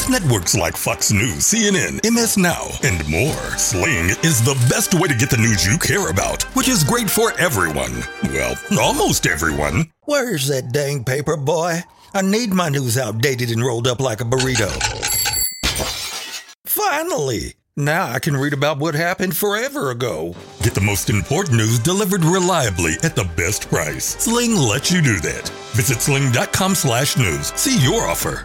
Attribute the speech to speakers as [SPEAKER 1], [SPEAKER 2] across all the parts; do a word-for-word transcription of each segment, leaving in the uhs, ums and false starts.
[SPEAKER 1] With networks like Fox News, C N N, M S Now, and more, Sling is the best way to get the news you care about, which is great for everyone. Well, almost everyone.
[SPEAKER 2] Where's that dang paper, boy? I need my news outdated and rolled up like a burrito. Finally! Now I can read about what happened forever ago.
[SPEAKER 1] Get the most important news delivered reliably at the best price. Sling lets you do that. Visit sling.com slash news. See your offer.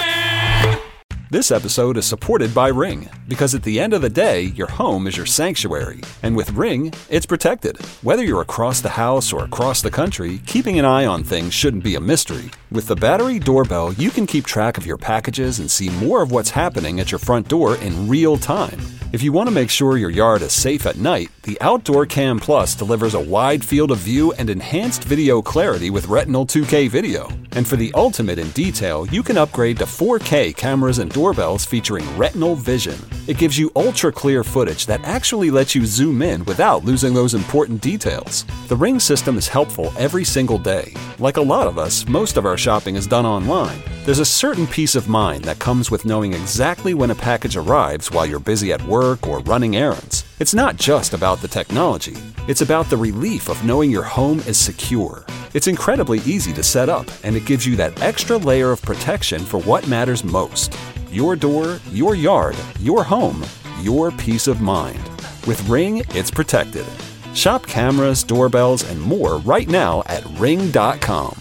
[SPEAKER 3] This episode is supported by Ring, because at the end of the day, your home is your sanctuary. And with Ring, it's protected. Whether you're across the house or across the country, keeping an eye on things shouldn't be a mystery. With the battery doorbell, you can keep track of your packages and see more of what's happening at your front door in real time. If you want to make sure your yard is safe at night, the Outdoor Cam Plus delivers a wide field of view and enhanced video clarity with Retinal two K video. And for the ultimate in detail, you can upgrade to four K cameras and doorbells featuring Retinal Vision. It gives you ultra-clear footage that actually lets you zoom in without losing those important details. The Ring system is helpful every single day. Like a lot of us, most of our shopping is done online. There's a certain peace of mind that comes with knowing exactly when a package arrives while you're busy at work or running errands. It's not just about the technology. It's about the relief of knowing your home is secure. It's incredibly easy to set up, and it gives you that extra layer of protection for what matters most. Your door, your yard, your home, your peace of mind. With Ring, it's protected. Shop cameras, doorbells, and more right now at ring dot com.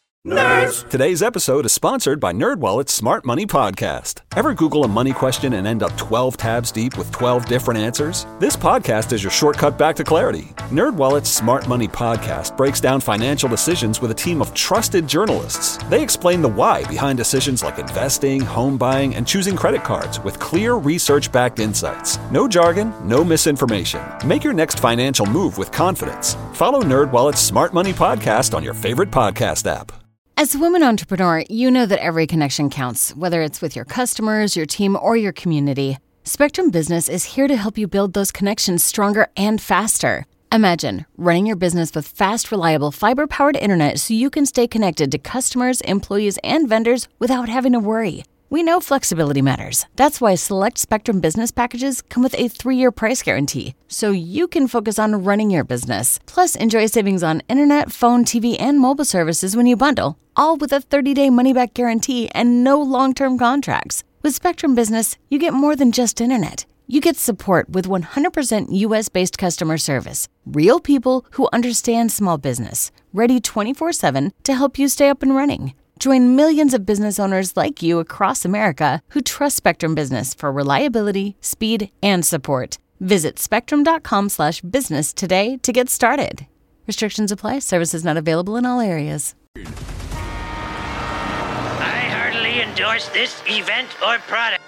[SPEAKER 3] Nerds! Today's episode is sponsored by NerdWallet's Smart Money Podcast. Ever Google a money question and end up twelve tabs deep with twelve different answers? This podcast is your shortcut back to clarity. NerdWallet's Smart Money Podcast breaks down financial decisions with a team of trusted journalists. They explain the why behind decisions like investing, home buying, and choosing credit cards with clear research-backed insights. No jargon, no misinformation. Make your next financial move with confidence. Follow NerdWallet's Smart Money Podcast on your favorite podcast app.
[SPEAKER 4] As a woman entrepreneur, you know that every connection counts, whether it's with your customers, your team, or your community. Spectrum Business is here to help you build those connections stronger and faster. Imagine running your business with fast, reliable, fiber-powered internet so you can stay connected to customers, employees, and vendors without having to worry. We know flexibility matters. That's why select Spectrum Business packages come with a three-year price guarantee, so you can focus on running your business. Plus, enjoy savings on internet, phone, T V, and mobile services when you bundle, all with a thirty-day money-back guarantee and no long-term contracts. With Spectrum Business, you get more than just internet. You get support with one hundred percent U S-based customer service. Real people who understand small business, ready twenty-four seven to help you stay up and running. Join millions of business owners like you across America who trust Spectrum Business for reliability, speed, and support. Visit spectrum.com slash business today to get started. Restrictions apply. Services not available in all areas.
[SPEAKER 5] I heartily endorse this event or product.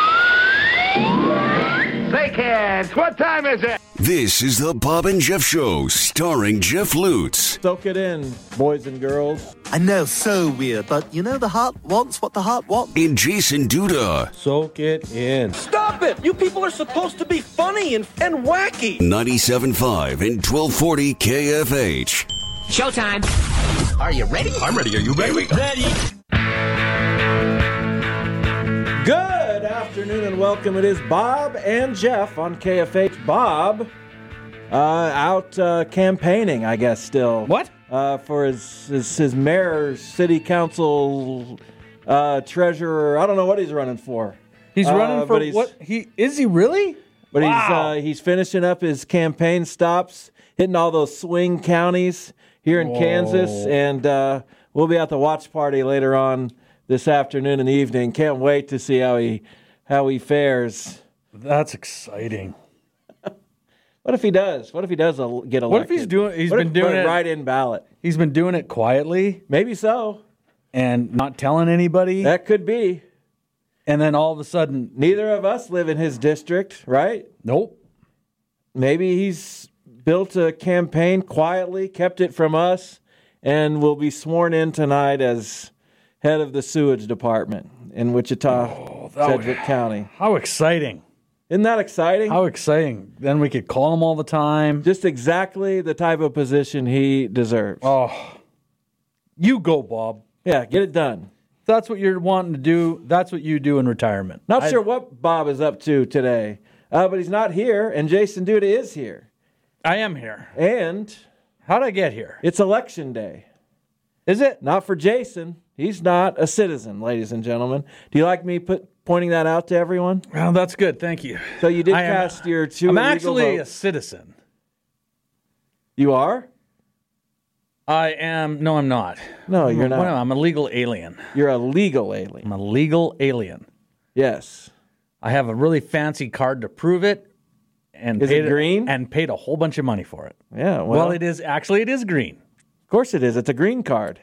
[SPEAKER 6] Say, kids, what time is it?
[SPEAKER 7] This is the Bob and Jeff Show, starring Jeff Lutz.
[SPEAKER 8] Soak it in, boys and girls.
[SPEAKER 9] I know, so weird, but you know the heart wants what the heart wants.
[SPEAKER 7] And Jason Duda.
[SPEAKER 8] Soak it in.
[SPEAKER 10] Stop it! You people are supposed to be funny and, and wacky.
[SPEAKER 7] ninety-seven point five and twelve forty K F H.
[SPEAKER 5] Showtime. Are you ready?
[SPEAKER 1] I'm ready. Are you ready?
[SPEAKER 5] Ready.
[SPEAKER 8] Good afternoon and welcome. It is Bob and Jeff on K F H. Bob uh, out uh, campaigning, I guess, still.
[SPEAKER 10] What?
[SPEAKER 8] Uh, for his, his, his mayor, city council, uh, treasurer. I don't know what he's running for.
[SPEAKER 10] He's
[SPEAKER 8] uh,
[SPEAKER 10] running for
[SPEAKER 8] he's,
[SPEAKER 10] what? He Is he really?
[SPEAKER 8] But
[SPEAKER 10] wow.
[SPEAKER 8] he's, uh, he's finishing up his campaign stops, hitting all those swing counties here in
[SPEAKER 10] Whoa.
[SPEAKER 8] Kansas, and uh, we'll be at the watch party later on this afternoon and evening. Can't wait to see how he how he fares.
[SPEAKER 10] That's exciting.
[SPEAKER 8] What if he does? What if he does get elected?
[SPEAKER 10] What if he's doing? He's
[SPEAKER 8] what
[SPEAKER 10] been
[SPEAKER 8] if,
[SPEAKER 10] doing it
[SPEAKER 8] right in ballot.
[SPEAKER 10] He's been doing it quietly
[SPEAKER 8] Maybe so.
[SPEAKER 10] and not telling anybody.
[SPEAKER 8] That could be.
[SPEAKER 10] And then all of a sudden,
[SPEAKER 8] Neither of us live in his district, right?
[SPEAKER 10] nope.
[SPEAKER 8] Maybe he's built a campaign quietly, kept it from us, and will be sworn in tonight as head of the sewage department in Wichita,
[SPEAKER 10] Oh, that
[SPEAKER 8] Sedgwick
[SPEAKER 10] would-
[SPEAKER 8] County.
[SPEAKER 10] How exciting!
[SPEAKER 8] Isn't that exciting?
[SPEAKER 10] How exciting! Then we could call him all the time.
[SPEAKER 8] Just exactly the type of position he deserves.
[SPEAKER 10] Oh, you go, Bob.
[SPEAKER 8] Yeah, get it done.
[SPEAKER 11] that's what you're wanting to do, that's what you do in retirement.
[SPEAKER 8] Not
[SPEAKER 11] I,
[SPEAKER 8] sure what Bob is up to today, uh, but he's not here, and Jason Duda is here.
[SPEAKER 11] I am here.
[SPEAKER 8] And
[SPEAKER 11] how'd I get here?
[SPEAKER 8] It's election day.
[SPEAKER 11] Is it?
[SPEAKER 8] Not for Jason. He's not a citizen, ladies and gentlemen. Do you like me put, pointing that out to everyone?
[SPEAKER 11] Well, that's good. Thank you.
[SPEAKER 8] So you did
[SPEAKER 11] I
[SPEAKER 8] cast
[SPEAKER 11] am,
[SPEAKER 8] your two
[SPEAKER 11] I'm
[SPEAKER 8] illegal
[SPEAKER 11] actually
[SPEAKER 8] votes.
[SPEAKER 11] a citizen.
[SPEAKER 8] You are?
[SPEAKER 11] I am. No, I'm not.
[SPEAKER 8] No, you're not.
[SPEAKER 11] Well, I'm a legal alien.
[SPEAKER 8] You're a legal alien.
[SPEAKER 11] I'm a legal alien.
[SPEAKER 8] Yes.
[SPEAKER 11] I have a really fancy card to prove it. And
[SPEAKER 8] is
[SPEAKER 11] paid
[SPEAKER 8] it green?
[SPEAKER 11] A, and paid a whole bunch of money for it.
[SPEAKER 8] Yeah. Well,
[SPEAKER 11] well, it is. Actually, it is green.
[SPEAKER 8] Of course it is. It's a green card.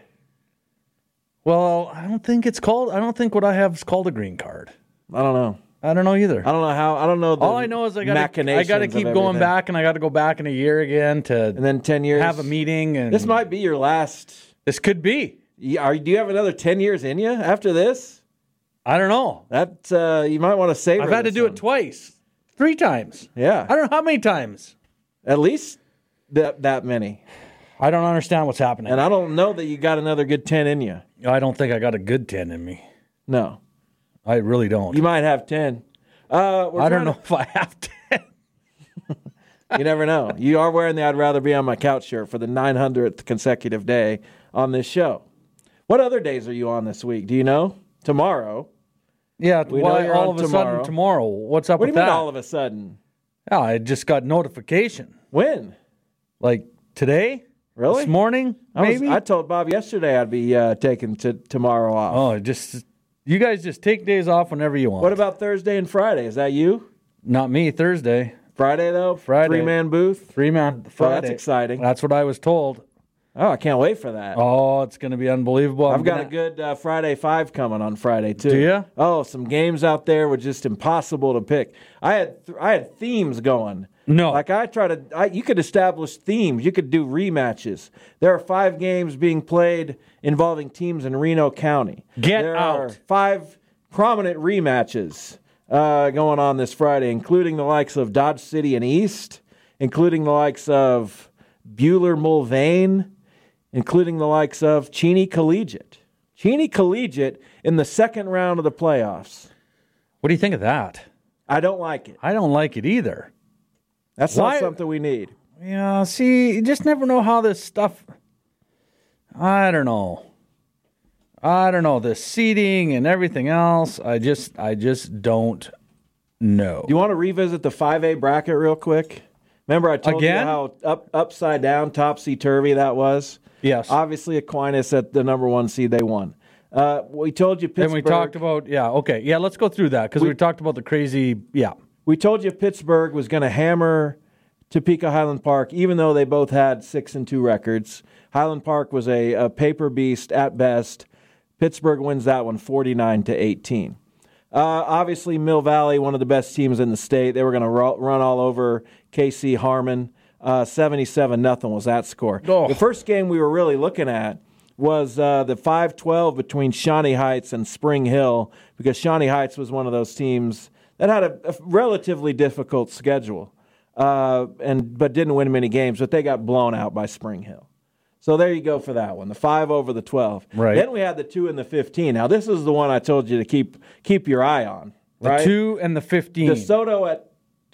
[SPEAKER 11] Well, I don't think it's called. I don't think what I have is called a green card.
[SPEAKER 8] I don't know.
[SPEAKER 11] I don't know either.
[SPEAKER 8] I don't know how. I don't know. The
[SPEAKER 11] All I know is I got I got to keep going back, and I got to go back in a year again to
[SPEAKER 8] and then ten years
[SPEAKER 11] have a meeting. And
[SPEAKER 8] this might be your last.
[SPEAKER 11] This could be.
[SPEAKER 8] Are do you have another ten years in you after this?
[SPEAKER 11] I don't know.
[SPEAKER 8] That uh, you might want to save.
[SPEAKER 11] I've had to do
[SPEAKER 8] one.
[SPEAKER 11] it twice, three times.
[SPEAKER 8] Yeah,
[SPEAKER 11] I don't know how many times.
[SPEAKER 8] At least that that many.
[SPEAKER 11] I don't understand what's happening,
[SPEAKER 8] and I don't know that you got another good ten in you.
[SPEAKER 11] I don't think I got a good ten in me.
[SPEAKER 8] No,
[SPEAKER 11] I really don't.
[SPEAKER 8] You might have ten. Uh,
[SPEAKER 11] I don't know to... if I have ten.
[SPEAKER 8] You never know. You are wearing the I'd rather be on my couch shirt for the nine hundredth consecutive day on this show. What other days are you on this week? Do you know? Tomorrow.
[SPEAKER 11] Yeah,
[SPEAKER 8] we
[SPEAKER 11] why
[SPEAKER 8] know you're
[SPEAKER 11] all
[SPEAKER 8] on
[SPEAKER 11] of a
[SPEAKER 8] tomorrow.
[SPEAKER 11] sudden tomorrow? What's up
[SPEAKER 8] what
[SPEAKER 11] with
[SPEAKER 8] do you
[SPEAKER 11] that?
[SPEAKER 8] mean all of a sudden?
[SPEAKER 11] Yeah, I just got notification.
[SPEAKER 8] When?
[SPEAKER 11] Like today?
[SPEAKER 8] Really?
[SPEAKER 11] This morning? Maybe?
[SPEAKER 8] I, was, I told Bob yesterday I'd be uh, taking t- tomorrow off.
[SPEAKER 11] Oh, just you guys just take days off whenever you want.
[SPEAKER 8] What about Thursday and Friday? Is that you?
[SPEAKER 11] Not me. Thursday.
[SPEAKER 8] Friday though.
[SPEAKER 11] Friday.
[SPEAKER 8] Three man booth.
[SPEAKER 11] Three man. Friday.
[SPEAKER 8] Oh, that's exciting.
[SPEAKER 11] That's what I was told.
[SPEAKER 8] Oh, I can't wait for that.
[SPEAKER 11] Oh, it's going to be unbelievable.
[SPEAKER 8] I've
[SPEAKER 11] I'm
[SPEAKER 8] got
[SPEAKER 11] gonna...
[SPEAKER 8] a good uh, Friday five coming on Friday too.
[SPEAKER 11] Do you?
[SPEAKER 8] Oh, some games out there were just impossible to pick. I had th- I had themes going.
[SPEAKER 11] No,
[SPEAKER 8] like I try to. I, you could establish themes. You could do rematches. There are five games being played involving teams in Reno County.
[SPEAKER 11] Get
[SPEAKER 8] there
[SPEAKER 11] out.
[SPEAKER 8] Are five prominent rematches uh, going on this Friday, including the likes of Dodge City and East, including the likes of Bueller Mulvane, including the likes of Cheney Collegiate. Cheney Collegiate in the second round of the playoffs.
[SPEAKER 11] What do you think of that?
[SPEAKER 8] I don't like it.
[SPEAKER 11] I don't like it either.
[SPEAKER 8] That's
[SPEAKER 11] Why?
[SPEAKER 8] Not something we need.
[SPEAKER 11] Yeah, see, you just never know how this stuff... I don't know. I don't know. The seating and everything else, I just I just don't know.
[SPEAKER 8] Do you want to revisit the five A bracket real quick? Remember I told
[SPEAKER 11] Again?
[SPEAKER 8] you how up, upside down, topsy-turvy that was?
[SPEAKER 11] Yes.
[SPEAKER 8] Obviously, Aquinas at the number one seed, they won. Uh, we told you Pittsburgh...
[SPEAKER 11] And we talked about... Yeah, okay. Yeah, let's go through that because we, we talked about the crazy... Yeah.
[SPEAKER 8] We told you Pittsburgh was going to hammer Topeka Highland Park, even though they both had six and two records. Highland Park was a, a paper beast at best. Pittsburgh wins that one forty-nine to eighteen. Uh, obviously, Mill Valley, one of the best teams in the state. They were going to ro- run all over K C Harmon. Uh, seventy-seven nothing was that score.
[SPEAKER 11] Oh.
[SPEAKER 8] The first game we were really looking at was uh, the five twelve between Shawnee Heights and Spring Hill, because Shawnee Heights was one of those teams that had a, a relatively difficult schedule, uh, and but didn't win many games, but they got blown out by Spring Hill. So there you go for that one, the five over the twelve.
[SPEAKER 11] Right.
[SPEAKER 8] Then we had the two and the fifteen. Now this is the one I told you to keep keep your eye on.
[SPEAKER 11] The
[SPEAKER 8] right?
[SPEAKER 11] two and the fifteen.
[SPEAKER 8] DeSoto at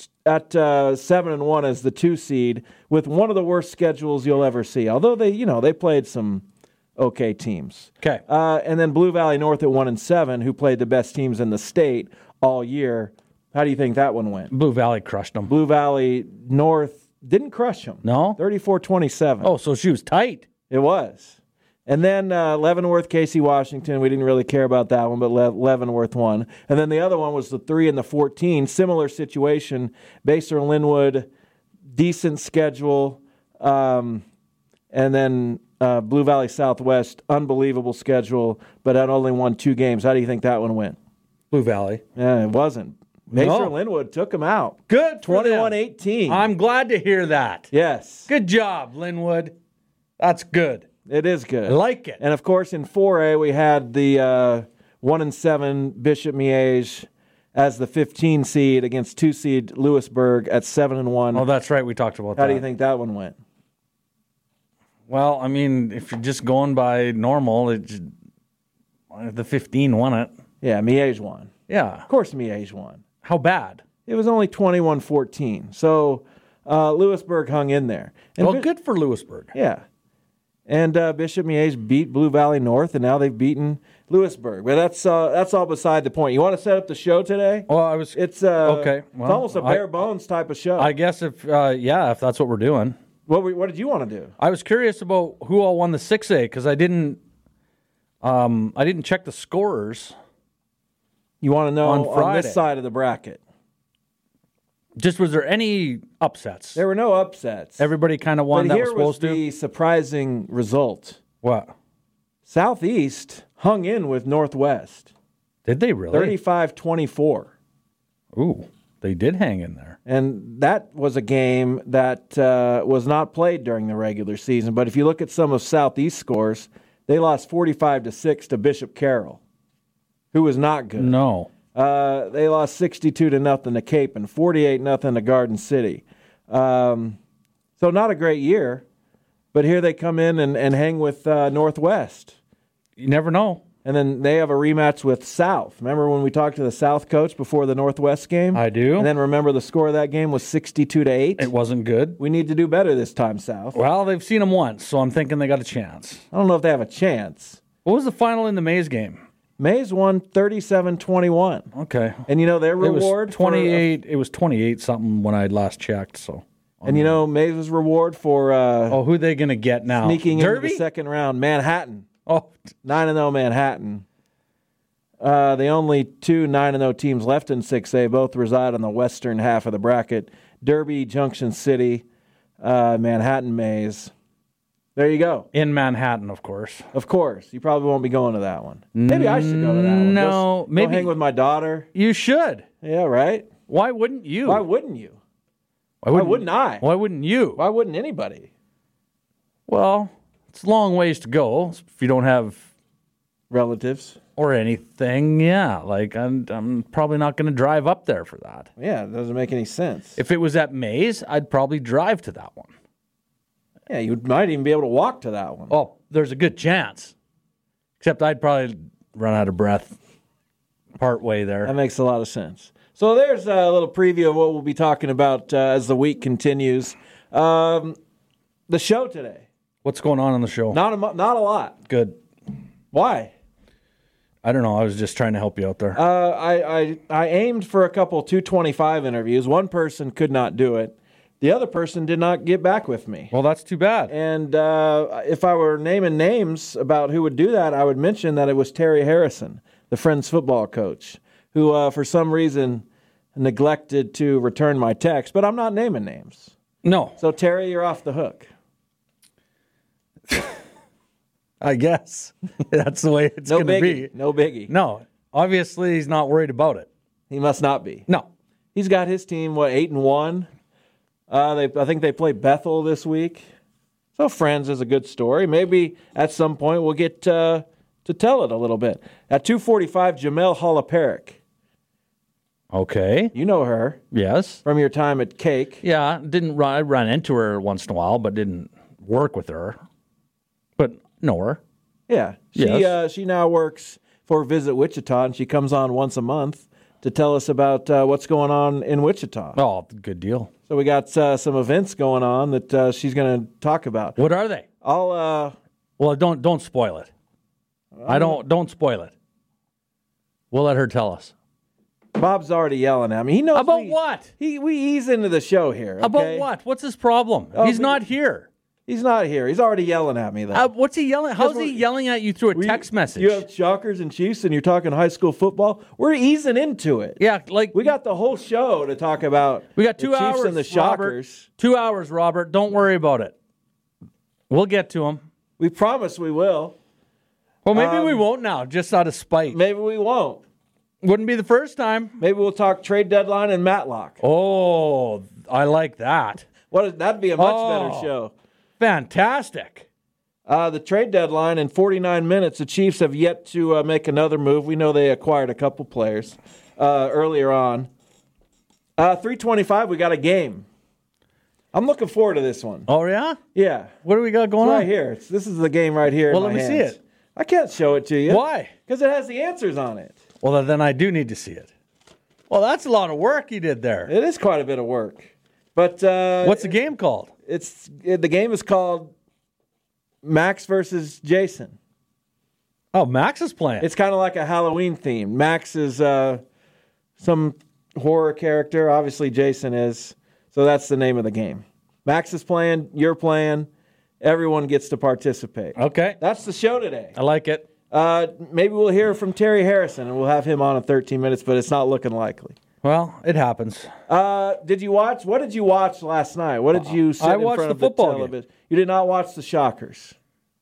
[SPEAKER 8] at uh, seven and one as the two seed, with one of the worst schedules you'll ever see. Although they, you know, they played some okay teams.
[SPEAKER 11] Okay.
[SPEAKER 8] Uh, and then Blue Valley North at one and seven, who played the best teams in the state all year. How do you think that one went?
[SPEAKER 11] Blue Valley crushed them.
[SPEAKER 8] Blue Valley North didn't crush them.
[SPEAKER 11] No?
[SPEAKER 8] thirty-four twenty-seven.
[SPEAKER 11] Oh, so she was tight.
[SPEAKER 8] It was. And then uh, Leavenworth, K C Washington. We didn't really care about that one, but Le- Leavenworth won. And then the other one was the three and the fourteen. Similar situation. Basehor Linwood, decent schedule. Um, and then uh, Blue Valley Southwest, unbelievable schedule, but had only won two games. How do you think that one went?
[SPEAKER 11] Blue Valley.
[SPEAKER 8] Yeah, it wasn't. Basehor
[SPEAKER 11] No.
[SPEAKER 8] Linwood took them out.
[SPEAKER 11] Good for them.
[SPEAKER 8] twenty-one eighteen.
[SPEAKER 11] I'm glad to hear that.
[SPEAKER 8] Yes.
[SPEAKER 11] Good job, Linwood. That's good.
[SPEAKER 8] It is good.
[SPEAKER 11] I like it.
[SPEAKER 8] And, of course, in four A, we had the uh, one and seven Bishop Miege as the fifteen seed against two seed Lewisburg at seven and one.
[SPEAKER 11] Oh, that's right. We talked about
[SPEAKER 8] How
[SPEAKER 11] that.
[SPEAKER 8] do you think that one went?
[SPEAKER 11] Well, I mean, if you're just going by normal, it just, The fifteen won it.
[SPEAKER 8] Yeah, Miege won.
[SPEAKER 11] Yeah.
[SPEAKER 8] Of course Miege won.
[SPEAKER 11] How bad?
[SPEAKER 8] It was only twenty-one fourteen. So uh, Lewisburg hung in there. And
[SPEAKER 11] well,
[SPEAKER 8] Bi-
[SPEAKER 11] good for Lewisburg.
[SPEAKER 8] Yeah. And uh, Bishop Miege beat Blue Valley North, and now they've beaten Lewisburg. But that's uh, that's all beside the point. You want to set up the show today?
[SPEAKER 11] Well, I was.
[SPEAKER 8] It's uh,
[SPEAKER 11] okay. Well,
[SPEAKER 8] it's almost a bare
[SPEAKER 11] I,
[SPEAKER 8] bones type of show.
[SPEAKER 11] I guess if uh, yeah, if that's what we're doing.
[SPEAKER 8] What were, what did you want to do?
[SPEAKER 11] I was curious about who all won the six A because I didn't. Um, I didn't check the scorers.
[SPEAKER 8] You want to know
[SPEAKER 11] on,
[SPEAKER 8] on this side of the bracket?
[SPEAKER 11] Just was there any upsets?
[SPEAKER 8] There were no upsets.
[SPEAKER 11] Everybody kind of won
[SPEAKER 8] but
[SPEAKER 11] that
[SPEAKER 8] here
[SPEAKER 11] was supposed
[SPEAKER 8] was
[SPEAKER 11] to.
[SPEAKER 8] the surprising result.
[SPEAKER 11] What?
[SPEAKER 8] Southeast hung in with Northwest.
[SPEAKER 11] Did they really?
[SPEAKER 8] thirty-five twenty-four.
[SPEAKER 11] Ooh, they did hang in there.
[SPEAKER 8] And that was a game that uh, was not played during the regular season. But if you look at some of Southeast scores, they lost forty-five to six to Bishop Carroll, who was not good.
[SPEAKER 11] No.
[SPEAKER 8] Uh, they lost sixty-two to nothing to Cape and forty-eight nothing to Garden City. Um, so not a great year, but here they come in and, and hang with uh, Northwest.
[SPEAKER 11] You never know.
[SPEAKER 8] And then they have a rematch with South. Remember when we talked to the South coach before the Northwest game?
[SPEAKER 11] I do.
[SPEAKER 8] And then remember the score of that game was sixty-two to eight?
[SPEAKER 11] It wasn't good.
[SPEAKER 8] We need to do better this time, South.
[SPEAKER 11] Well, they've seen them once, so I'm thinking they got a chance.
[SPEAKER 8] I don't know if they have a chance.
[SPEAKER 11] What was the final in the Mays game?
[SPEAKER 8] Mays won thirty-seven twenty-one.
[SPEAKER 11] Okay.
[SPEAKER 8] And you know their reward?
[SPEAKER 11] It was twenty-eight. For, uh, it was twenty-eight something when I last checked. So.
[SPEAKER 8] And you know Mays' reward for uh,
[SPEAKER 11] oh, who are they going to get now?
[SPEAKER 8] Sneaking
[SPEAKER 11] Derby?
[SPEAKER 8] into the second round, Manhattan.
[SPEAKER 11] Oh,
[SPEAKER 8] nine and oh Manhattan. Uh, the only two nine and oh teams left in six A both reside on the western half of the bracket. Derby, Junction City, uh, Manhattan, Mays. There you go.
[SPEAKER 11] In Manhattan, of course.
[SPEAKER 8] Of course. You probably won't be going to that one. Maybe I should go to that one.
[SPEAKER 11] No,
[SPEAKER 8] go,
[SPEAKER 11] maybe.
[SPEAKER 8] Go hang with my daughter.
[SPEAKER 11] You should.
[SPEAKER 8] Yeah, right?
[SPEAKER 11] Why wouldn't you?
[SPEAKER 8] Why wouldn't you?
[SPEAKER 11] Why wouldn't,
[SPEAKER 8] Why wouldn't I?
[SPEAKER 11] Why wouldn't you?
[SPEAKER 8] Why wouldn't anybody?
[SPEAKER 11] Well, it's a long ways to go if you don't have
[SPEAKER 8] relatives
[SPEAKER 11] or anything. Yeah, like I'm, I'm probably not going to drive up there for that.
[SPEAKER 8] Yeah, it doesn't make any sense.
[SPEAKER 11] If it was at Mays, I'd probably drive to that one.
[SPEAKER 8] Yeah, you might even be able to walk to that one.
[SPEAKER 11] Oh, there's a good chance. Except I'd probably run out of breath part way there.
[SPEAKER 8] That makes a lot of sense. So there's a little preview of what we'll be talking about uh, as the week continues. Um, the show today.
[SPEAKER 11] What's going on in the show?
[SPEAKER 8] Not a, not a lot.
[SPEAKER 11] Good.
[SPEAKER 8] Why?
[SPEAKER 11] I don't know. I was just trying to help you out there.
[SPEAKER 8] Uh, I, I I aimed for a couple two twenty-five interviews. One person could not do it. The other person did not get back with me.
[SPEAKER 11] Well, that's too bad.
[SPEAKER 8] And uh, if I were naming names about who would do that, I would mention that it was Terry Harrison, the Friends football coach, who uh, for some reason neglected to return my text. But I'm not naming names.
[SPEAKER 11] No.
[SPEAKER 8] So, Terry, you're off the hook.
[SPEAKER 11] I guess. That's the way it's
[SPEAKER 8] no
[SPEAKER 11] going to be.
[SPEAKER 8] No biggie.
[SPEAKER 11] No. Obviously, he's not worried about it.
[SPEAKER 8] He must not be.
[SPEAKER 11] No.
[SPEAKER 8] He's got his team, what, eight and one? Uh, they, I think they play Bethel this week. So Friends is a good story. Maybe at some point we'll get uh, to tell it a little bit. At two forty-five, Jamel Hollaperic.
[SPEAKER 11] Okay.
[SPEAKER 8] You know her.
[SPEAKER 11] Yes.
[SPEAKER 8] From your time at Cake.
[SPEAKER 11] Yeah. Didn't run, I ran into her once in a while, but didn't work with her. But know her.
[SPEAKER 8] Yeah. She,
[SPEAKER 11] yes.
[SPEAKER 8] uh, she now works for Visit Wichita, and she comes on once a month to tell us about uh, what's going on in Wichita.
[SPEAKER 11] Oh, good deal.
[SPEAKER 8] So we got uh, some events going on that uh, she's going to talk about.
[SPEAKER 11] What are they?
[SPEAKER 8] I'll. Uh,
[SPEAKER 11] well, don't don't spoil it. I don't don't spoil it. We'll let her tell us.
[SPEAKER 8] Bob's already yelling at me. He knows
[SPEAKER 11] about
[SPEAKER 8] we,
[SPEAKER 11] what?
[SPEAKER 8] He we ease into the show here. Okay?
[SPEAKER 11] About what? What's his problem?
[SPEAKER 8] Oh,
[SPEAKER 11] He's not here.
[SPEAKER 8] He's not here. He's already yelling at me, though.
[SPEAKER 11] Uh, what's he yelling? How's he yelling at you through a
[SPEAKER 8] we,
[SPEAKER 11] text message?
[SPEAKER 8] You have Shockers and Chiefs, and you're talking high school football. We're easing into it.
[SPEAKER 11] Yeah, like
[SPEAKER 8] we got the whole show to talk about.
[SPEAKER 11] We got two
[SPEAKER 8] the Chiefs
[SPEAKER 11] hours
[SPEAKER 8] and the Shockers.
[SPEAKER 11] Robert. Two hours, Robert. Don't worry about it. We'll get to them.
[SPEAKER 8] We promise we will.
[SPEAKER 11] Well, maybe
[SPEAKER 8] um,
[SPEAKER 11] we won't now, just out of spite.
[SPEAKER 8] Maybe we won't.
[SPEAKER 11] Wouldn't be the first time.
[SPEAKER 8] Maybe we'll talk trade deadline and Matlock.
[SPEAKER 11] Oh, I like that.
[SPEAKER 8] What is, that'd be a much
[SPEAKER 11] oh,
[SPEAKER 8] better show.
[SPEAKER 11] Fantastic.
[SPEAKER 8] Uh, the trade deadline in forty-nine minutes. The Chiefs have yet to uh, make another move. We know they acquired a couple players uh, earlier on. Uh, three twenty-five, we got a game. I'm looking forward to this one.
[SPEAKER 11] Oh, yeah?
[SPEAKER 8] Yeah.
[SPEAKER 11] What do we got going
[SPEAKER 8] it's
[SPEAKER 11] on?
[SPEAKER 8] right here. It's, this is the game right here.
[SPEAKER 11] Well,
[SPEAKER 8] in
[SPEAKER 11] let
[SPEAKER 8] my
[SPEAKER 11] me
[SPEAKER 8] hands.
[SPEAKER 11] see it.
[SPEAKER 8] I can't show it to you.
[SPEAKER 11] Why?
[SPEAKER 8] Because it has the answers on it.
[SPEAKER 11] Well, then I do need to see it. Well, that's a lot of work you did there.
[SPEAKER 8] It is quite a bit of work. But uh,
[SPEAKER 11] what's the game called?
[SPEAKER 8] It's it, the game is called Max versus Jason.
[SPEAKER 11] Oh, Max is playing.
[SPEAKER 8] It's kind of like a Halloween theme. Max is uh, some horror character. Obviously, Jason is. So that's the name of the game. Max is playing. You're playing. Everyone gets to participate.
[SPEAKER 11] Okay.
[SPEAKER 8] That's the show today.
[SPEAKER 11] I like it.
[SPEAKER 8] Uh, maybe we'll hear from Terry Harrison, and we'll have him on in thirteen minutes, but it's not looking likely.
[SPEAKER 11] Well, it happens.
[SPEAKER 8] Uh, did you watch? What did you watch last night? What did you sit
[SPEAKER 11] I
[SPEAKER 8] in
[SPEAKER 11] watched
[SPEAKER 8] front
[SPEAKER 11] the
[SPEAKER 8] of
[SPEAKER 11] football
[SPEAKER 8] the television? Game. You did not watch the Shockers.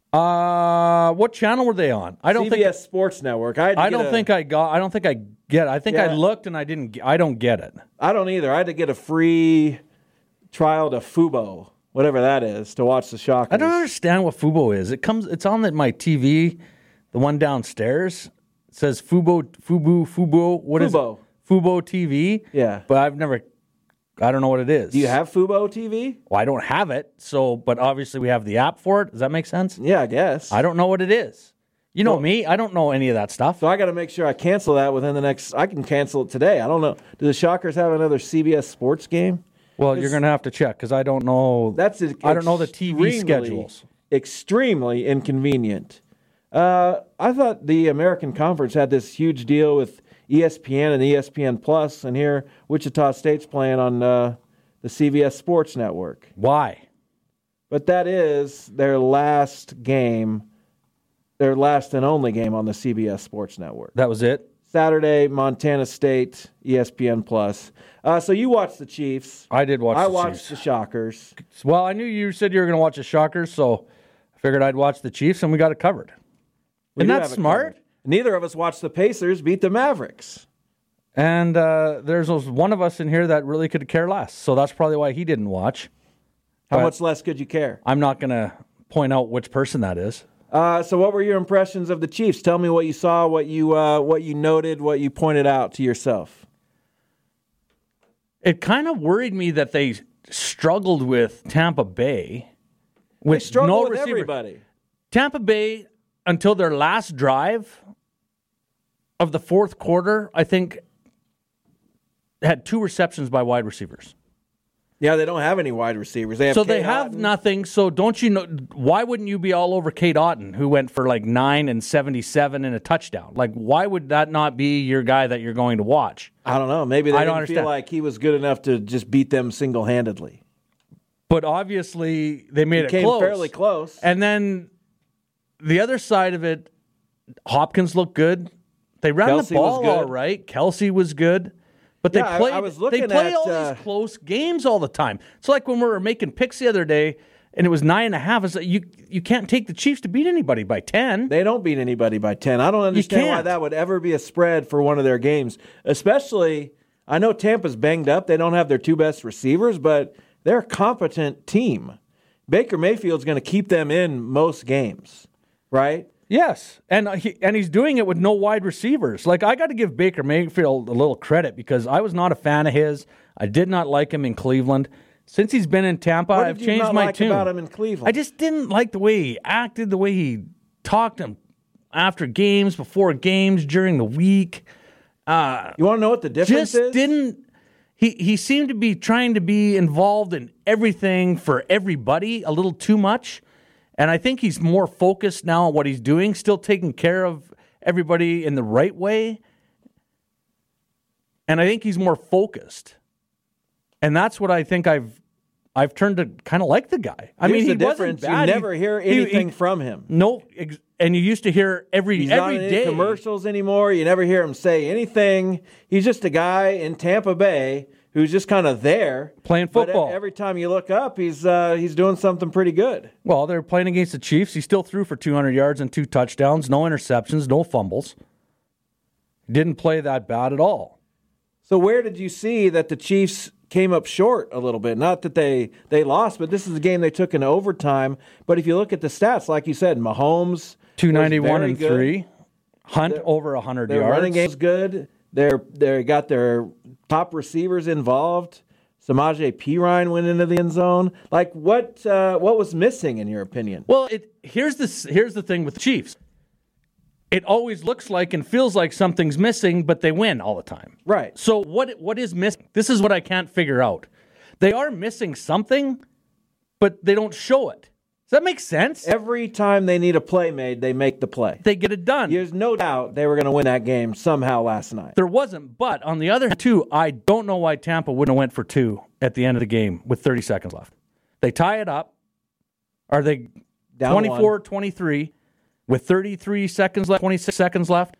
[SPEAKER 11] Uh, what channel were they on? I don't
[SPEAKER 8] C B S
[SPEAKER 11] think
[SPEAKER 8] Sports Network. I,
[SPEAKER 11] I don't
[SPEAKER 8] a,
[SPEAKER 11] think I got. I don't think I get. I think
[SPEAKER 8] yeah.
[SPEAKER 11] I looked and I didn't. I don't get it.
[SPEAKER 8] I don't either. I had to get a free trial to Fubo, whatever that is, to watch the Shockers.
[SPEAKER 11] I don't understand what Fubo is. It comes. It's on the, my T V, the one downstairs. It says Fubo, Fubu, Fubo. What is
[SPEAKER 8] Fubo.
[SPEAKER 11] it? Fubo T V.
[SPEAKER 8] Yeah,
[SPEAKER 11] but I've never. I don't know what it is.
[SPEAKER 8] Do you have Fubo T V?
[SPEAKER 11] Well, I don't have it. So, but obviously we have the app for it. Does that make sense?
[SPEAKER 8] Yeah, I guess.
[SPEAKER 11] I don't know what it is. You know
[SPEAKER 8] so,
[SPEAKER 11] me. I don't know any of that stuff.
[SPEAKER 8] So I got to make sure I cancel that within the next. I can cancel it today. I don't know. Do the Shockers have another C B S Sports game?
[SPEAKER 11] Well, it's, you're going to have to check because I don't know.
[SPEAKER 8] That's
[SPEAKER 11] I don't know the T V schedules.
[SPEAKER 8] Extremely inconvenient. Uh, I thought the American Conference had this huge deal with E S P N and E S P N Plus, and here Wichita State's playing on uh, the C B S Sports Network.
[SPEAKER 11] Why?
[SPEAKER 8] But that is their last game, their last and only game on the C B S Sports Network.
[SPEAKER 11] That was it?
[SPEAKER 8] Saturday, Montana State, E S P N Plus. Uh, so you watched the Chiefs.
[SPEAKER 11] I did watch
[SPEAKER 8] I
[SPEAKER 11] the
[SPEAKER 8] watched
[SPEAKER 11] Chiefs.
[SPEAKER 8] the Shockers.
[SPEAKER 11] Well, I knew you said you were going to watch the Shockers, so I figured I'd watch the Chiefs, and we got it covered.
[SPEAKER 8] We
[SPEAKER 11] Isn't that smart?
[SPEAKER 8] Covered. Neither of us watched the Pacers beat the Mavericks.
[SPEAKER 11] And uh, there's one of us in here that really could care less, so that's probably why he didn't watch.
[SPEAKER 8] How
[SPEAKER 11] but
[SPEAKER 8] much less could you care?
[SPEAKER 11] I'm not going to point out which person that is.
[SPEAKER 8] Uh, so what were your impressions of the Chiefs? Tell me what you saw, what you uh, what you noted, what you pointed out to yourself.
[SPEAKER 11] It kind of worried me that they struggled with Tampa Bay. With
[SPEAKER 8] they struggled
[SPEAKER 11] no
[SPEAKER 8] with
[SPEAKER 11] receiver.
[SPEAKER 8] everybody.
[SPEAKER 11] Tampa Bay, until their last drive of the fourth quarter, I think, had two receptions by wide receivers.
[SPEAKER 8] Yeah, they don't have any wide receivers. They have
[SPEAKER 11] so
[SPEAKER 8] Kate
[SPEAKER 11] they have
[SPEAKER 8] Otten.
[SPEAKER 11] nothing. So don't you know? Why wouldn't you be all over Kate Otten, who went for like nine and seventy-seven and a touchdown? Like, why would that not be your guy that you're going to watch?
[SPEAKER 8] I don't know. Maybe they
[SPEAKER 11] I
[SPEAKER 8] didn't
[SPEAKER 11] don't understand.
[SPEAKER 8] feel like he was good enough to just beat them single-handedly.
[SPEAKER 11] But obviously, they made
[SPEAKER 8] He
[SPEAKER 11] it
[SPEAKER 8] came
[SPEAKER 11] close.
[SPEAKER 8] fairly close.
[SPEAKER 11] And then the other side of it, Hopkins looked good. They ran
[SPEAKER 8] Kelsey
[SPEAKER 11] the ball
[SPEAKER 8] was good.
[SPEAKER 11] all right. Kelsey was good. But they
[SPEAKER 8] Yeah, I-
[SPEAKER 11] played.
[SPEAKER 8] I was
[SPEAKER 11] they
[SPEAKER 8] looking
[SPEAKER 11] play
[SPEAKER 8] at,
[SPEAKER 11] all
[SPEAKER 8] uh,
[SPEAKER 11] these close games all the time. It's like when we were making picks the other day, and it was nine and a half. It's like you you can't take the Chiefs to beat anybody by ten.
[SPEAKER 8] They don't beat anybody by ten. I don't understand why
[SPEAKER 11] can't.
[SPEAKER 8] that would ever be a spread for one of their games. Especially, I know Tampa's banged up. They don't have their two best receivers, but they're a competent team. Baker Mayfield's going to keep them in most games, right?
[SPEAKER 11] Yes, and he, and he's doing it with no wide receivers. Like, I got to give Baker Mayfield a little credit because I was not a fan of his. I did not like him in Cleveland. Since he's been in Tampa,
[SPEAKER 8] What
[SPEAKER 11] I've
[SPEAKER 8] did you
[SPEAKER 11] changed
[SPEAKER 8] not
[SPEAKER 11] my
[SPEAKER 8] like
[SPEAKER 11] tune.
[SPEAKER 8] about him in Cleveland?
[SPEAKER 11] I just didn't like the way he acted, the way he talked him after games, before games, during the week. Uh,
[SPEAKER 8] you want to know what the difference
[SPEAKER 11] just
[SPEAKER 8] is?
[SPEAKER 11] didn't. He he seemed to be trying to be involved in everything for everybody a little too much. And I think he's more focused now on what he's doing, still taking care of everybody in the right way. And I think he's more focused. And that's what I think I've I've turned to kind of like the guy. I
[SPEAKER 8] Here's
[SPEAKER 11] mean, he
[SPEAKER 8] the
[SPEAKER 11] wasn't
[SPEAKER 8] difference.
[SPEAKER 11] bad.
[SPEAKER 8] You never
[SPEAKER 11] He-
[SPEAKER 8] hear
[SPEAKER 11] he-
[SPEAKER 8] anything
[SPEAKER 11] he-
[SPEAKER 8] from him.
[SPEAKER 11] No, ex- and you used to hear every
[SPEAKER 8] He's
[SPEAKER 11] every
[SPEAKER 8] not in
[SPEAKER 11] day.
[SPEAKER 8] any commercials anymore. You never hear him say anything. He's just a guy in Tampa Bay who's just kind of there
[SPEAKER 11] playing
[SPEAKER 8] But
[SPEAKER 11] football.
[SPEAKER 8] every time you look up, he's uh, he's doing something pretty good.
[SPEAKER 11] Well, they're playing against the Chiefs. He still threw for two hundred yards and two touchdowns, no interceptions, no fumbles. Didn't play that bad at all.
[SPEAKER 8] So where did you see that the Chiefs came up short a little bit? Not that they, they lost, but this is a game they took in overtime. But if you look at the stats, like you said, Mahomes
[SPEAKER 11] two ninety-one and
[SPEAKER 8] good.
[SPEAKER 11] three. Hunt
[SPEAKER 8] Their-
[SPEAKER 11] over one hundred
[SPEAKER 8] Their
[SPEAKER 11] yards.
[SPEAKER 8] running game's good. They're they got their top receivers involved. Samaje Perine went into the end zone. Like what? Uh, what was missing in your opinion?
[SPEAKER 11] Well, it, here's the here's the thing with the Chiefs. it always looks like and feels like something's missing, but they win all the time.
[SPEAKER 8] Right.
[SPEAKER 11] So what what is missing? This is what I can't figure out. They are missing something, but they don't show it. Does that make sense?
[SPEAKER 8] Every time they need a play made, they make the play.
[SPEAKER 11] They get it done.
[SPEAKER 8] There's no doubt they were going to win that game somehow last night.
[SPEAKER 11] There wasn't, but on the other hand, too, I don't know why Tampa wouldn't have went for two at the end of the game with thirty seconds left. They tie it up. Are they twenty-four twenty-three with thirty-three seconds left, twenty-six seconds left?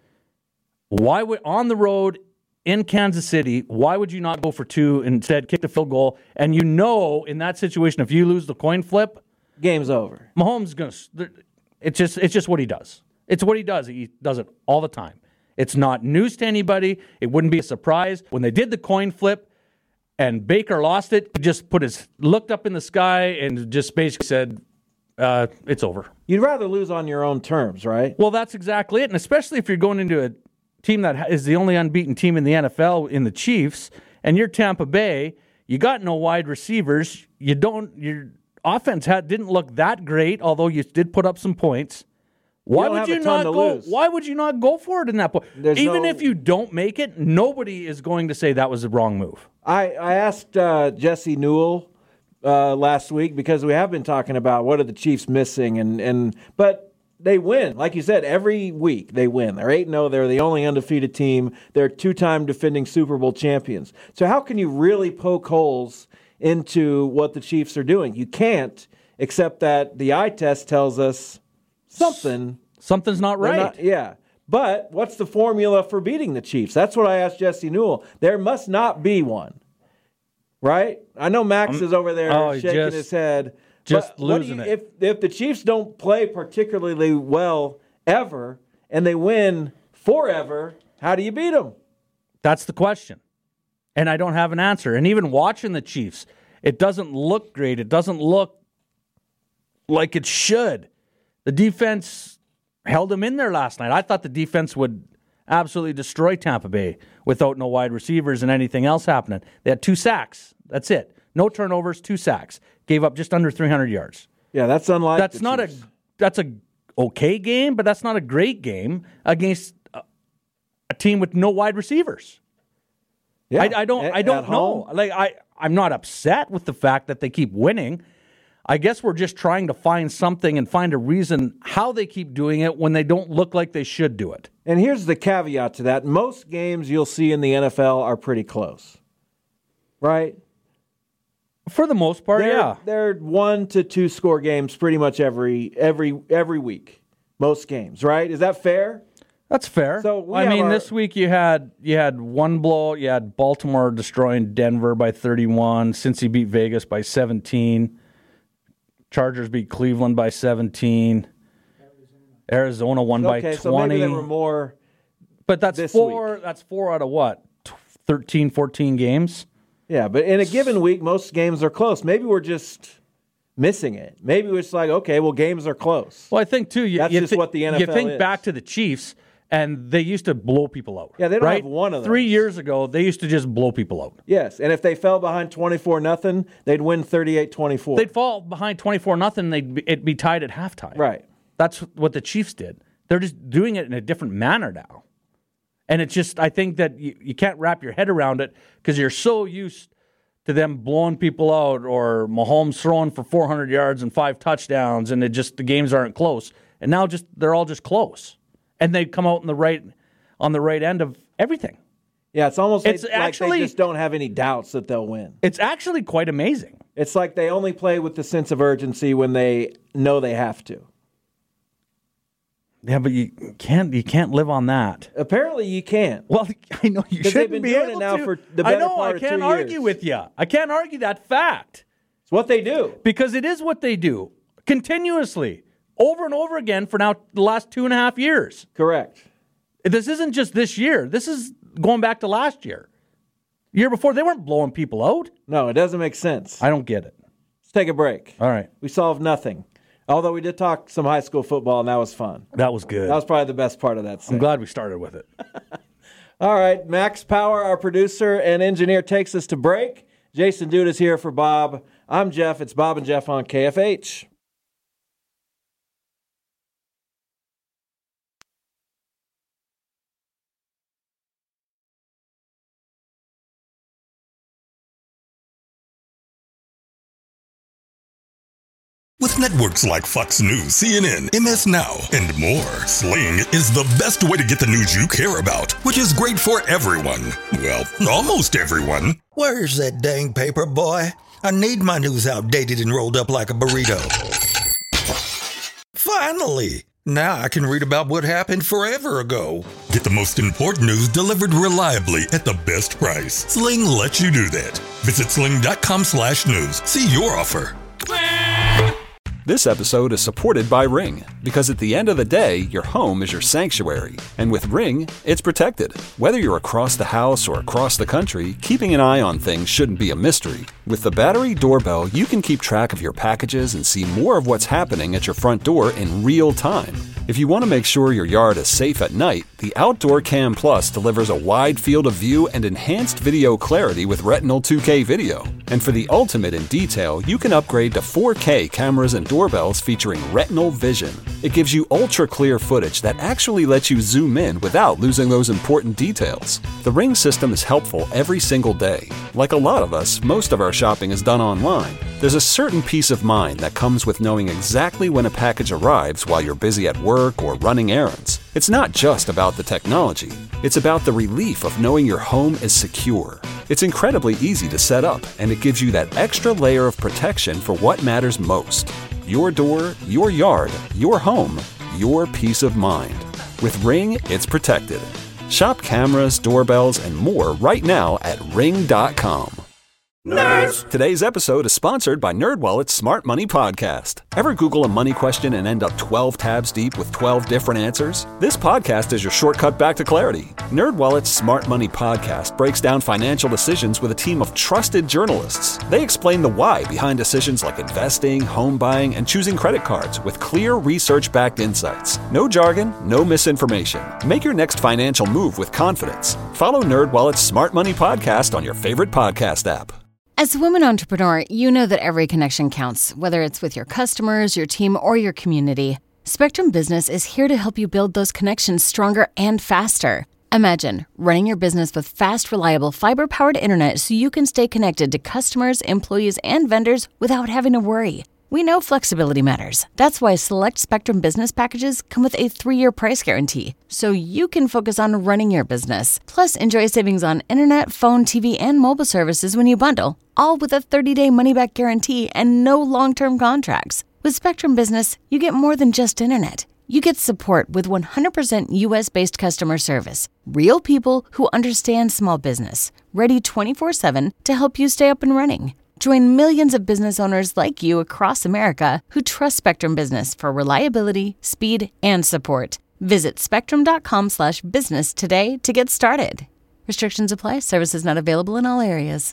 [SPEAKER 11] Why would, on the road in Kansas City, why would you not go for two and instead kick the field goal? And you know, in that situation, if you lose the coin flip,
[SPEAKER 8] game's over.
[SPEAKER 11] Mahomes is going to, it's just, it's just what he does. It's what he does. He does it all the time. It's not news to anybody. It wouldn't be a surprise. When they did the coin flip and Baker lost it, he just put his, looked up in the sky and just basically said, uh, it's over.
[SPEAKER 8] You'd rather lose on your own terms, right?
[SPEAKER 11] Well, that's exactly it. And especially if you're going into a team that is the only unbeaten team in the N F L in the Chiefs, and you're Tampa Bay, you got no wide receivers. You don't, your offense had, didn't look that great, although you did put up some points. Why
[SPEAKER 8] you
[SPEAKER 11] would you not go?
[SPEAKER 8] Lose.
[SPEAKER 11] Why would you not go for it in that point?
[SPEAKER 8] There's
[SPEAKER 11] Even
[SPEAKER 8] no,
[SPEAKER 11] if you don't make it, nobody is going to say that was the wrong move.
[SPEAKER 8] I, I asked uh, Jesse Newell uh, last week because we have been talking about what are the Chiefs missing, and, and but they win. Like you said, every week they win. They're eight and oh. They're the only undefeated team. They're two-time defending Super Bowl champions. So how can you really poke holes into what the Chiefs are doing? You can't, except that the eye test tells us something.
[SPEAKER 11] Something's not right.
[SPEAKER 8] Not, yeah. But what's the formula for beating the Chiefs? That's what I asked Jesse Newell. There must not be one. Right? I know Max um, is over there
[SPEAKER 11] oh,
[SPEAKER 8] shaking
[SPEAKER 11] just,
[SPEAKER 8] his head.
[SPEAKER 11] Just
[SPEAKER 8] but
[SPEAKER 11] losing
[SPEAKER 8] you,
[SPEAKER 11] it.
[SPEAKER 8] If, if the Chiefs don't play particularly well ever and they win forever, how do you beat them?
[SPEAKER 11] That's the question. And I don't have an answer. And even watching the Chiefs, it doesn't look great. It doesn't look like it should. The defense held them in there last night. I thought the defense would absolutely destroy Tampa Bay without no wide receivers and anything else happening. They had two sacks. That's it. No turnovers, two sacks. Gave up just under three hundred yards.
[SPEAKER 8] Yeah, that's unlike
[SPEAKER 11] That's
[SPEAKER 8] the
[SPEAKER 11] not
[SPEAKER 8] Chiefs.
[SPEAKER 11] a that's a okay game, but that's not a great game against a, a team with no wide receivers.
[SPEAKER 8] Yeah,
[SPEAKER 11] I, I don't
[SPEAKER 8] at,
[SPEAKER 11] I don't know.
[SPEAKER 8] Home.
[SPEAKER 11] Like I I'm not upset with the fact that they keep winning. I guess we're just trying to find something and find a reason how they keep doing it when they don't look like they should do it.
[SPEAKER 8] And here's the caveat to that. Most games you'll see in the N F L are pretty close. Right?
[SPEAKER 11] For the most part,
[SPEAKER 8] they're,
[SPEAKER 11] yeah.
[SPEAKER 8] They're one to two score games pretty much every every every week. Most games, right? Is that fair?
[SPEAKER 11] That's fair.
[SPEAKER 8] So
[SPEAKER 11] I mean,
[SPEAKER 8] our,
[SPEAKER 11] this week you had you had one blow. You had Baltimore destroying Denver by thirty-one. Cincy beat Vegas by seventeen. Chargers beat Cleveland by seventeen. Arizona, Arizona won
[SPEAKER 8] okay,
[SPEAKER 11] by twenty.
[SPEAKER 8] So maybe there were more.
[SPEAKER 11] But that's
[SPEAKER 8] this
[SPEAKER 11] four.
[SPEAKER 8] Week.
[SPEAKER 11] That's four out of what? thirteen, fourteen games.
[SPEAKER 8] Yeah, but in a given week, most games are close. Maybe we're just missing it. Maybe it's like, okay, well, games are close.
[SPEAKER 11] Well, I think too. You,
[SPEAKER 8] That's
[SPEAKER 11] you
[SPEAKER 8] just
[SPEAKER 11] th-
[SPEAKER 8] what the N F L
[SPEAKER 11] is. You think
[SPEAKER 8] is.
[SPEAKER 11] back to the Chiefs. And they used to blow people out.
[SPEAKER 8] Yeah, they don't
[SPEAKER 11] right?
[SPEAKER 8] have one of those.
[SPEAKER 11] Three years ago, they used to just blow people out.
[SPEAKER 8] Yes, and if they fell behind twenty-four nothing, they'd win thirty-eight twenty-four.
[SPEAKER 11] They'd fall behind twenty-four nothing, they'd be, it'd be tied at halftime.
[SPEAKER 8] Right.
[SPEAKER 11] That's what the Chiefs did. They're just doing it in a different manner now. And it's just, I think that you, you can't wrap your head around it because you're so used to them blowing people out or Mahomes throwing for four hundred yards and five touchdowns, and it just the games aren't close. And now just they're all just close. And they come out in the right on the right end of everything.
[SPEAKER 8] Yeah, it's almost
[SPEAKER 11] it's
[SPEAKER 8] like,
[SPEAKER 11] actually,
[SPEAKER 8] like they just don't have any doubts that they'll win.
[SPEAKER 11] It's actually quite amazing.
[SPEAKER 8] It's like they only play with the sense of urgency when they know they have to.
[SPEAKER 11] Yeah, but you can't you can't live on that.
[SPEAKER 8] Apparently you can't.
[SPEAKER 11] Well, I know you shouldn't
[SPEAKER 8] been
[SPEAKER 11] be
[SPEAKER 8] doing
[SPEAKER 11] able
[SPEAKER 8] it now
[SPEAKER 11] to.
[SPEAKER 8] for the better
[SPEAKER 11] I know
[SPEAKER 8] part
[SPEAKER 11] I can't
[SPEAKER 8] of two
[SPEAKER 11] argue
[SPEAKER 8] years.
[SPEAKER 11] with you. I can't argue that fact.
[SPEAKER 8] It's what they do.
[SPEAKER 11] Because it is what they do continuously, over and over again for now the last two and a half years.
[SPEAKER 8] Correct.
[SPEAKER 11] This isn't just this year. This is going back to last year. Year before, they weren't blowing people out.
[SPEAKER 8] No, it doesn't make sense.
[SPEAKER 11] I don't get it.
[SPEAKER 8] Let's take a break.
[SPEAKER 11] All right.
[SPEAKER 8] We solved nothing. Although we did talk some high school football, and that was fun.
[SPEAKER 11] That was good.
[SPEAKER 8] That was probably the best part of that segment.
[SPEAKER 11] I'm glad we started with it.
[SPEAKER 8] All right. Max Power, our producer and engineer, takes us to break. Jason Dude is here for Bob. I'm Jeff. It's Bob and Jeff on K F H.
[SPEAKER 1] With networks like Fox News, C N N, M S Now, and more, Sling is the best way to get the news you care about, which is great for everyone. Well, almost everyone.
[SPEAKER 2] Where's that dang paper, boy? I need my news outdated and rolled up like a burrito. Finally! Now I can read about what happened forever ago.
[SPEAKER 1] Get the most important news delivered reliably at the best price. Sling lets you do that. Visit sling.com slash news. See your offer.
[SPEAKER 3] This episode is supported by Ring, because at the end of the day, your home is your sanctuary. And with Ring, it's protected. Whether you're across the house or across the country, keeping an eye on things shouldn't be a mystery. With the battery doorbell, you can keep track of your packages and see more of what's happening at your front door in real time. If you want to make sure your yard is safe at night, the Outdoor Cam Plus delivers a wide field of view and enhanced video clarity with Retinal two K video. And for the ultimate in detail, you can upgrade to four K cameras and doorbells featuring Retinal Vision. It gives you ultra-clear footage that actually lets you zoom in without losing those important details. The Ring system is helpful every single day. Like a lot of us, most of our shopping is done online. There's a certain peace of mind that comes with knowing exactly when a package arrives while you're busy at work or running errands. It's not just about the technology. It's about the relief of knowing your home is secure. It's incredibly easy to set up, and it gives you that extra layer of protection for what matters most. Your door, your yard, your home, your peace of mind. With Ring, it's protected. Shop cameras, doorbells, and more right now at ring dot com. Nerds! Today's episode is sponsored by NerdWallet's Smart Money Podcast. Ever Google a money question and end up twelve tabs deep with twelve different answers? This podcast is your shortcut back to clarity. NerdWallet's Smart Money Podcast breaks down financial decisions with a team of trusted journalists. They explain the why behind decisions like investing, home buying, and choosing credit cards with clear research-backed insights. No jargon, no misinformation. Make your next financial move with confidence. Follow NerdWallet's Smart Money Podcast on your favorite podcast app.
[SPEAKER 4] As a woman entrepreneur, you know that every connection counts, whether it's with your customers, your team, or your community. Spectrum Business is here to help you build those connections stronger and faster. Imagine running your business with fast, reliable, fiber-powered internet so you can stay connected to customers, employees, and vendors without having to worry. We know flexibility matters. That's why select Spectrum Business packages come with a three-year price guarantee, so you can focus on running your business. Plus, enjoy savings on internet, phone, T V, and mobile services when you bundle, all with a thirty-day money-back guarantee and no long-term contracts. With Spectrum Business, you get more than just internet. You get support with one hundred percent U S-based customer service, real people who understand small business, ready twenty-four seven to help you stay up and running. Join millions of business owners like you across America who trust Spectrum Business for reliability, speed, and support. Visit spectrum.com slash business today to get started. Restrictions apply. Services not available in all areas.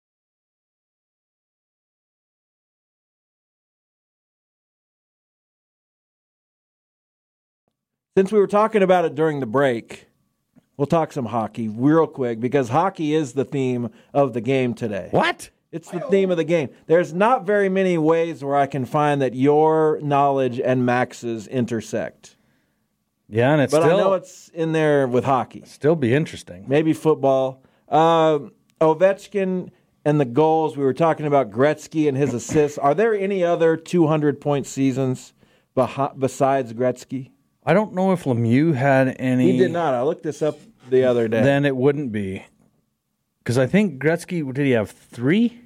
[SPEAKER 8] Since we were talking about it during the break, we'll talk some hockey real quick because hockey is the theme of the game today.
[SPEAKER 11] What?
[SPEAKER 8] It's the theme of the game. There's not very many ways where I can find that your knowledge and Max's intersect.
[SPEAKER 11] Yeah, and it's
[SPEAKER 8] but
[SPEAKER 11] still,
[SPEAKER 8] I know it's in there with hockey.
[SPEAKER 11] Still be interesting.
[SPEAKER 8] Maybe football. Uh, Ovechkin and the goals. We were talking about Gretzky and his assists. Are there any other two hundred point seasons besides Gretzky?
[SPEAKER 11] I don't know if Lemieux had any.
[SPEAKER 8] He did not. I looked this up the other day.
[SPEAKER 11] Then it wouldn't be. Because I think Gretzky, did he have three?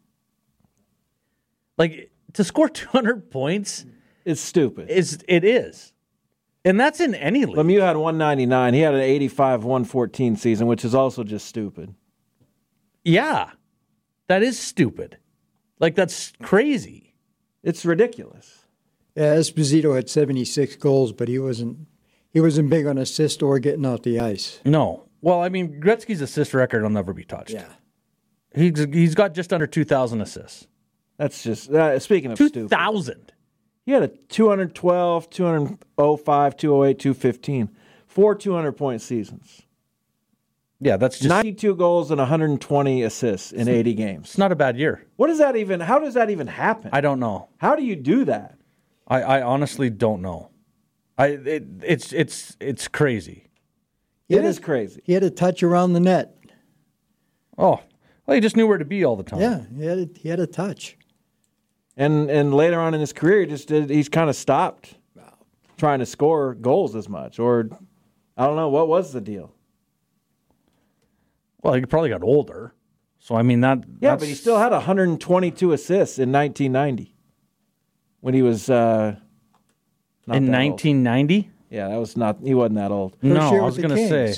[SPEAKER 11] Like, to score two hundred points
[SPEAKER 8] is stupid.
[SPEAKER 11] Is It is. And that's in any league.
[SPEAKER 8] Lemieux had one ninety-nine. He had an eighty-five one fourteen season, which is also just stupid.
[SPEAKER 11] Yeah. That is stupid. Like, that's crazy.
[SPEAKER 8] It's ridiculous.
[SPEAKER 12] Yeah, Esposito had seventy-six goals, but he wasn't he wasn't big on assist or getting off the ice.
[SPEAKER 11] No. Well, I mean, Gretzky's assist record will never be touched.
[SPEAKER 12] Yeah.
[SPEAKER 11] He's, he's got just under two thousand assists.
[SPEAKER 8] That's just, uh, speaking of
[SPEAKER 11] two
[SPEAKER 8] stupid.
[SPEAKER 11] two thousand.
[SPEAKER 8] He had a two twelve, two oh five, two oh eight, two fifteen. Four two hundred point seasons.
[SPEAKER 11] Yeah, that's just...
[SPEAKER 8] ninety-two goals and one hundred twenty assists in eighty games.
[SPEAKER 11] It's not a bad year.
[SPEAKER 8] What does that even, how does that even happen?
[SPEAKER 11] I don't know.
[SPEAKER 8] How do you do that?
[SPEAKER 11] I, I honestly don't know. I it, It's it's it's crazy.
[SPEAKER 8] It is crazy.
[SPEAKER 12] He had a touch around the net.
[SPEAKER 11] Oh, well, he just knew where to be all the time.
[SPEAKER 12] Yeah, he had a, he had a touch.
[SPEAKER 8] And and later on in his career, he just did, he's kind of stopped trying to score goals as much. Or, I don't know, what was the deal?
[SPEAKER 11] Well, he probably got older. So, I mean, that.
[SPEAKER 8] Yeah,
[SPEAKER 11] that's...
[SPEAKER 8] but he still had one hundred twenty-two assists in nineteen ninety when he was. Uh, not
[SPEAKER 11] in nineteen ninety?
[SPEAKER 8] Yeah, that was not. He wasn't that old.
[SPEAKER 11] No, I was going to say.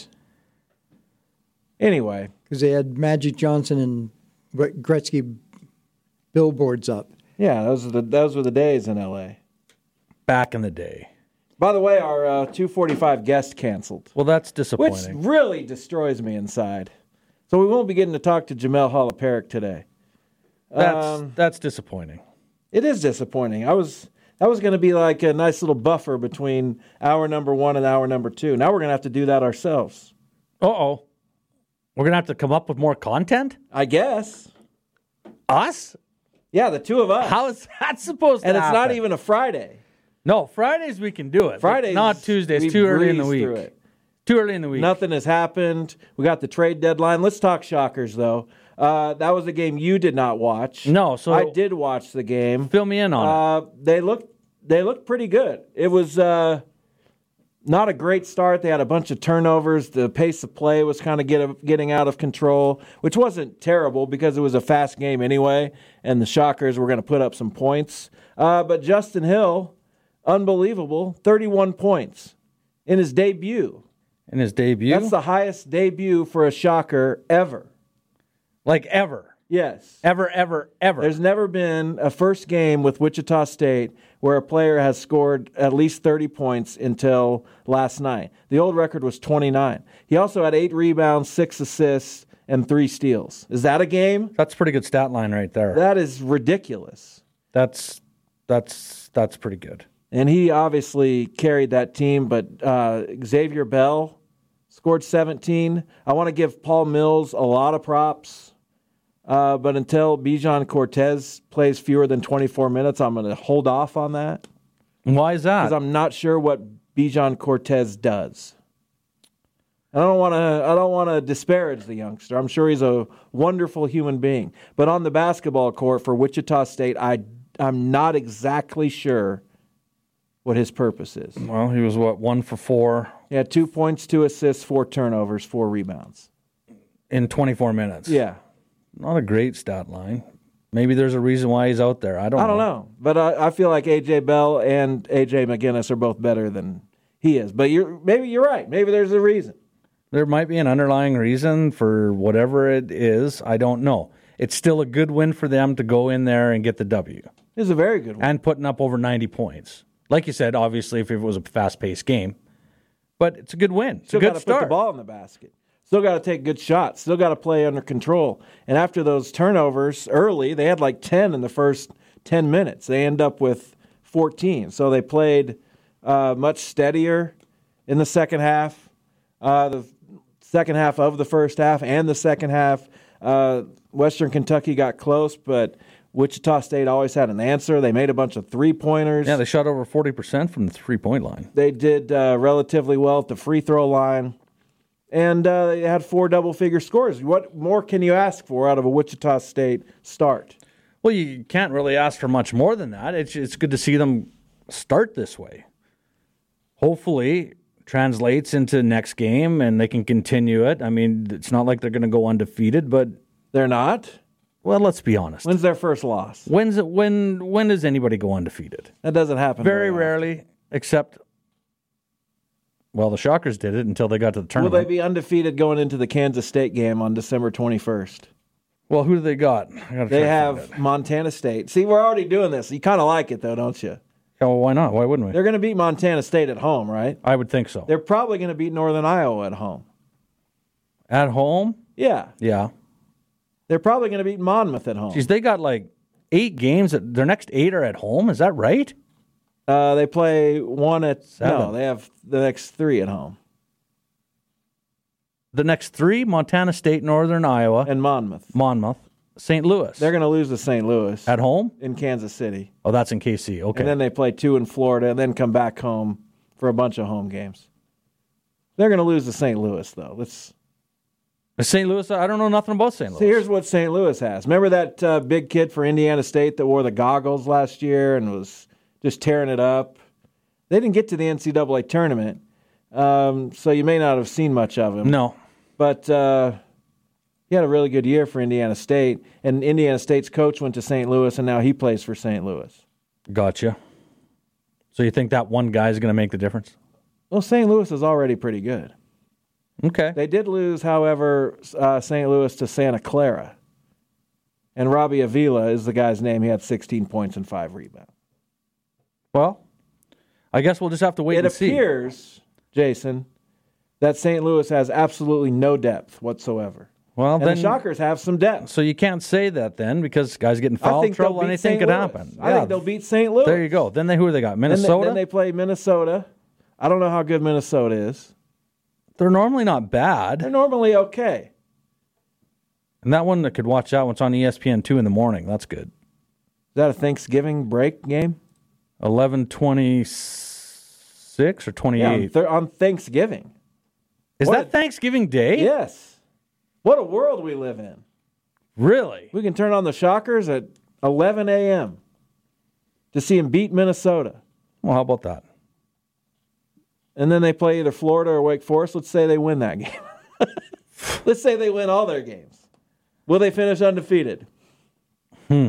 [SPEAKER 8] Anyway,
[SPEAKER 12] because they had Magic Johnson and Gretzky billboards up.
[SPEAKER 8] Yeah, those were the those were the days in L A.
[SPEAKER 11] Back in the day.
[SPEAKER 8] By the way, our uh, two forty-five guest canceled.
[SPEAKER 11] Well, that's disappointing.
[SPEAKER 8] Which really destroys me inside. So we won't be getting to talk to Jamel Holoparik today.
[SPEAKER 11] That's
[SPEAKER 8] um,
[SPEAKER 11] that's disappointing.
[SPEAKER 8] It is disappointing. I was that was going to be like a nice little buffer between hour number one and hour number two. Now we're going to have to do that ourselves.
[SPEAKER 11] Uh oh, we're going to have to come up with more content.
[SPEAKER 8] I guess.
[SPEAKER 11] Us?
[SPEAKER 8] Yeah, the two of us.
[SPEAKER 11] How is that supposed to
[SPEAKER 8] and
[SPEAKER 11] happen?
[SPEAKER 8] And it's not even a Friday.
[SPEAKER 11] No, Fridays we can do it.
[SPEAKER 8] Fridays,
[SPEAKER 11] not Tuesdays. Too early in the week.
[SPEAKER 8] It.
[SPEAKER 11] Too early in the week.
[SPEAKER 8] Nothing has happened. We got the trade deadline. Let's talk Shockers, though. Uh, that was a game you did not watch.
[SPEAKER 11] No, so
[SPEAKER 8] I did watch the game.
[SPEAKER 11] Fill me in on
[SPEAKER 8] uh, it. They looked they looked pretty good. It was uh, not a great start. They had a bunch of turnovers. The pace of play was kind of get, getting out of control, which wasn't terrible because it was a fast game anyway, and the Shockers were going to put up some points. Uh, but Justin Hill, unbelievable, thirty-one points in his debut.
[SPEAKER 11] In his debut?
[SPEAKER 8] That's the highest debut for a Shocker ever.
[SPEAKER 11] Like ever?
[SPEAKER 8] Yes.
[SPEAKER 11] Ever, ever, ever.
[SPEAKER 8] There's never been a first game with Wichita State where a player has scored at least thirty points until last night. The old record was twenty-nine. He also had eight rebounds, six assists, and three steals. Is that a game?
[SPEAKER 11] That's a pretty good stat line right there.
[SPEAKER 8] That is ridiculous.
[SPEAKER 11] That's that's that's pretty good.
[SPEAKER 8] And he obviously carried that team, but uh, Xavier Bell scored seventeen. I want to give Paul Mills a lot of props. Uh, but until Bijan Cortez plays fewer than twenty-four minutes, I'm going to hold off on that.
[SPEAKER 11] Why is that?
[SPEAKER 8] Because I'm not sure what Bijan Cortez does. I don't want to. I don't want to disparage the youngster. I'm sure he's a wonderful human being. But on the basketball court for Wichita State, I I'm not exactly sure what his purpose is.
[SPEAKER 11] Well, he was what one for four.
[SPEAKER 8] Yeah, two points, two assists, four turnovers, four rebounds
[SPEAKER 11] in twenty-four minutes.
[SPEAKER 8] Yeah.
[SPEAKER 11] Not a great stat line. Maybe there's a reason why he's out there. I don't know.
[SPEAKER 8] I don't know. But I, I feel like A J Bell and A J McGinnis are both better than he is. But you're maybe you're right. Maybe there's a reason.
[SPEAKER 11] There might be an underlying reason for whatever it is. I don't know. It's still a good win for them to go in there and get the W.
[SPEAKER 8] It's a very good win.
[SPEAKER 11] And putting up over ninety points. Like you said, obviously, if it was a fast-paced game. But it's a good win. It's
[SPEAKER 8] Still
[SPEAKER 11] a good
[SPEAKER 8] got to
[SPEAKER 11] start.
[SPEAKER 8] put the ball in the basket. Still got to take good shots. Still got to play under control. And after those turnovers early, they had like ten in the first ten minutes. They end up with fourteen. So they played uh, much steadier in the second half. Uh, the second half of the first half and the second half, uh, Western Kentucky got close, but Wichita State always had an answer. They made a bunch of three-pointers.
[SPEAKER 11] Yeah, they shot over forty percent from the three-point line.
[SPEAKER 8] They did uh, relatively well at the free throw line. And uh, they had four double-figure scores. What more can you ask for out of a Wichita State start?
[SPEAKER 11] Well, you can't really ask for much more than that. It's it's good to see them start this way. Hopefully, translates into next game, and they can continue it. I mean, it's not like they're going to go undefeated, but
[SPEAKER 8] they're not.
[SPEAKER 11] Well, let's be honest.
[SPEAKER 8] When's their first loss?
[SPEAKER 11] When's it, when when does anybody go undefeated?
[SPEAKER 8] That doesn't happen
[SPEAKER 11] very,
[SPEAKER 8] very
[SPEAKER 11] rarely, except. Well, the Shockers did it until they got to the tournament.
[SPEAKER 8] Will they be undefeated going into the Kansas State game on December twenty-first?
[SPEAKER 11] Well, who do they got?
[SPEAKER 8] They have Montana State. See, we're already doing this. You kind of like it, though, don't you?
[SPEAKER 11] Yeah, well, why not? Why wouldn't we?
[SPEAKER 8] They're going to beat Montana State at home, right?
[SPEAKER 11] I would think so.
[SPEAKER 8] They're probably going to beat Northern Iowa at home.
[SPEAKER 11] At home?
[SPEAKER 8] Yeah.
[SPEAKER 11] Yeah.
[SPEAKER 8] They're probably going to beat Monmouth at home.
[SPEAKER 11] Geez, they got like eight games. That, their next eight are at home. Is that right?
[SPEAKER 8] Uh, they play one at...
[SPEAKER 11] Seven.
[SPEAKER 8] No, they have the next three at home.
[SPEAKER 11] The next three, Montana State, Northern Iowa.
[SPEAKER 8] And Monmouth.
[SPEAKER 11] Monmouth. Saint Louis.
[SPEAKER 8] They're going to lose to Saint Louis.
[SPEAKER 11] At home?
[SPEAKER 8] In Kansas City.
[SPEAKER 11] Oh, that's in K C. Okay.
[SPEAKER 8] And then they play two in Florida and then come back home for a bunch of home games. They're going to lose to Saint Louis, though. Let's
[SPEAKER 11] Saint Louis, I don't know nothing about Saint Louis.
[SPEAKER 8] So here's what Saint Louis has. Remember that uh, big kid for Indiana State that wore the goggles last year and was just tearing it up? They didn't get to the N C double A tournament, um, so you may not have seen much of him.
[SPEAKER 11] No.
[SPEAKER 8] But uh, he had a really good year for Indiana State, and Indiana State's coach went to Saint Louis, and now he plays for Saint Louis.
[SPEAKER 11] Gotcha. So you think that one guy is going to make the difference?
[SPEAKER 8] Well, Saint Louis is already pretty good.
[SPEAKER 11] Okay.
[SPEAKER 8] They did lose, however, uh, Saint Louis to Santa Clara. And Robbie Avila is the guy's name. He had sixteen points and five rebounds.
[SPEAKER 11] Well, I guess we'll just have to wait
[SPEAKER 8] it
[SPEAKER 11] and see.
[SPEAKER 8] It appears, Jason, that Saint Louis has absolutely no depth whatsoever.
[SPEAKER 11] Well,
[SPEAKER 8] and
[SPEAKER 11] then
[SPEAKER 8] the Shockers have some depth.
[SPEAKER 11] So you can't say that then because guys get in foul trouble, anything could happen.
[SPEAKER 8] I yeah. think they'll beat Saint Louis.
[SPEAKER 11] There you go. Then they who are they got? Minnesota?
[SPEAKER 8] Then they, then they play Minnesota. I don't know how good Minnesota is.
[SPEAKER 11] They're normally not bad.
[SPEAKER 8] They're normally okay.
[SPEAKER 11] And that one that could watch out when it's on E S P N two in the morning. That's good.
[SPEAKER 8] Is that a Thanksgiving break game?
[SPEAKER 11] eleven twenty-six or twenty-eight?
[SPEAKER 8] Yeah, on Thanksgiving.
[SPEAKER 11] Is
[SPEAKER 8] what
[SPEAKER 11] that a, Thanksgiving Day?
[SPEAKER 8] Yes. What a world we live in.
[SPEAKER 11] Really?
[SPEAKER 8] We can turn on the Shockers at eleven a.m. to see them beat Minnesota.
[SPEAKER 11] Well, how about that?
[SPEAKER 8] And then they play either Florida or Wake Forest. Let's say they win that game. Let's say they win all their games. Will they finish undefeated?
[SPEAKER 11] Hmm.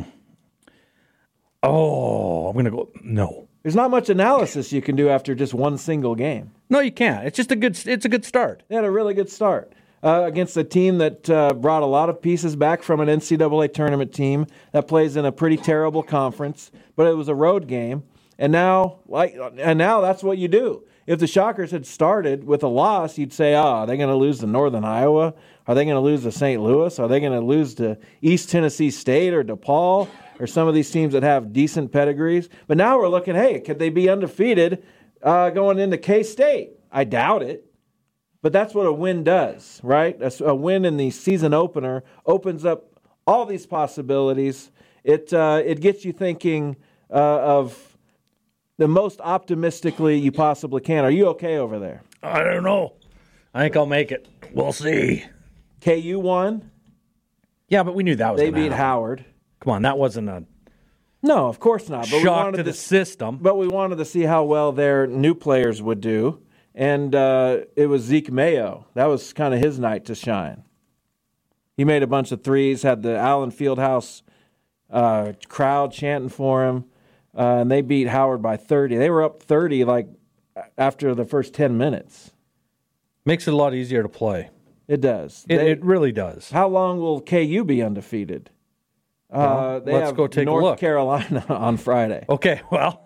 [SPEAKER 11] Oh, I'm going to go, no.
[SPEAKER 8] There's not much analysis you can do after just one single game.
[SPEAKER 11] No, you can't. It's just a good, it's a good start.
[SPEAKER 8] They had a really good start uh, against a team that uh, brought a lot of pieces back from an N C double A tournament team that plays in a pretty terrible conference, but it was a road game. And now, like, and now that's what you do. If the Shockers had started with a loss, you'd say, oh, are they going to lose to Northern Iowa? Are they going to lose to Saint Louis? Are they going to lose to East Tennessee State or DePaul or some of these teams that have decent pedigrees? But now we're looking, hey, could they be undefeated uh, going into K-State? I doubt it. But that's what a win does, right? A, a win in the season opener opens up all these possibilities. It, uh, it gets you thinking uh, of the most optimistically you possibly can. Are you okay over there?
[SPEAKER 11] I don't know. I think I'll make it. We'll see.
[SPEAKER 8] K U won.
[SPEAKER 11] Yeah, but we knew that was
[SPEAKER 8] They
[SPEAKER 11] gonna
[SPEAKER 8] beat
[SPEAKER 11] happen.
[SPEAKER 8] Howard.
[SPEAKER 11] Come on, that wasn't a
[SPEAKER 8] No, of course not. But we
[SPEAKER 11] shock
[SPEAKER 8] wanted
[SPEAKER 11] to the
[SPEAKER 8] to,
[SPEAKER 11] system.
[SPEAKER 8] But we wanted to see how well their new players would do. And uh, it was Zeke Mayo. That was kind of his night to shine. He made a bunch of threes, had the Allen Fieldhouse uh, crowd chanting for him. Uh, and they beat Howard by thirty. They were up thirty like after the first ten minutes.
[SPEAKER 11] Makes it a lot easier to play.
[SPEAKER 8] It does.
[SPEAKER 11] It,
[SPEAKER 8] They-
[SPEAKER 11] it really does.
[SPEAKER 8] How long will K U be undefeated?
[SPEAKER 11] Well,
[SPEAKER 8] Uh, they
[SPEAKER 11] let's
[SPEAKER 8] have
[SPEAKER 11] go take a
[SPEAKER 8] North
[SPEAKER 11] look.
[SPEAKER 8] Carolina on Friday.
[SPEAKER 11] Okay, well,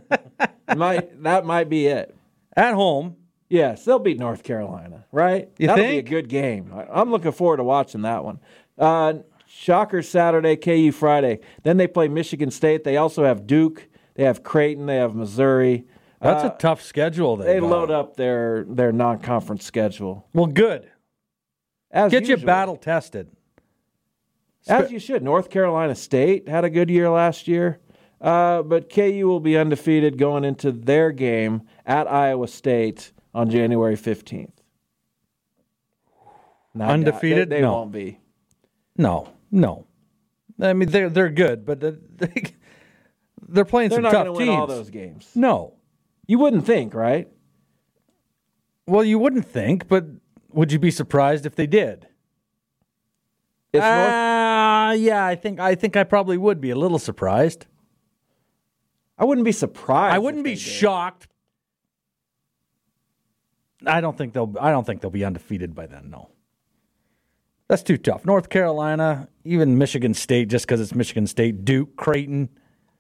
[SPEAKER 8] might that might be it.
[SPEAKER 11] At home.
[SPEAKER 8] Yes, they'll beat North Carolina, right?
[SPEAKER 11] You
[SPEAKER 8] That'll
[SPEAKER 11] think?
[SPEAKER 8] be a good game. I- I'm looking forward to watching that one. Uh, Shockers Saturday, K U Friday. Then they play Michigan State. They also have Duke. They have Creighton. They have Missouri.
[SPEAKER 11] That's
[SPEAKER 8] Uh,
[SPEAKER 11] a tough schedule. They,
[SPEAKER 8] They
[SPEAKER 11] got.
[SPEAKER 8] load up their, their non-conference schedule.
[SPEAKER 11] Well, good.
[SPEAKER 8] As
[SPEAKER 11] Get you
[SPEAKER 8] usual.
[SPEAKER 11] battle tested.
[SPEAKER 8] As you should. North Carolina State had a good year last year. Uh, but K U will be undefeated going into their game at Iowa State on January fifteenth. Not
[SPEAKER 11] Undefeated?
[SPEAKER 8] They, they
[SPEAKER 11] No.
[SPEAKER 8] won't be.
[SPEAKER 11] No, no. I mean, they're they're good, but they, they're playing
[SPEAKER 8] They're
[SPEAKER 11] some
[SPEAKER 8] not
[SPEAKER 11] tough
[SPEAKER 8] going to
[SPEAKER 11] teams.
[SPEAKER 8] win all those games.
[SPEAKER 11] No.
[SPEAKER 8] You wouldn't think, right?
[SPEAKER 11] Well, you wouldn't think, but would you be surprised if they did?
[SPEAKER 8] It's North-
[SPEAKER 11] Ah, yeah, I think I think I probably would be a little surprised.
[SPEAKER 8] I wouldn't be surprised.
[SPEAKER 11] I wouldn't be shocked. I don't think they'll. I don't think they'll be undefeated by then. No, that's too tough. North Carolina, even Michigan State, just because it's Michigan State. Duke, Creighton,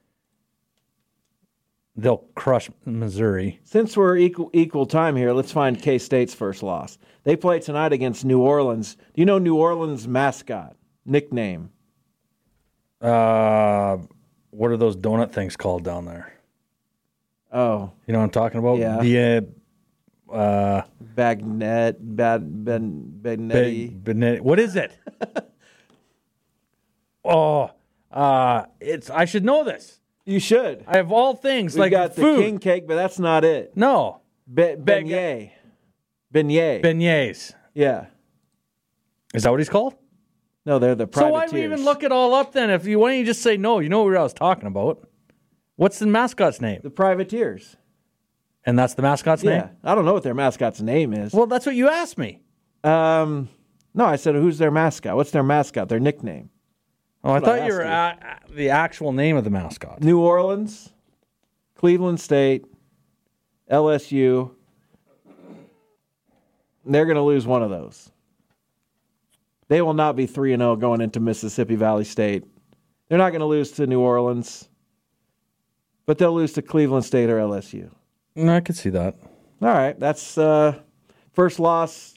[SPEAKER 11] they'll crush Missouri.
[SPEAKER 8] Since we're equal equal time here, let's find K-State's first loss. They play tonight against New Orleans. Do you know New Orleans' mascot nickname?
[SPEAKER 11] Uh, what are those donut things called down there?
[SPEAKER 8] Oh,
[SPEAKER 11] You know what I'm talking about?
[SPEAKER 8] Yeah.
[SPEAKER 11] The uh, uh,
[SPEAKER 8] Bagnet, Bad, Ben, Bagnetti.
[SPEAKER 11] Big Benetti. What is it? oh, uh, it's. I should know this.
[SPEAKER 8] You should.
[SPEAKER 11] I have all things
[SPEAKER 8] We
[SPEAKER 11] like
[SPEAKER 8] got
[SPEAKER 11] food.
[SPEAKER 8] the king cake, but that's not it.
[SPEAKER 11] No,
[SPEAKER 8] Be,
[SPEAKER 11] Bag-
[SPEAKER 8] beignet. Beignet.
[SPEAKER 11] beignets.
[SPEAKER 8] Yeah.
[SPEAKER 11] Is that what he's called?
[SPEAKER 8] No, they're the
[SPEAKER 11] So
[SPEAKER 8] Privateers.
[SPEAKER 11] why do we even look it all up then? If you why don't you just say no? You know what I was talking about. What's the mascot's name?
[SPEAKER 8] The Privateers.
[SPEAKER 11] And that's the mascot's
[SPEAKER 8] Yeah,
[SPEAKER 11] name?
[SPEAKER 8] I don't know what their mascot's name is.
[SPEAKER 11] Well, that's what you asked me.
[SPEAKER 8] Um, no, I said who's their mascot? What's their mascot? Their nickname?
[SPEAKER 11] Oh, I
[SPEAKER 8] That's what
[SPEAKER 11] thought
[SPEAKER 8] I
[SPEAKER 11] you were
[SPEAKER 8] asked
[SPEAKER 11] at the actual name of the mascot.
[SPEAKER 8] New Orleans, Cleveland State, L S U. They're going to lose one of those. They will not be three and oh going into Mississippi Valley State. They're not going to lose to New Orleans, but they'll lose to Cleveland State or L S U.
[SPEAKER 11] No, I could see that.
[SPEAKER 8] All right, that's uh, first loss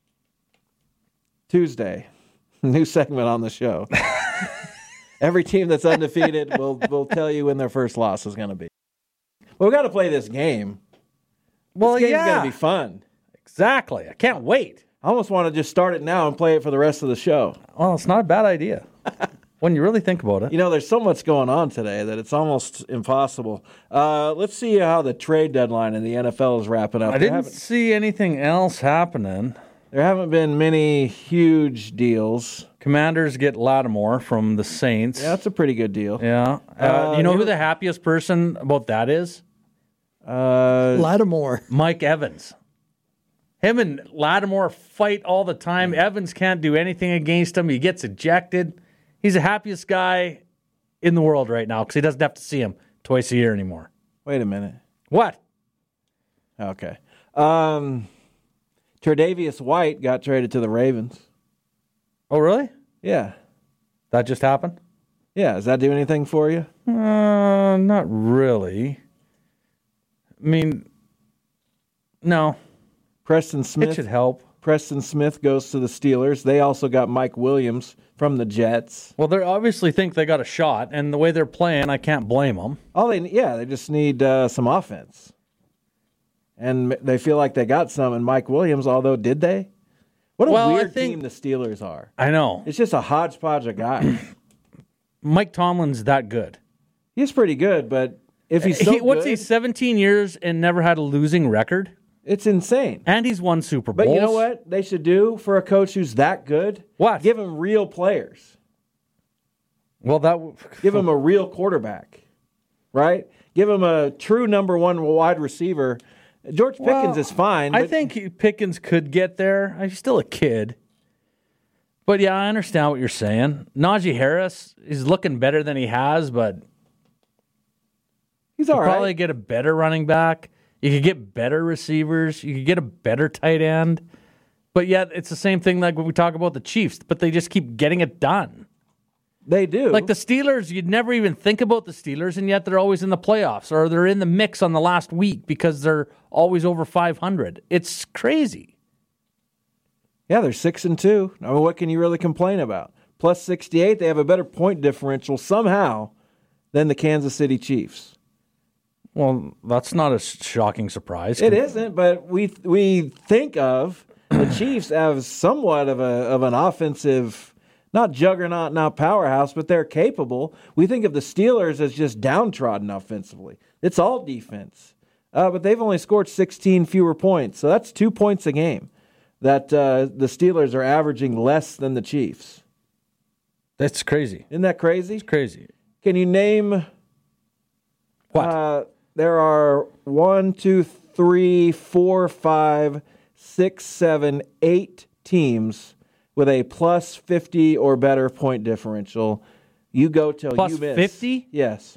[SPEAKER 8] Tuesday. New segment on the show. Every team that's undefeated will will tell you when their first loss is going to be. Well, we got to play this game.
[SPEAKER 11] Well,
[SPEAKER 8] this game's
[SPEAKER 11] yeah.
[SPEAKER 8] going to be fun.
[SPEAKER 11] Exactly. I can't wait.
[SPEAKER 8] I almost want to just start it now and play it for the rest of the show.
[SPEAKER 11] Well, it's not a bad idea when you really think about it.
[SPEAKER 8] You know, there's so much going on today that it's almost impossible. Uh, let's see how the trade deadline in the N F L is wrapping up.
[SPEAKER 11] I
[SPEAKER 8] There
[SPEAKER 11] didn't
[SPEAKER 8] haven't-
[SPEAKER 11] see anything else happening.
[SPEAKER 8] There haven't been many huge deals.
[SPEAKER 11] Commanders get Lattimore from the Saints.
[SPEAKER 8] Yeah, that's a pretty good deal.
[SPEAKER 11] Yeah. Uh,
[SPEAKER 8] Uh,
[SPEAKER 11] you know
[SPEAKER 8] you-
[SPEAKER 11] who the happiest person about that is?
[SPEAKER 8] Uh,
[SPEAKER 12] Lattimore.
[SPEAKER 11] Mike Evans. Him and Lattimore fight all the time. Evans can't do anything against him. He gets ejected. He's the happiest guy in the world right now because he doesn't have to see him twice a year anymore.
[SPEAKER 8] Wait a minute.
[SPEAKER 11] What?
[SPEAKER 8] Okay. Um, Tre'Davious White got traded to the Ravens.
[SPEAKER 11] Oh, really?
[SPEAKER 8] Yeah.
[SPEAKER 11] That just happened?
[SPEAKER 8] Yeah. Does that do anything for you?
[SPEAKER 11] Uh, not really. I mean, no.
[SPEAKER 8] Preston Smith.
[SPEAKER 11] It should help.
[SPEAKER 8] Preston Smith goes to the Steelers. They also got Mike Williams from the Jets.
[SPEAKER 11] Well, they obviously think they got a shot, and the way they're playing, I can't blame them.
[SPEAKER 8] All they, yeah, they just need uh, some offense, and they feel like they got some. And Mike Williams, although did they? What a
[SPEAKER 11] Well, I
[SPEAKER 8] weird
[SPEAKER 11] think-
[SPEAKER 8] team the Steelers are.
[SPEAKER 11] I know.
[SPEAKER 8] It's just a hodgepodge of guys.
[SPEAKER 11] Mike Tomlin's that good.
[SPEAKER 8] He's pretty good, but if he's so
[SPEAKER 11] He- what's
[SPEAKER 8] good,
[SPEAKER 11] he, seventeen years and never had a losing record?
[SPEAKER 8] it's insane.
[SPEAKER 11] And he's won Super Bowls.
[SPEAKER 8] But you know what they should do for a coach who's that good?
[SPEAKER 11] What?
[SPEAKER 8] Give him real players.
[SPEAKER 11] Well, that w-
[SPEAKER 8] Give him a real quarterback, right? Give him a true number one wide receiver. George Pickens
[SPEAKER 11] Well,
[SPEAKER 8] is fine.
[SPEAKER 11] I
[SPEAKER 8] but
[SPEAKER 11] think he- Pickens could get there. He's still a kid. But yeah, I understand what you're saying. Najee Harris is looking better than he has, but
[SPEAKER 8] he's
[SPEAKER 11] you
[SPEAKER 8] all
[SPEAKER 11] could
[SPEAKER 8] right.
[SPEAKER 11] probably get a better running back. You could get better receivers. You could get a better tight end. But yet, it's the same thing like when we talk about the Chiefs, but they just keep getting it done.
[SPEAKER 8] They do.
[SPEAKER 11] Like the Steelers, you'd never even think about the Steelers, and yet they're always in the playoffs, or they're in the mix on the last week because they're always over five hundred. It's crazy.
[SPEAKER 8] Yeah, they're six and two. I mean, what can you really complain about? Plus sixty-eight, they have a better point differential somehow than the Kansas City Chiefs.
[SPEAKER 11] Well, that's not a shocking surprise.
[SPEAKER 8] It isn't, but we we think of the Chiefs as somewhat of a of an offensive, not juggernaut, not powerhouse, but they're capable. We think of the Steelers as just downtrodden offensively. It's all defense, uh, but they've only scored sixteen fewer points, so that's two points a game. That uh, the Steelers are averaging less than the Chiefs.
[SPEAKER 11] That's crazy.
[SPEAKER 8] Isn't that crazy?
[SPEAKER 11] It's crazy.
[SPEAKER 8] Can you name
[SPEAKER 11] what?
[SPEAKER 8] Uh, there are one, two, three, four, five, six, seven, eight teams with a plus fifty or better point differential. You go till
[SPEAKER 11] Plus
[SPEAKER 8] you miss.
[SPEAKER 11] fifty?
[SPEAKER 8] Yes.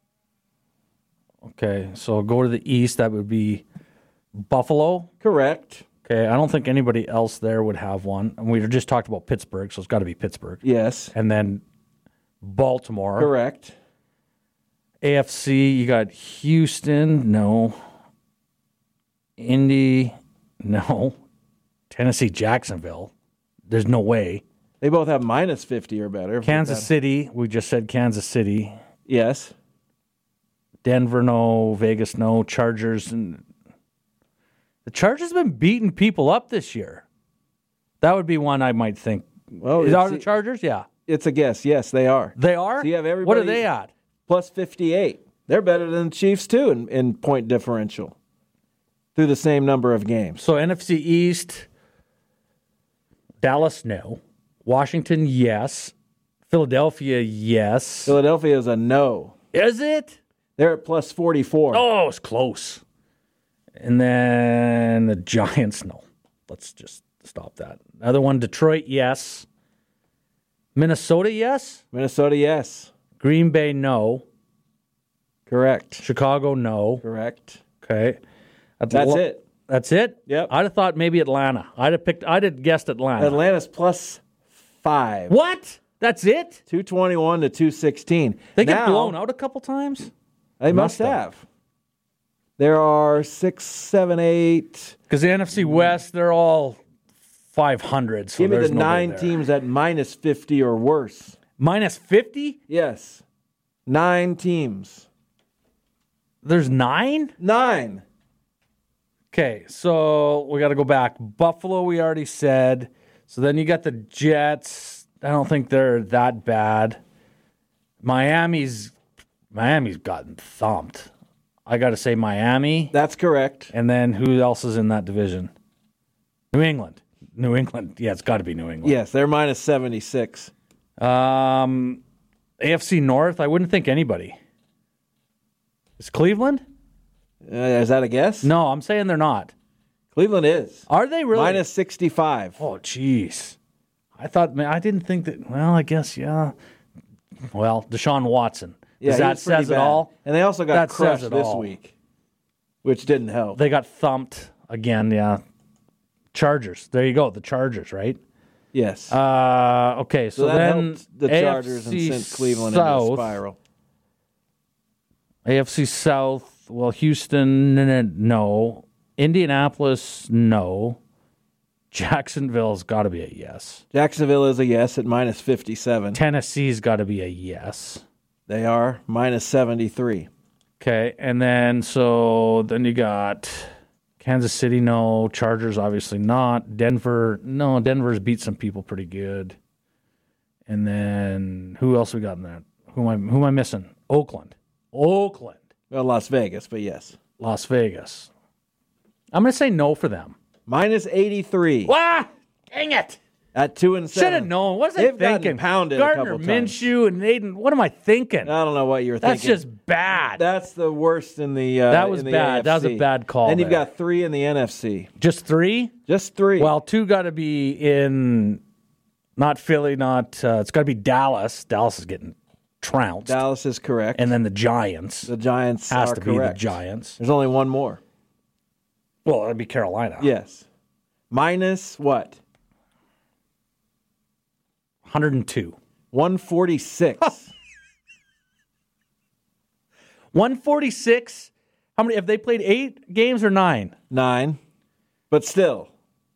[SPEAKER 11] Okay, so go to the east. That would be Buffalo.
[SPEAKER 8] Correct.
[SPEAKER 11] Okay, I don't think anybody else there would have one. And we just talked about Pittsburgh, so it's got to be Pittsburgh.
[SPEAKER 8] Yes.
[SPEAKER 11] And then Baltimore.
[SPEAKER 8] Correct.
[SPEAKER 11] A F C, you got Houston, no. Indy, no. Tennessee, Jacksonville, there's no way.
[SPEAKER 8] They both have minus fifty or better.
[SPEAKER 11] Kansas City, we just said Kansas City.
[SPEAKER 8] Yes.
[SPEAKER 11] Denver, no. Vegas, no. Chargers, and the Chargers have been beating people up this year. That would be one I might think.
[SPEAKER 8] Well,
[SPEAKER 11] Is that
[SPEAKER 8] it's-
[SPEAKER 11] the Chargers? Yeah.
[SPEAKER 8] It's a guess. Yes, they are.
[SPEAKER 11] They are?
[SPEAKER 8] So you have everybody.
[SPEAKER 11] What are they at?
[SPEAKER 8] Plus fifty-eight. They're better than the Chiefs, too, in, in point differential through the same number of games.
[SPEAKER 11] So N F C East, Dallas, no. Washington, yes. Philadelphia, yes.
[SPEAKER 8] Philadelphia is a no.
[SPEAKER 11] Is it?
[SPEAKER 8] They're at plus forty-four.
[SPEAKER 11] Oh, it's close. And then the Giants, no. Let's just stop that. Another one, Detroit, yes. Minnesota, yes.
[SPEAKER 8] Minnesota, yes.
[SPEAKER 11] Green Bay, no.
[SPEAKER 8] Correct.
[SPEAKER 11] Chicago, no.
[SPEAKER 8] Correct.
[SPEAKER 11] Okay.
[SPEAKER 8] That's
[SPEAKER 11] lo-
[SPEAKER 8] it.
[SPEAKER 11] That's it?
[SPEAKER 8] Yep.
[SPEAKER 11] I'd have thought maybe Atlanta. I'd have picked. I'd have guessed Atlanta.
[SPEAKER 8] Atlanta's plus five.
[SPEAKER 11] What? That's it?
[SPEAKER 8] two twenty-one to two sixteen.
[SPEAKER 11] They get
[SPEAKER 8] Now,
[SPEAKER 11] blown out a couple times?
[SPEAKER 8] They must,
[SPEAKER 11] Must
[SPEAKER 8] have. There are six, seven, eight.
[SPEAKER 11] Because the N F C West, they're all five hundred. So
[SPEAKER 8] Give me
[SPEAKER 11] there's
[SPEAKER 8] the
[SPEAKER 11] nobody
[SPEAKER 8] nine
[SPEAKER 11] there.
[SPEAKER 8] teams at minus fifty or worse.
[SPEAKER 11] Minus fifty?
[SPEAKER 8] Yes. Nine teams.
[SPEAKER 11] There's nine?
[SPEAKER 8] Nine.
[SPEAKER 11] Okay, so we got to go back. Buffalo, we already said. So then you got the Jets. I don't think they're that bad. Miami's Miami's gotten thumped. I got to say Miami.
[SPEAKER 8] That's correct.
[SPEAKER 11] And then who else is in that division? New England. New England. Yeah, it's got to be New England.
[SPEAKER 8] Yes, they're minus seventy-six.
[SPEAKER 11] Um, A F C North, I wouldn't think anybody. Is Cleveland?
[SPEAKER 8] Uh, is that a guess?
[SPEAKER 11] No, I'm saying they're not.
[SPEAKER 8] Cleveland is.
[SPEAKER 11] Are they really?
[SPEAKER 8] Minus sixty-five.
[SPEAKER 11] Oh, jeez. I thought, man, I didn't think that. Well, I guess, yeah. Well, Deshaun Watson.
[SPEAKER 8] Yeah,
[SPEAKER 11] Does
[SPEAKER 8] he
[SPEAKER 11] that
[SPEAKER 8] was pretty
[SPEAKER 11] says it
[SPEAKER 8] bad.
[SPEAKER 11] all?
[SPEAKER 8] And they also got
[SPEAKER 11] That says
[SPEAKER 8] crushed
[SPEAKER 11] it
[SPEAKER 8] this
[SPEAKER 11] all.
[SPEAKER 8] week, which didn't help.
[SPEAKER 11] They got thumped again, yeah. Chargers. There you go, the Chargers, right?
[SPEAKER 8] Yes.
[SPEAKER 11] Uh, okay, so,
[SPEAKER 8] so that
[SPEAKER 11] then
[SPEAKER 8] helped the Chargers
[SPEAKER 11] A F C
[SPEAKER 8] and sent Cleveland
[SPEAKER 11] South,
[SPEAKER 8] into a spiral.
[SPEAKER 11] A F C South, well, Houston, no. Indianapolis, no. Jacksonville's got to be a yes.
[SPEAKER 8] Jacksonville is a yes at minus fifty-seven.
[SPEAKER 11] Tennessee's got to be a yes.
[SPEAKER 8] They are minus seventy-three.
[SPEAKER 11] Okay, and then so then you got Kansas City, no. Chargers, obviously not. Denver, no. Denver's beat some people pretty good. And then who else we got in that? Who am I? Who am I missing? Oakland. Oakland.
[SPEAKER 8] Well, Las Vegas, but yes.
[SPEAKER 11] Las Vegas. I'm going to say no for them.
[SPEAKER 8] Minus eighty-three.
[SPEAKER 11] Wah! Dang it!
[SPEAKER 8] At two and seven.
[SPEAKER 11] Should have known. What was I
[SPEAKER 8] They've
[SPEAKER 11] thinking?
[SPEAKER 8] gotten pounded
[SPEAKER 11] Gardner
[SPEAKER 8] a couple times.
[SPEAKER 11] Minshew and Aiden. What am I thinking?
[SPEAKER 8] I don't know what you were
[SPEAKER 11] That's
[SPEAKER 8] thinking.
[SPEAKER 11] just bad.
[SPEAKER 8] That's the worst in the uh,
[SPEAKER 11] That was
[SPEAKER 8] in the
[SPEAKER 11] bad.
[SPEAKER 8] A F C.
[SPEAKER 11] That was a bad call
[SPEAKER 8] And you've
[SPEAKER 11] there.
[SPEAKER 8] got three in the N F C.
[SPEAKER 11] Just three?
[SPEAKER 8] Just three.
[SPEAKER 11] Well, two got to be in not Philly, not uh, it's got to be Dallas. Dallas is getting trounced.
[SPEAKER 8] Dallas is correct.
[SPEAKER 11] And then the Giants.
[SPEAKER 8] The Giants
[SPEAKER 11] has
[SPEAKER 8] are
[SPEAKER 11] to
[SPEAKER 8] correct.
[SPEAKER 11] be the Giants.
[SPEAKER 8] There's only one more.
[SPEAKER 11] Well, that'd be Carolina.
[SPEAKER 8] Yes. Minus what?
[SPEAKER 11] one hundred two.
[SPEAKER 8] one forty-six.
[SPEAKER 11] one forty-six? How many have they played? Eight games or nine?
[SPEAKER 8] Nine. But still.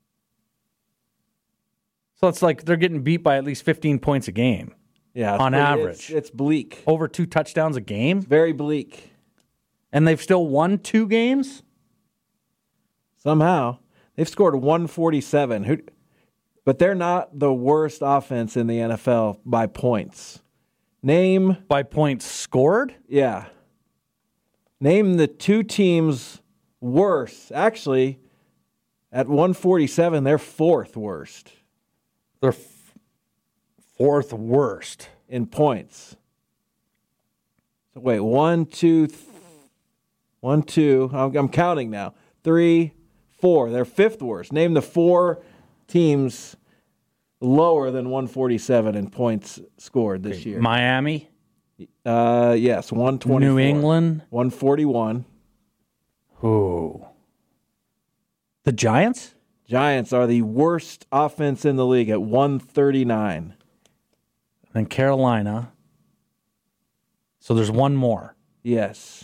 [SPEAKER 11] So it's like they're getting beat by at least fifteen points a game.
[SPEAKER 8] Yeah.
[SPEAKER 11] On
[SPEAKER 8] pretty,
[SPEAKER 11] average.
[SPEAKER 8] It's, it's bleak.
[SPEAKER 11] Over two touchdowns a game?
[SPEAKER 8] Very bleak.
[SPEAKER 11] And they've still won two games?
[SPEAKER 8] Somehow. They've scored one forty-seven. Who, but they're not the worst offense in the N F L by points. Name.
[SPEAKER 11] By points scored?
[SPEAKER 8] Yeah. Name the two teams worse. Actually, at one forty-seven, they're fourth worst.
[SPEAKER 11] They're f- fourth worst.
[SPEAKER 8] In points. So wait, one, two, th- one, two. I'm, I'm counting now. Three, four. They're fifth worst. Name the four teams lower than one forty-seven in points scored this year.
[SPEAKER 11] Miami?
[SPEAKER 8] Uh, yes, one twenty-four.
[SPEAKER 11] New England?
[SPEAKER 8] one forty-one.
[SPEAKER 11] Who? The Giants?
[SPEAKER 8] Giants are the worst offense in the league at one thirty-nine.
[SPEAKER 11] And Carolina. So there's one more.
[SPEAKER 8] Yes.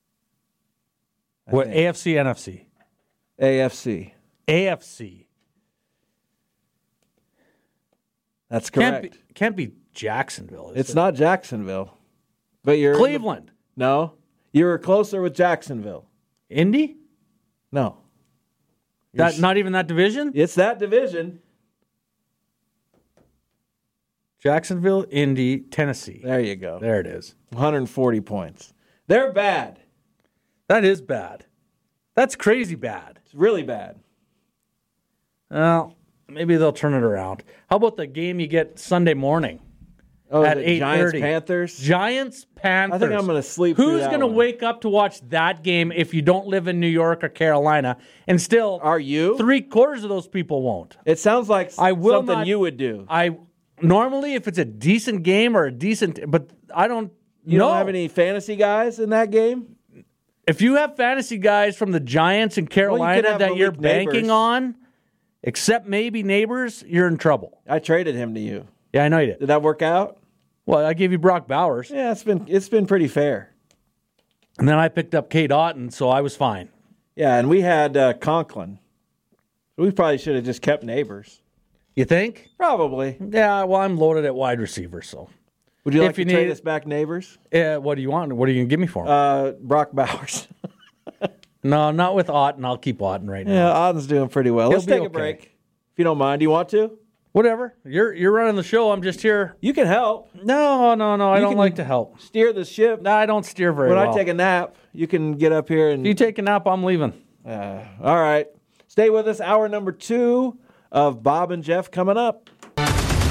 [SPEAKER 8] I
[SPEAKER 11] What,
[SPEAKER 8] think.
[SPEAKER 11] A F C, N F C?
[SPEAKER 8] A F C.
[SPEAKER 11] A F C.
[SPEAKER 8] That's
[SPEAKER 11] Can't
[SPEAKER 8] correct.
[SPEAKER 11] be, can't be Jacksonville. Is
[SPEAKER 8] It's
[SPEAKER 11] it?
[SPEAKER 8] not Jacksonville. But you're
[SPEAKER 11] Cleveland.
[SPEAKER 8] No. You were closer with Jacksonville.
[SPEAKER 11] Indy?
[SPEAKER 8] No.
[SPEAKER 11] That not even that division?
[SPEAKER 8] It's that division.
[SPEAKER 11] Jacksonville, Indy, Tennessee.
[SPEAKER 8] There you go.
[SPEAKER 11] There it is.
[SPEAKER 8] one hundred forty points. They're bad.
[SPEAKER 11] That is bad. That's crazy bad.
[SPEAKER 8] It's really bad.
[SPEAKER 11] Well, maybe they'll turn it around. How about the game you get Sunday morning?
[SPEAKER 8] Oh,
[SPEAKER 11] at
[SPEAKER 8] the
[SPEAKER 11] eight
[SPEAKER 8] Giants
[SPEAKER 11] thirty?
[SPEAKER 8] Panthers?
[SPEAKER 11] Giants Panthers.
[SPEAKER 8] I think I'm going to sleep through
[SPEAKER 11] Who's
[SPEAKER 8] that
[SPEAKER 11] going to
[SPEAKER 8] one.
[SPEAKER 11] wake up to watch that game if you don't live in New York or Carolina? And still,
[SPEAKER 8] are you?
[SPEAKER 11] Three quarters of those people won't.
[SPEAKER 8] It sounds like
[SPEAKER 11] I will
[SPEAKER 8] something
[SPEAKER 11] not,
[SPEAKER 8] you would do.
[SPEAKER 11] I normally, if it's a decent game or a decent, but I don't.
[SPEAKER 8] You
[SPEAKER 11] know.
[SPEAKER 8] don't have any fantasy guys in that game?
[SPEAKER 11] If you have fantasy guys from the Giants and Carolina
[SPEAKER 8] well, you
[SPEAKER 11] that you're
[SPEAKER 8] Malik
[SPEAKER 11] banking
[SPEAKER 8] Neighbors.
[SPEAKER 11] on, except maybe Neighbors, you're in trouble.
[SPEAKER 8] I traded him to you.
[SPEAKER 11] Yeah, I know you did.
[SPEAKER 8] Did that work out?
[SPEAKER 11] Well, I gave you Brock Bowers.
[SPEAKER 8] Yeah, it's been it's been pretty fair.
[SPEAKER 11] And then I picked up Kate Otten, so I was fine.
[SPEAKER 8] Yeah, and we had uh, Conklin. We probably should have just kept Neighbors.
[SPEAKER 11] You think?
[SPEAKER 8] Probably.
[SPEAKER 11] Yeah, well, I'm loaded at wide receiver, so.
[SPEAKER 8] Would you like
[SPEAKER 11] if
[SPEAKER 8] to
[SPEAKER 11] you
[SPEAKER 8] trade
[SPEAKER 11] need,
[SPEAKER 8] us back Neighbors?
[SPEAKER 11] Yeah, what do you want? What are you going to give me for him?
[SPEAKER 8] Uh, Brock Bowers.
[SPEAKER 11] No, not with Otten. I'll keep Otten right now.
[SPEAKER 8] Yeah, Otten's doing pretty well.
[SPEAKER 11] He'll
[SPEAKER 8] Let's take
[SPEAKER 11] okay.
[SPEAKER 8] a break. If you don't mind. Do you want to?
[SPEAKER 11] Whatever. You're you're running the show. I'm just here.
[SPEAKER 8] You can help.
[SPEAKER 11] No, no, no. I
[SPEAKER 8] You
[SPEAKER 11] don't
[SPEAKER 8] can
[SPEAKER 11] like to help.
[SPEAKER 8] Steer the ship.
[SPEAKER 11] No, I don't steer very
[SPEAKER 8] when
[SPEAKER 11] well.
[SPEAKER 8] I take a nap, you can get up here and...
[SPEAKER 11] If you take a nap, I'm leaving.
[SPEAKER 8] Uh, all right. Stay with us. Hour number two of Bob and Jeff coming up.
[SPEAKER 13] You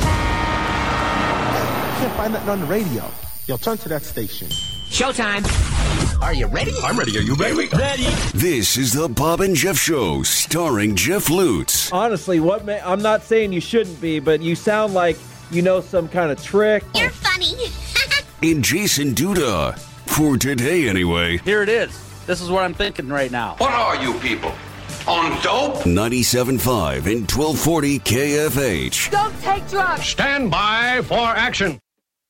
[SPEAKER 13] can't find that on the radio. You'll turn to that station.
[SPEAKER 5] Showtime. Are you ready?
[SPEAKER 1] I'm ready. Are you ready?
[SPEAKER 5] Ready.
[SPEAKER 7] This is the Bob and Jeff Show, starring Jeff Lutz.
[SPEAKER 8] Honestly, what may, I'm not saying you shouldn't be, but you sound like you know some kind of trick.
[SPEAKER 14] You're funny.
[SPEAKER 7] And Jason Duda. For today, anyway.
[SPEAKER 15] Here it is. This is what I'm thinking right now.
[SPEAKER 16] What are you people? On dope?
[SPEAKER 7] ninety-seven point five and twelve forty K F H.
[SPEAKER 14] Don't take drugs.
[SPEAKER 16] Stand by for action.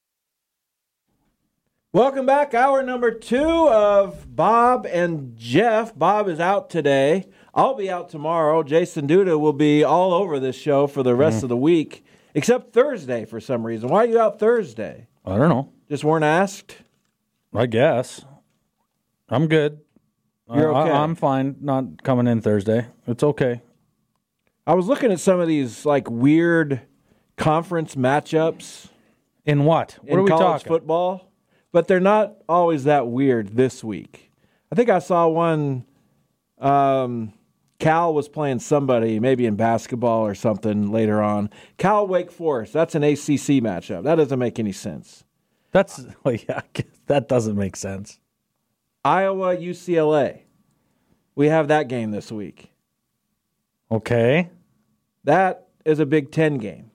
[SPEAKER 8] Welcome back. Hour number two of Bob and Jeff. Bob is out today. I'll be out tomorrow. Jason Duda will be all over this show for the rest mm. of the week, except Thursday for some reason. Why are you out Thursday?
[SPEAKER 11] I don't know.
[SPEAKER 8] Just weren't asked?
[SPEAKER 11] I guess. I'm good.
[SPEAKER 8] You're okay.
[SPEAKER 11] I, I'm fine not coming in Thursday. It's okay.
[SPEAKER 8] I was looking at some of these like weird conference matchups.
[SPEAKER 11] In what? What
[SPEAKER 8] in
[SPEAKER 11] are we
[SPEAKER 8] college
[SPEAKER 11] talking?
[SPEAKER 8] Football. But they're not always that weird this week. I think I saw one, um, Cal was playing somebody, maybe in basketball or something later on. Cal Wake Forest, that's an A C C matchup. That doesn't make any sense.
[SPEAKER 11] That's, well, yeah, that doesn't make sense.
[SPEAKER 8] Iowa U C L A. We have that game this week.
[SPEAKER 11] Okay.
[SPEAKER 8] That is a Big Ten game.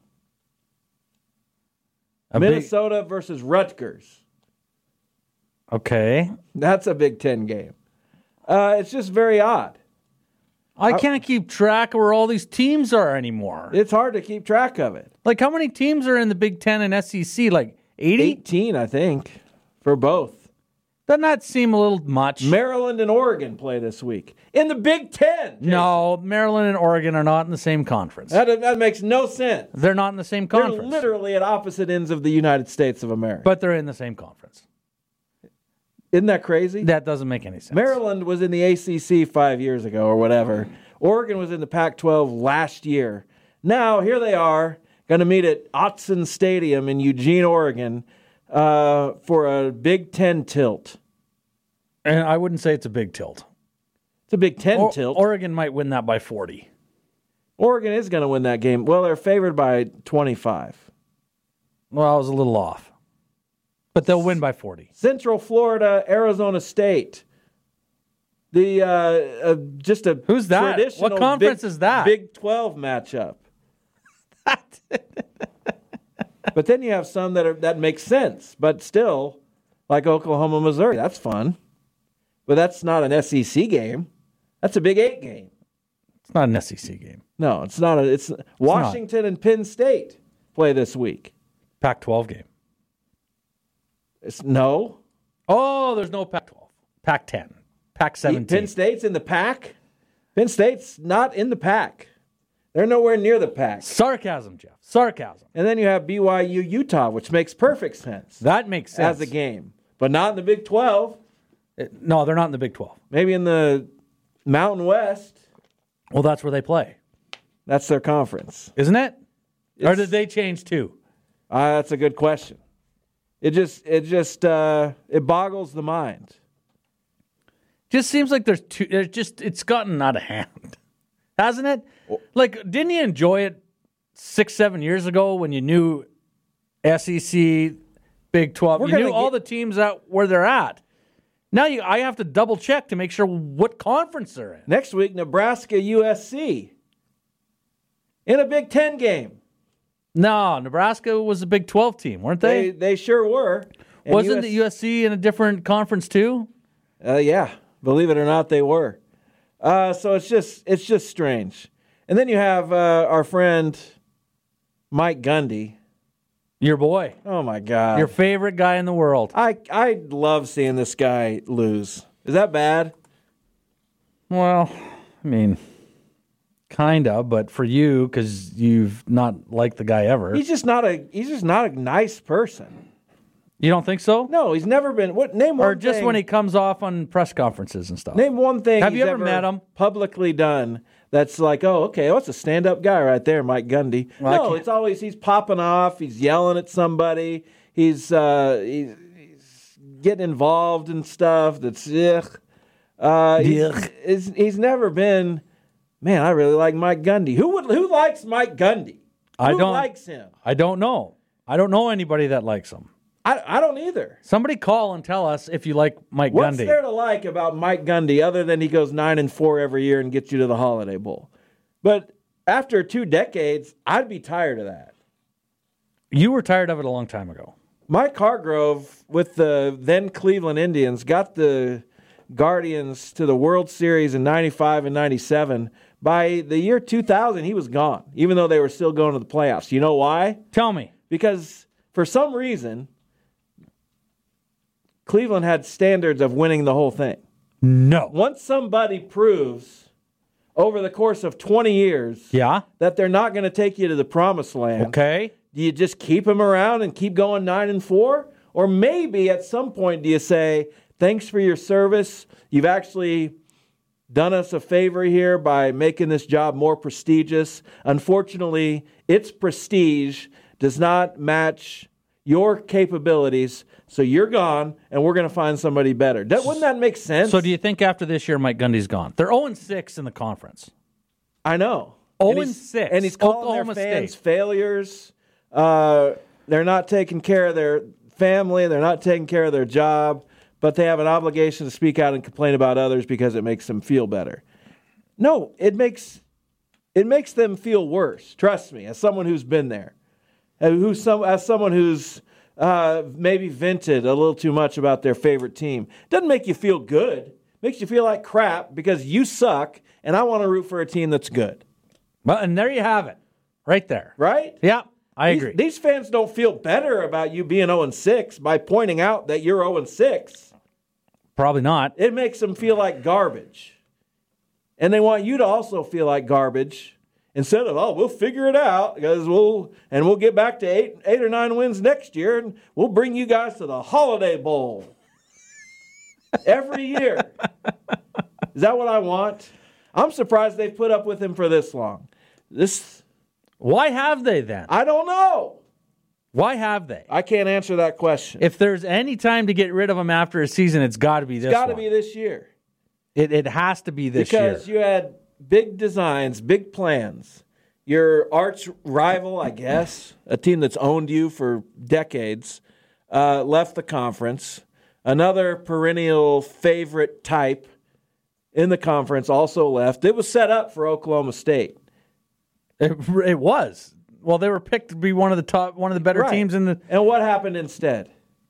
[SPEAKER 11] A
[SPEAKER 8] Minnesota big... versus Rutgers.
[SPEAKER 11] Okay.
[SPEAKER 8] That's a Big Ten game. Uh, it's just very odd.
[SPEAKER 11] I can't I, keep track of where all these teams are anymore.
[SPEAKER 8] It's hard to keep track of it.
[SPEAKER 11] Like, how many teams are in the Big Ten and S E C? Like, eighty?
[SPEAKER 8] eighteen, I think, for both.
[SPEAKER 11] Doesn't that seem a little much?
[SPEAKER 8] Maryland and Oregon play this week. In the Big Ten! Jason.
[SPEAKER 11] No, Maryland and Oregon are not in the same conference.
[SPEAKER 8] That, that makes no sense.
[SPEAKER 11] They're not in the same conference.
[SPEAKER 8] They're literally at opposite ends of the United States of America.
[SPEAKER 11] But they're in the same conference.
[SPEAKER 8] Isn't that crazy?
[SPEAKER 11] That doesn't make any sense.
[SPEAKER 8] Maryland was in the A C C five years ago or whatever. Oregon was in the Pac twelve last year. Now, here they are, going to meet at Autzen Stadium in Eugene, Oregon, uh, for a Big Ten tilt.
[SPEAKER 11] And I wouldn't say it's a big tilt.
[SPEAKER 8] It's a Big Ten
[SPEAKER 11] o-
[SPEAKER 8] tilt.
[SPEAKER 11] Oregon might win that by forty.
[SPEAKER 8] Oregon is going to win that game. Well, they're favored by twenty-five.
[SPEAKER 11] Well, I was a little off. But they'll win by forty.
[SPEAKER 8] Central Florida, Arizona State. The uh, uh, just a
[SPEAKER 11] Who's that?
[SPEAKER 8] traditional
[SPEAKER 11] What conference
[SPEAKER 8] Big,
[SPEAKER 11] is that?
[SPEAKER 8] Big twelve matchup. But then you have some that are that make sense, but still, like Oklahoma, Missouri. That's fun. But that's not an S E C game. That's a Big Eight game.
[SPEAKER 11] It's not an S E C game.
[SPEAKER 8] No, it's not. A, it's, it's Washington not. and Penn State play this week.
[SPEAKER 11] Pac twelve game.
[SPEAKER 8] It's, no.
[SPEAKER 11] Oh, there's no Pac twelve. Pac ten. Pac seventeen.
[SPEAKER 8] Penn State's in the Pac? Penn State's not in the Pac. They're nowhere near the Pac.
[SPEAKER 11] Sarcasm, Jeff. Sarcasm.
[SPEAKER 8] And then you have B Y U Utah, which makes perfect sense.
[SPEAKER 11] That makes sense.
[SPEAKER 8] As a game. But not in the Big twelve.
[SPEAKER 11] It, no, they're not in the Big twelve.
[SPEAKER 8] Maybe in the Mountain West.
[SPEAKER 11] Well, that's where they play.
[SPEAKER 8] That's their conference.
[SPEAKER 11] Isn't it?
[SPEAKER 8] It's,
[SPEAKER 11] or did they change too?
[SPEAKER 8] Uh, that's a good question. It just, it just, uh, it boggles the mind.
[SPEAKER 11] Just seems like there's two. There's just, it's gotten out of hand, hasn't it? Like, didn't you enjoy it six, seven years ago when you knew S E C, Big twelve,
[SPEAKER 8] We're
[SPEAKER 11] you knew
[SPEAKER 8] gonna
[SPEAKER 11] all
[SPEAKER 8] get-
[SPEAKER 11] the teams that where they're at. Now you, I have to double check to make sure what conference they're in.
[SPEAKER 8] Next week, Nebraska U S C in a Big Ten game.
[SPEAKER 11] No, Nebraska was a Big twelve team, weren't they?
[SPEAKER 8] They, they sure were. And
[SPEAKER 11] Wasn't
[SPEAKER 8] U S-
[SPEAKER 11] the U S C in a different conference too?
[SPEAKER 8] Uh, yeah, believe it or not, they were. Uh, so it's just it's just strange. And then you have uh, our friend Mike Gundy.
[SPEAKER 11] Your boy.
[SPEAKER 8] Oh my God.
[SPEAKER 11] Your favorite guy in the world.
[SPEAKER 8] I I love seeing this guy lose. Is that bad?
[SPEAKER 11] Well, I mean, kind of, but for you, because you've not liked the guy ever.
[SPEAKER 8] He's just not a he's just not a nice person.
[SPEAKER 11] You don't think so?
[SPEAKER 8] No, he's never been. What name one
[SPEAKER 11] Or just
[SPEAKER 8] thing,
[SPEAKER 11] when he comes off on press conferences and stuff.
[SPEAKER 8] Name one thing.
[SPEAKER 11] Have
[SPEAKER 8] he's
[SPEAKER 11] you ever met him?
[SPEAKER 8] Publicly done. That's like, oh, okay, what's a stand-up guy right there, Mike Gundy?
[SPEAKER 11] Well, I
[SPEAKER 8] no,
[SPEAKER 11] can't-
[SPEAKER 8] it's always he's popping off. He's yelling at somebody. He's uh, he's, he's getting involved in stuff. That's ugh. Uh, he's, he's, he's never been. Man, I really like Mike Gundy. Who would who likes Mike Gundy?
[SPEAKER 11] I
[SPEAKER 8] Who
[SPEAKER 11] don't
[SPEAKER 8] likes him?
[SPEAKER 11] I don't know. I don't know anybody that likes him.
[SPEAKER 8] I I don't either.
[SPEAKER 11] Somebody call and tell us if you like Mike
[SPEAKER 8] What's
[SPEAKER 11] Gundy.
[SPEAKER 8] there to like about Mike Gundy other than he goes nine and four every year and gets you to the Holiday Bowl? But after two decades, I'd be tired of that.
[SPEAKER 11] You were tired of it a long time ago.
[SPEAKER 8] Mike Hargrove with the then Cleveland Indians got the Guardians to the World Series in ninety-five and ninety-seven. By the year two thousand, he was gone, even though they were still going to the playoffs. You know why?
[SPEAKER 11] Tell me.
[SPEAKER 8] Because for some reason, Cleveland had standards of winning the whole thing.
[SPEAKER 11] No.
[SPEAKER 8] Once somebody proves over the course of twenty years
[SPEAKER 11] Yeah.
[SPEAKER 8] that they're not going to take you to the promised land,
[SPEAKER 11] Okay.
[SPEAKER 8] do you just keep them around and keep going nine and four? Or maybe at some point do you say, thanks for your service. You've actually done us a favor here by making this job more prestigious. Unfortunately, its prestige does not match your capabilities, so you're gone, and we're going to find somebody better. That, wouldn't that make sense?
[SPEAKER 11] So do you think after this year Mike Gundy's gone? They're oh and six in the conference.
[SPEAKER 8] I know.
[SPEAKER 11] oh
[SPEAKER 8] And
[SPEAKER 11] and
[SPEAKER 8] he's-
[SPEAKER 11] six.
[SPEAKER 8] And he's calling
[SPEAKER 11] Oklahoma
[SPEAKER 8] their fans
[SPEAKER 11] State.
[SPEAKER 8] failures. Uh, they're not taking care of their family. They're not taking care of their job. But they have an obligation to speak out and complain about others because it makes them feel better. No, it makes it makes them feel worse. Trust me, as someone who's been there, and who's some as someone who's uh, maybe vented a little too much about their favorite team. Doesn't make you feel good. Makes you feel like crap because you suck, and I want to root for a team that's good.
[SPEAKER 11] Well, and there you have it, right there.
[SPEAKER 8] Right?
[SPEAKER 11] Yeah, I
[SPEAKER 8] These-
[SPEAKER 11] agree.
[SPEAKER 8] These fans don't feel better about you being oh and six by pointing out that you're oh and six.
[SPEAKER 11] Probably not.
[SPEAKER 8] It makes them feel like garbage. And they want you to also feel like garbage instead of, oh, we'll figure it out because we'll and we'll get back to eight eight or nine wins next year and we'll bring you guys to the Holiday Bowl. Every year. Is that what I want? I'm surprised they've put up with him for this long. This
[SPEAKER 11] Why have they then?
[SPEAKER 8] I don't know.
[SPEAKER 11] Why have they?
[SPEAKER 8] I can't answer that question.
[SPEAKER 11] If there's any time to get rid of him after a season, it's got to be this
[SPEAKER 8] It's got to
[SPEAKER 11] one.
[SPEAKER 8] be this year.
[SPEAKER 11] It, it has to be this
[SPEAKER 8] because
[SPEAKER 11] year.
[SPEAKER 8] you had big designs, big plans. Your arch rival, I guess, a team that's owned you for decades, uh, left the conference. Another perennial favorite type in the conference also left. It was set up for Oklahoma State.
[SPEAKER 11] It, it was. Well, they were picked to be one of the top, one of the better
[SPEAKER 8] Right.
[SPEAKER 11] teams in the.
[SPEAKER 8] And what happened instead?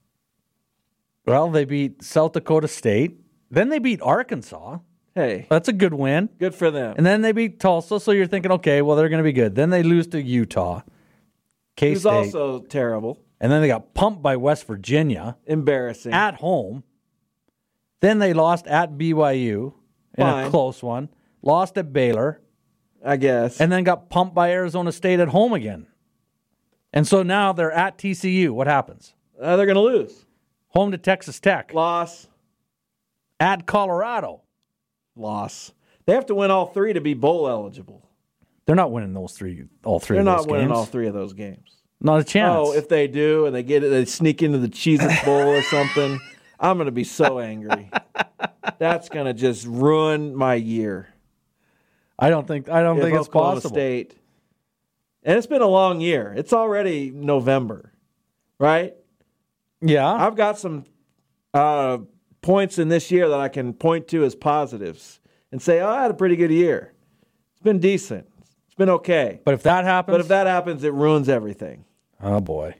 [SPEAKER 11] Well, they beat South Dakota State. Then they beat Arkansas.
[SPEAKER 8] Hey,
[SPEAKER 11] that's a good win.
[SPEAKER 8] Good for them.
[SPEAKER 11] And then they beat Tulsa. So you're thinking, okay, well they're going to be good. Then they lose to Utah, K
[SPEAKER 8] Who's
[SPEAKER 11] State,
[SPEAKER 8] also terrible.
[SPEAKER 11] and then they got pumped by West Virginia
[SPEAKER 8] Embarrassing.
[SPEAKER 11] at home. Then they lost at B Y U in
[SPEAKER 8] Fine.
[SPEAKER 11] a close one. Lost at Baylor.
[SPEAKER 8] I guess.
[SPEAKER 11] And then got pumped by Arizona State at home again. And so now they're at T C U. What happens?
[SPEAKER 8] Uh, they're going to lose.
[SPEAKER 11] Home to Texas Tech.
[SPEAKER 8] Loss.
[SPEAKER 11] At Colorado.
[SPEAKER 8] Loss. They have to win all three to be bowl eligible.
[SPEAKER 11] They're not winning those three, all three
[SPEAKER 8] They're
[SPEAKER 11] of
[SPEAKER 8] not
[SPEAKER 11] those
[SPEAKER 8] winning
[SPEAKER 11] games.
[SPEAKER 8] all three of those games.
[SPEAKER 11] Not a chance.
[SPEAKER 8] Oh, if they do and they get it, they sneak into the Cheez-It Bowl or something, I'm going to be so angry. That's going to just ruin my year.
[SPEAKER 11] I don't think I don't
[SPEAKER 8] If
[SPEAKER 11] think it's
[SPEAKER 8] Oklahoma
[SPEAKER 11] possible.
[SPEAKER 8] State And it's been a long year. It's already November, right?
[SPEAKER 11] Yeah.
[SPEAKER 8] I've got some uh, points in this year that I can point to as positives and say, oh, I had a pretty good year. It's been decent. It's been okay.
[SPEAKER 11] But if that happens?
[SPEAKER 8] But if that happens, it ruins everything.
[SPEAKER 11] Oh, boy.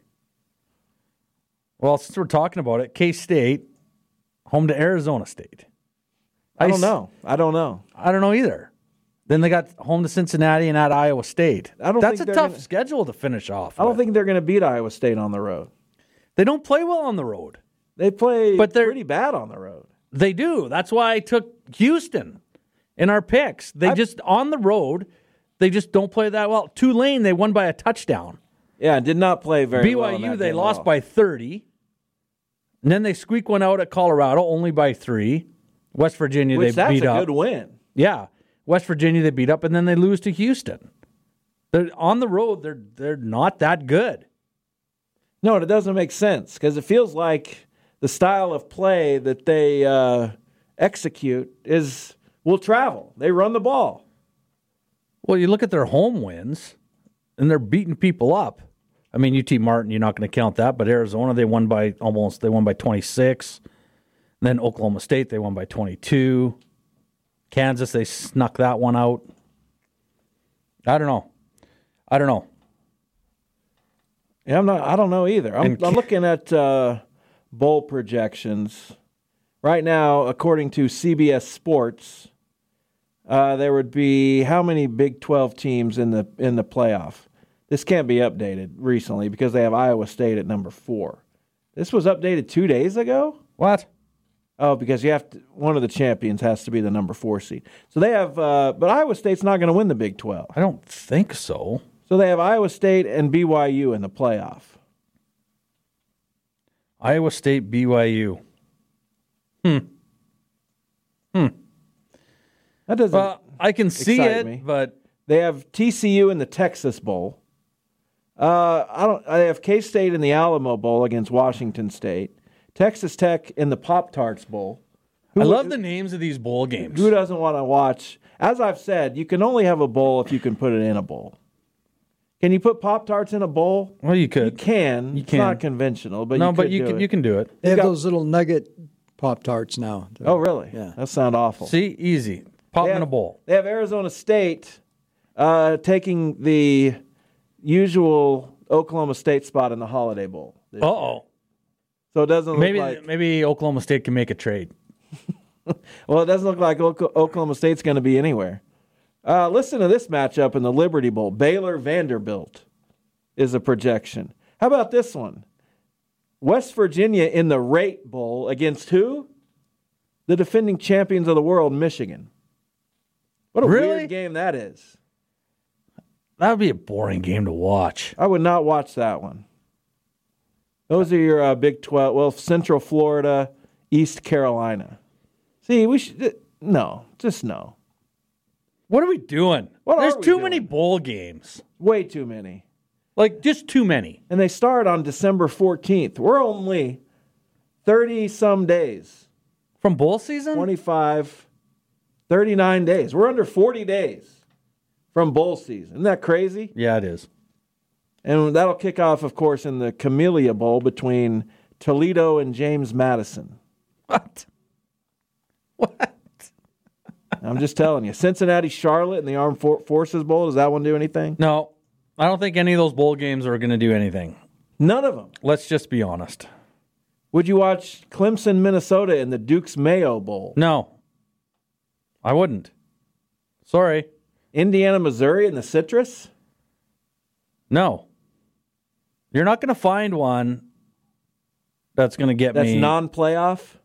[SPEAKER 11] Well, since we're talking about it, K-State, home to Arizona State.
[SPEAKER 8] I don't know. I don't know.
[SPEAKER 11] I don't know either. Then they got home to Cincinnati and at Iowa State.
[SPEAKER 8] I don't
[SPEAKER 11] That's
[SPEAKER 8] think
[SPEAKER 11] a
[SPEAKER 8] they're
[SPEAKER 11] tough
[SPEAKER 8] gonna,
[SPEAKER 11] schedule to finish off.
[SPEAKER 8] I don't
[SPEAKER 11] with.
[SPEAKER 8] think they're going to beat Iowa State on the road.
[SPEAKER 11] They don't play well on the road.
[SPEAKER 8] They play
[SPEAKER 11] but they're,
[SPEAKER 8] pretty bad on the road.
[SPEAKER 11] They do. That's why I took Houston in our picks. They I, just, on the road, they just don't play that well. Tulane, they won by a touchdown.
[SPEAKER 8] Yeah, did not play very
[SPEAKER 11] B Y U,
[SPEAKER 8] well. B Y U,
[SPEAKER 11] they lost by thirty. And then they squeak one out at Colorado, only by three. West Virginia,
[SPEAKER 8] Which,
[SPEAKER 11] they beat up.
[SPEAKER 8] That's a good win.
[SPEAKER 11] Yeah. West Virginia, they beat up, and then they lose to Houston. They're on the road, they're they're not that good.
[SPEAKER 8] No, it doesn't make sense because it feels like the style of play that they uh, execute is will travel. They run the ball.
[SPEAKER 11] Well, you look at their home wins, and they're beating people up. I mean, U T Martin, you're not going to count that, but Arizona, they won by almost, they won by twenty-six. And then Oklahoma State, they won by twenty-two. Kansas, they snuck that one out. I don't know. I don't know.
[SPEAKER 8] Yeah, I'm not. I don't know either. I'm, I'm looking at uh, bowl projections right now. According to C B S Sports, uh, there would be how many Big twelve teams in the in the playoff? This can't be updated recently because they have Iowa State at number four. This was updated two days ago.
[SPEAKER 11] What?
[SPEAKER 8] Oh, because you have to, one of the champions has to be the number four seed. So they have, uh, but Iowa State's not going to win the Big twelve.
[SPEAKER 11] I don't think so.
[SPEAKER 8] So they have Iowa State and B Y U in the playoff.
[SPEAKER 11] Iowa State, B Y U. Hmm. Hmm.
[SPEAKER 8] That doesn't.
[SPEAKER 11] Well, I can see it,
[SPEAKER 8] me.
[SPEAKER 11] but
[SPEAKER 8] they have T C U in the Texas Bowl. Uh, I don't. I have K-State in the Alamo Bowl against Washington State. Texas Tech in the Pop-Tarts Bowl.
[SPEAKER 11] Who, I love the names of these bowl games.
[SPEAKER 8] Who doesn't want to watch? As I've said, you can only have a bowl if you can put it in a bowl. Can you put Pop-Tarts in a bowl?
[SPEAKER 11] Well, you could.
[SPEAKER 8] You can.
[SPEAKER 11] You
[SPEAKER 8] it's
[SPEAKER 11] can.
[SPEAKER 8] not conventional, but
[SPEAKER 11] no,
[SPEAKER 8] you could
[SPEAKER 11] but you
[SPEAKER 8] do
[SPEAKER 11] can.
[SPEAKER 8] it.
[SPEAKER 11] You can do it.
[SPEAKER 12] They
[SPEAKER 8] you
[SPEAKER 12] have
[SPEAKER 8] got,
[SPEAKER 12] those little nugget Pop-Tarts now.
[SPEAKER 8] Oh, really?
[SPEAKER 12] Yeah.
[SPEAKER 8] That sounds awful.
[SPEAKER 11] See, easy. Pop
[SPEAKER 8] have,
[SPEAKER 11] in a bowl.
[SPEAKER 8] They have Arizona State uh, taking the usual Oklahoma State spot in the Holiday Bowl.
[SPEAKER 11] Uh oh.
[SPEAKER 8] So it doesn't look
[SPEAKER 11] maybe,
[SPEAKER 8] like
[SPEAKER 11] maybe Oklahoma State can make a trade.
[SPEAKER 8] Well, it doesn't look like Oklahoma State's going to be anywhere. Uh, listen to this matchup in the Liberty Bowl. Baylor Vanderbilt is a projection. How about this one? West Virginia in the Rate Bowl against who? The defending champions of the world, Michigan. What a
[SPEAKER 11] really?
[SPEAKER 8] weird game that is.
[SPEAKER 11] That would be a boring game to watch.
[SPEAKER 8] I would not watch that one. Those are your uh, Big twelve. Well, Central Florida, East Carolina. See, we should no, just no.
[SPEAKER 11] What are we doing?
[SPEAKER 8] What
[SPEAKER 11] There's
[SPEAKER 8] are we
[SPEAKER 11] too
[SPEAKER 8] doing?
[SPEAKER 11] many bowl games.
[SPEAKER 8] Way too many.
[SPEAKER 11] Like just too many.
[SPEAKER 8] And they start on December fourteenth. We're only thirty some days
[SPEAKER 11] from bowl season.
[SPEAKER 8] twenty-five, thirty-nine days. We're under forty days from bowl season. Isn't that crazy?
[SPEAKER 11] Yeah, it is.
[SPEAKER 8] And that'll kick off, of course, in the Camellia Bowl between Toledo and James Madison.
[SPEAKER 11] What? What?
[SPEAKER 8] I'm just telling you. Cincinnati, Charlotte, and the Armed Forces Bowl. Does that one do anything?
[SPEAKER 11] No. I don't think any of those bowl games are going to do anything.
[SPEAKER 8] None of them.
[SPEAKER 11] Let's just be honest.
[SPEAKER 8] Would you watch Clemson, Minnesota in the Duke's Mayo Bowl?
[SPEAKER 11] No. I wouldn't. Sorry.
[SPEAKER 8] Indiana, Missouri in the Citrus?
[SPEAKER 11] No. You're not going to find one that's going to get
[SPEAKER 8] that's
[SPEAKER 11] me.
[SPEAKER 8] That's non-playoff?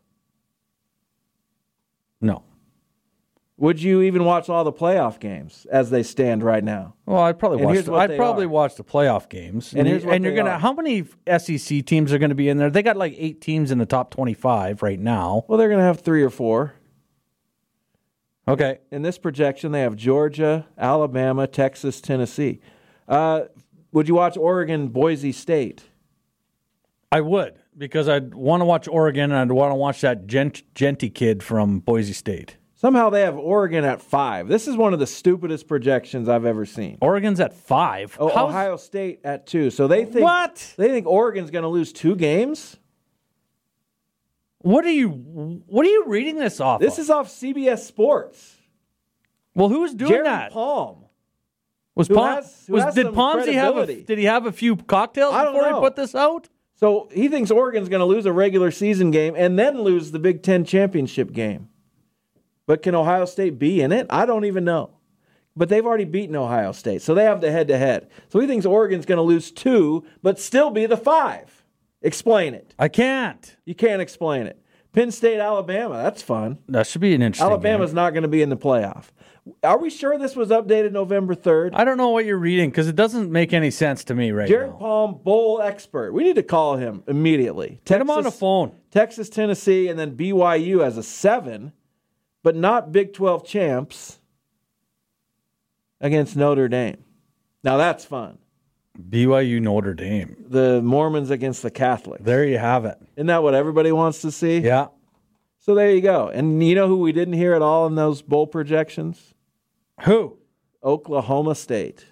[SPEAKER 11] No.
[SPEAKER 8] Would you even watch all the playoff games as they stand right now?
[SPEAKER 11] Well, I'd probably
[SPEAKER 8] and
[SPEAKER 11] watch. The, I'd probably
[SPEAKER 8] are.
[SPEAKER 11] watch the playoff games.
[SPEAKER 8] And,
[SPEAKER 11] and
[SPEAKER 8] here's what
[SPEAKER 11] and you're gonna.
[SPEAKER 8] are.
[SPEAKER 11] How many S E C teams are going to be in there? They got like eight teams in the top twenty-five right now.
[SPEAKER 8] Well, they're going to have three or four.
[SPEAKER 11] Okay.
[SPEAKER 8] In this projection, they have Georgia, Alabama, Texas, Tennessee. Uh, would you watch Oregon, Boise State?
[SPEAKER 11] I would, because I'd want to watch Oregon and I'd want to watch that Gent, Genty kid from Boise State.
[SPEAKER 8] Somehow they have Oregon at five. This is one of the stupidest projections I've ever seen.
[SPEAKER 11] Oregon's at five.
[SPEAKER 8] Oh,
[SPEAKER 11] How's...
[SPEAKER 8] Ohio State at two. So they think
[SPEAKER 11] what?
[SPEAKER 8] They think Oregon's going to lose two games.
[SPEAKER 11] What are you? What are you reading this off?
[SPEAKER 8] This
[SPEAKER 11] of?
[SPEAKER 8] is off C B S Sports.
[SPEAKER 11] Well, who's doing
[SPEAKER 8] Jerry
[SPEAKER 11] that?
[SPEAKER 8] Palm.
[SPEAKER 11] Was
[SPEAKER 8] who
[SPEAKER 11] Palm?
[SPEAKER 8] has, who
[SPEAKER 11] was,
[SPEAKER 8] has
[SPEAKER 11] did
[SPEAKER 8] some
[SPEAKER 11] Palmsy have? A,
[SPEAKER 8] credibility.
[SPEAKER 11] did he have a few cocktails
[SPEAKER 8] I don't
[SPEAKER 11] before
[SPEAKER 8] know.
[SPEAKER 11] he put this out?
[SPEAKER 8] So he thinks Oregon's going to lose a regular season game and then lose the Big Ten championship game. But can Ohio State be in it? I don't even know. But they've already beaten Ohio State, so they have the head-to-head. So he thinks Oregon's going to lose two, but still be the five. Explain it.
[SPEAKER 11] I can't.
[SPEAKER 8] You can't explain it. Penn State, Alabama, that's fun.
[SPEAKER 11] That should be an interesting
[SPEAKER 8] Alabama's
[SPEAKER 11] game.
[SPEAKER 8] not going to be in the playoff. Are we sure this was updated November third?
[SPEAKER 11] I don't know what you're reading because it doesn't make any sense to me right
[SPEAKER 8] Jared
[SPEAKER 11] now.
[SPEAKER 8] Palm, bowl expert. We need to call him immediately.
[SPEAKER 11] Get
[SPEAKER 8] Texas,
[SPEAKER 11] him on the phone.
[SPEAKER 8] Texas, Tennessee, and then B Y U as a seven, but not Big twelve champs against Notre Dame. Now that's fun.
[SPEAKER 11] B Y U Notre Dame.
[SPEAKER 8] The Mormons against the Catholics.
[SPEAKER 11] There you have it.
[SPEAKER 8] Isn't that what everybody wants to see?
[SPEAKER 11] Yeah.
[SPEAKER 8] So there you go. And you know who we didn't hear at all in those bowl projections?
[SPEAKER 11] Who?
[SPEAKER 8] Oklahoma State.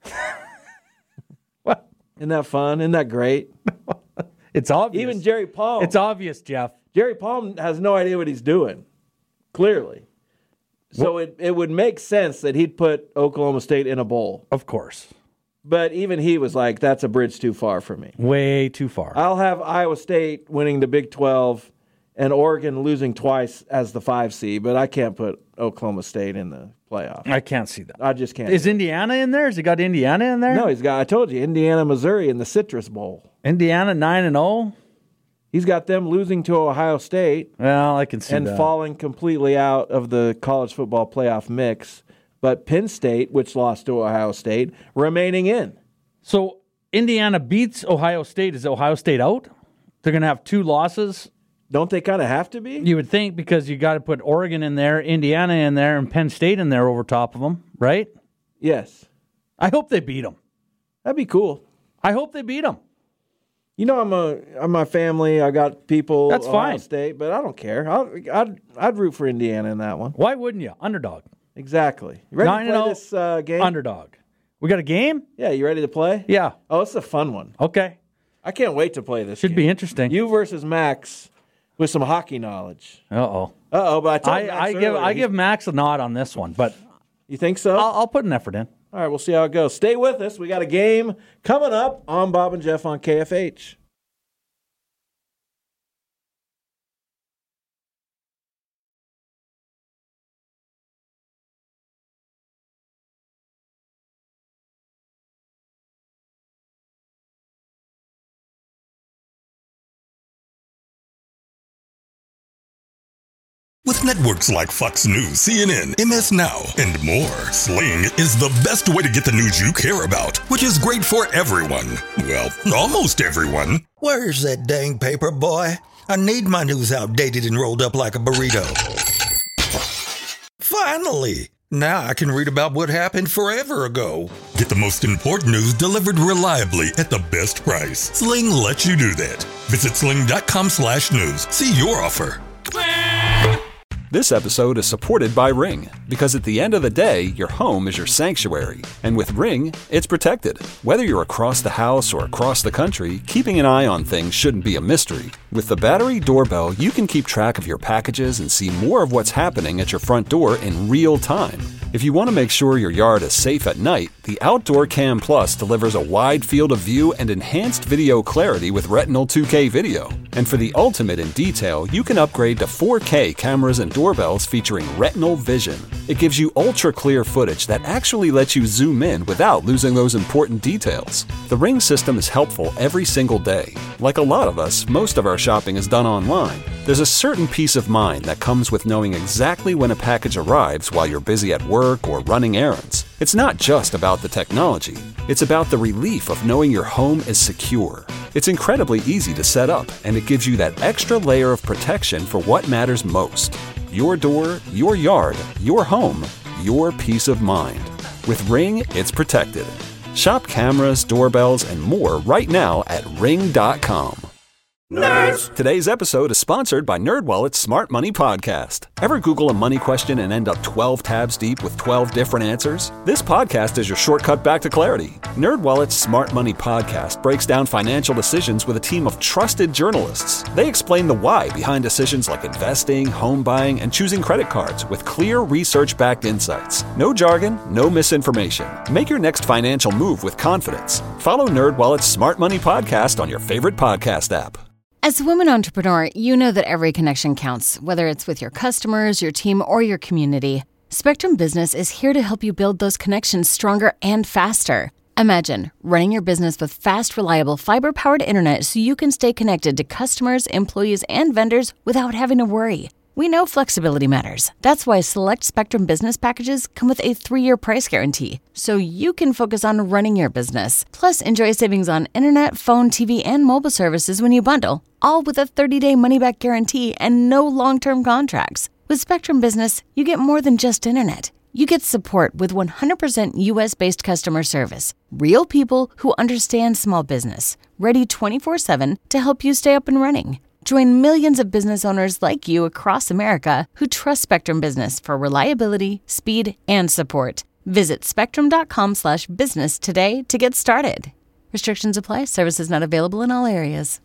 [SPEAKER 11] What?
[SPEAKER 8] Isn't that fun? Isn't that great?
[SPEAKER 11] It's obvious.
[SPEAKER 8] Even Jerry Palm.
[SPEAKER 11] It's obvious, Jeff.
[SPEAKER 8] Jerry Palm has no idea what he's doing, clearly. So it, it would make sense that he'd put Oklahoma State in a bowl.
[SPEAKER 11] Of course.
[SPEAKER 8] But even he was like, that's a bridge too far for me.
[SPEAKER 11] Way too far.
[SPEAKER 8] I'll have Iowa State winning the Big twelve and Oregon losing twice as the five seed, but I can't put Oklahoma State in the playoff.
[SPEAKER 11] I can't see that.
[SPEAKER 8] I just can't.
[SPEAKER 11] Is Indiana in there? Has he got Indiana in there?
[SPEAKER 8] No, he's got, I told you, Indiana, Missouri in the Citrus Bowl.
[SPEAKER 11] Indiana nine and oh?
[SPEAKER 8] He's got them losing to Ohio State.
[SPEAKER 11] Well, I can see
[SPEAKER 8] and
[SPEAKER 11] that.
[SPEAKER 8] And falling completely out of the college football playoff mix. But Penn State, which lost to Ohio State, remaining in.
[SPEAKER 11] So Indiana beats Ohio State. Is Ohio State out? They're going to have two losses?
[SPEAKER 8] Don't they kind of have to be?
[SPEAKER 11] You would think because you got to put Oregon in there, Indiana in there, and Penn State in there over top of them, right?
[SPEAKER 8] Yes.
[SPEAKER 11] I hope they beat them.
[SPEAKER 8] That'd be cool.
[SPEAKER 11] I hope they beat them.
[SPEAKER 8] You know, I'm a I'm my family. I got people.
[SPEAKER 11] That's
[SPEAKER 8] Ohio
[SPEAKER 11] fine.
[SPEAKER 8] State, but I don't care. I'll, I'd I'd root for Indiana in that one.
[SPEAKER 11] Why wouldn't you? Underdog.
[SPEAKER 8] Exactly. You ready
[SPEAKER 11] Nine
[SPEAKER 8] to play
[SPEAKER 11] and
[SPEAKER 8] this uh, game?
[SPEAKER 11] Underdog. We got a game?
[SPEAKER 8] Yeah. You ready to play?
[SPEAKER 11] Yeah.
[SPEAKER 8] Oh, it's a fun one.
[SPEAKER 11] Okay.
[SPEAKER 8] I can't wait to play this.
[SPEAKER 11] Should
[SPEAKER 8] game.
[SPEAKER 11] be interesting.
[SPEAKER 8] You versus Max with some hockey knowledge.
[SPEAKER 11] Uh oh.
[SPEAKER 8] Uh oh. But I told
[SPEAKER 11] I,
[SPEAKER 8] Max
[SPEAKER 11] I give
[SPEAKER 8] earlier,
[SPEAKER 11] I
[SPEAKER 8] he-
[SPEAKER 11] give Max a nod on this one, but
[SPEAKER 8] You think so?
[SPEAKER 11] I'll, I'll put an effort in.
[SPEAKER 8] All right. We'll see how it goes. Stay with us. We got a game coming up on Bob and Jeff on K F H.
[SPEAKER 1] With networks like Fox News, C N N, M S Now, and more, Sling is the best way to get the news you care about, which is great for everyone. Well, almost everyone.
[SPEAKER 2] Where's that dang paper, boy? I need my news outdated and rolled up like a burrito. Finally! Now I can read about what happened forever ago.
[SPEAKER 1] Get the most important news delivered reliably at the best price. Sling lets you do that. Visit sling.com slash news. See your offer.
[SPEAKER 3] This episode is supported by Ring, because at the end of the day, your home is your sanctuary. And with Ring, it's protected. Whether you're across the house or across the country, keeping an eye on things shouldn't be a mystery. With the battery doorbell, you can keep track of your packages and see more of what's happening at your front door in real time. If you want to make sure your yard is safe at night, the Outdoor Cam Plus delivers a wide field of view and enhanced video clarity with Retinal two K video. And for the ultimate in detail, you can upgrade to four K cameras and doorbells featuring Retinal Vision. It gives you ultra-clear footage that actually lets you zoom in without losing those important details. The Ring system is helpful every single day. Like a lot of us, most of our shopping is done online. There's a certain peace of mind that comes with knowing exactly when a package arrives while you're busy at work or running errands. It's not just about the technology. It's about the relief of knowing your home is secure. It's incredibly easy to set up, and it gives you that extra layer of protection for what matters most. Your door, your yard, your home, your peace of mind. With Ring, it's protected. Shop cameras, doorbells, and more right now at ring dot com. Nerds! Today's episode is sponsored by NerdWallet's Smart Money Podcast. Ever Google a money question and end up twelve tabs deep with twelve different answers? This podcast is your shortcut back to clarity. NerdWallet's Smart Money Podcast breaks down financial decisions with a team of trusted journalists. They explain the why behind decisions like investing, home buying, and choosing credit cards with clear research-backed insights. No jargon, no misinformation. Make your next financial move with confidence. Follow NerdWallet's Smart Money Podcast on your favorite podcast app.
[SPEAKER 4] As a woman entrepreneur, you know that every connection counts, whether it's with your customers, your team, or your community. Spectrum Business is here to help you build those connections stronger and faster. Imagine running your business with fast, reliable, fiber-powered internet so you can stay connected to customers, employees, and vendors without having to worry. We know flexibility matters. That's why select Spectrum Business packages come with a three-year price guarantee, so you can focus on running your business. Plus, enjoy savings on internet, phone, T V, and mobile services when you bundle, all with a thirty-day money-back guarantee and no long-term contracts. With Spectrum Business, you get more than just internet. You get support with one hundred percent U S-based customer service, real people who understand small business, ready twenty-four seven to help you stay up and running. Join millions of business owners like you across America who trust Spectrum Business for reliability, speed, and support. Visit spectrum.com slash business today to get started. Restrictions apply. Services not available in all areas.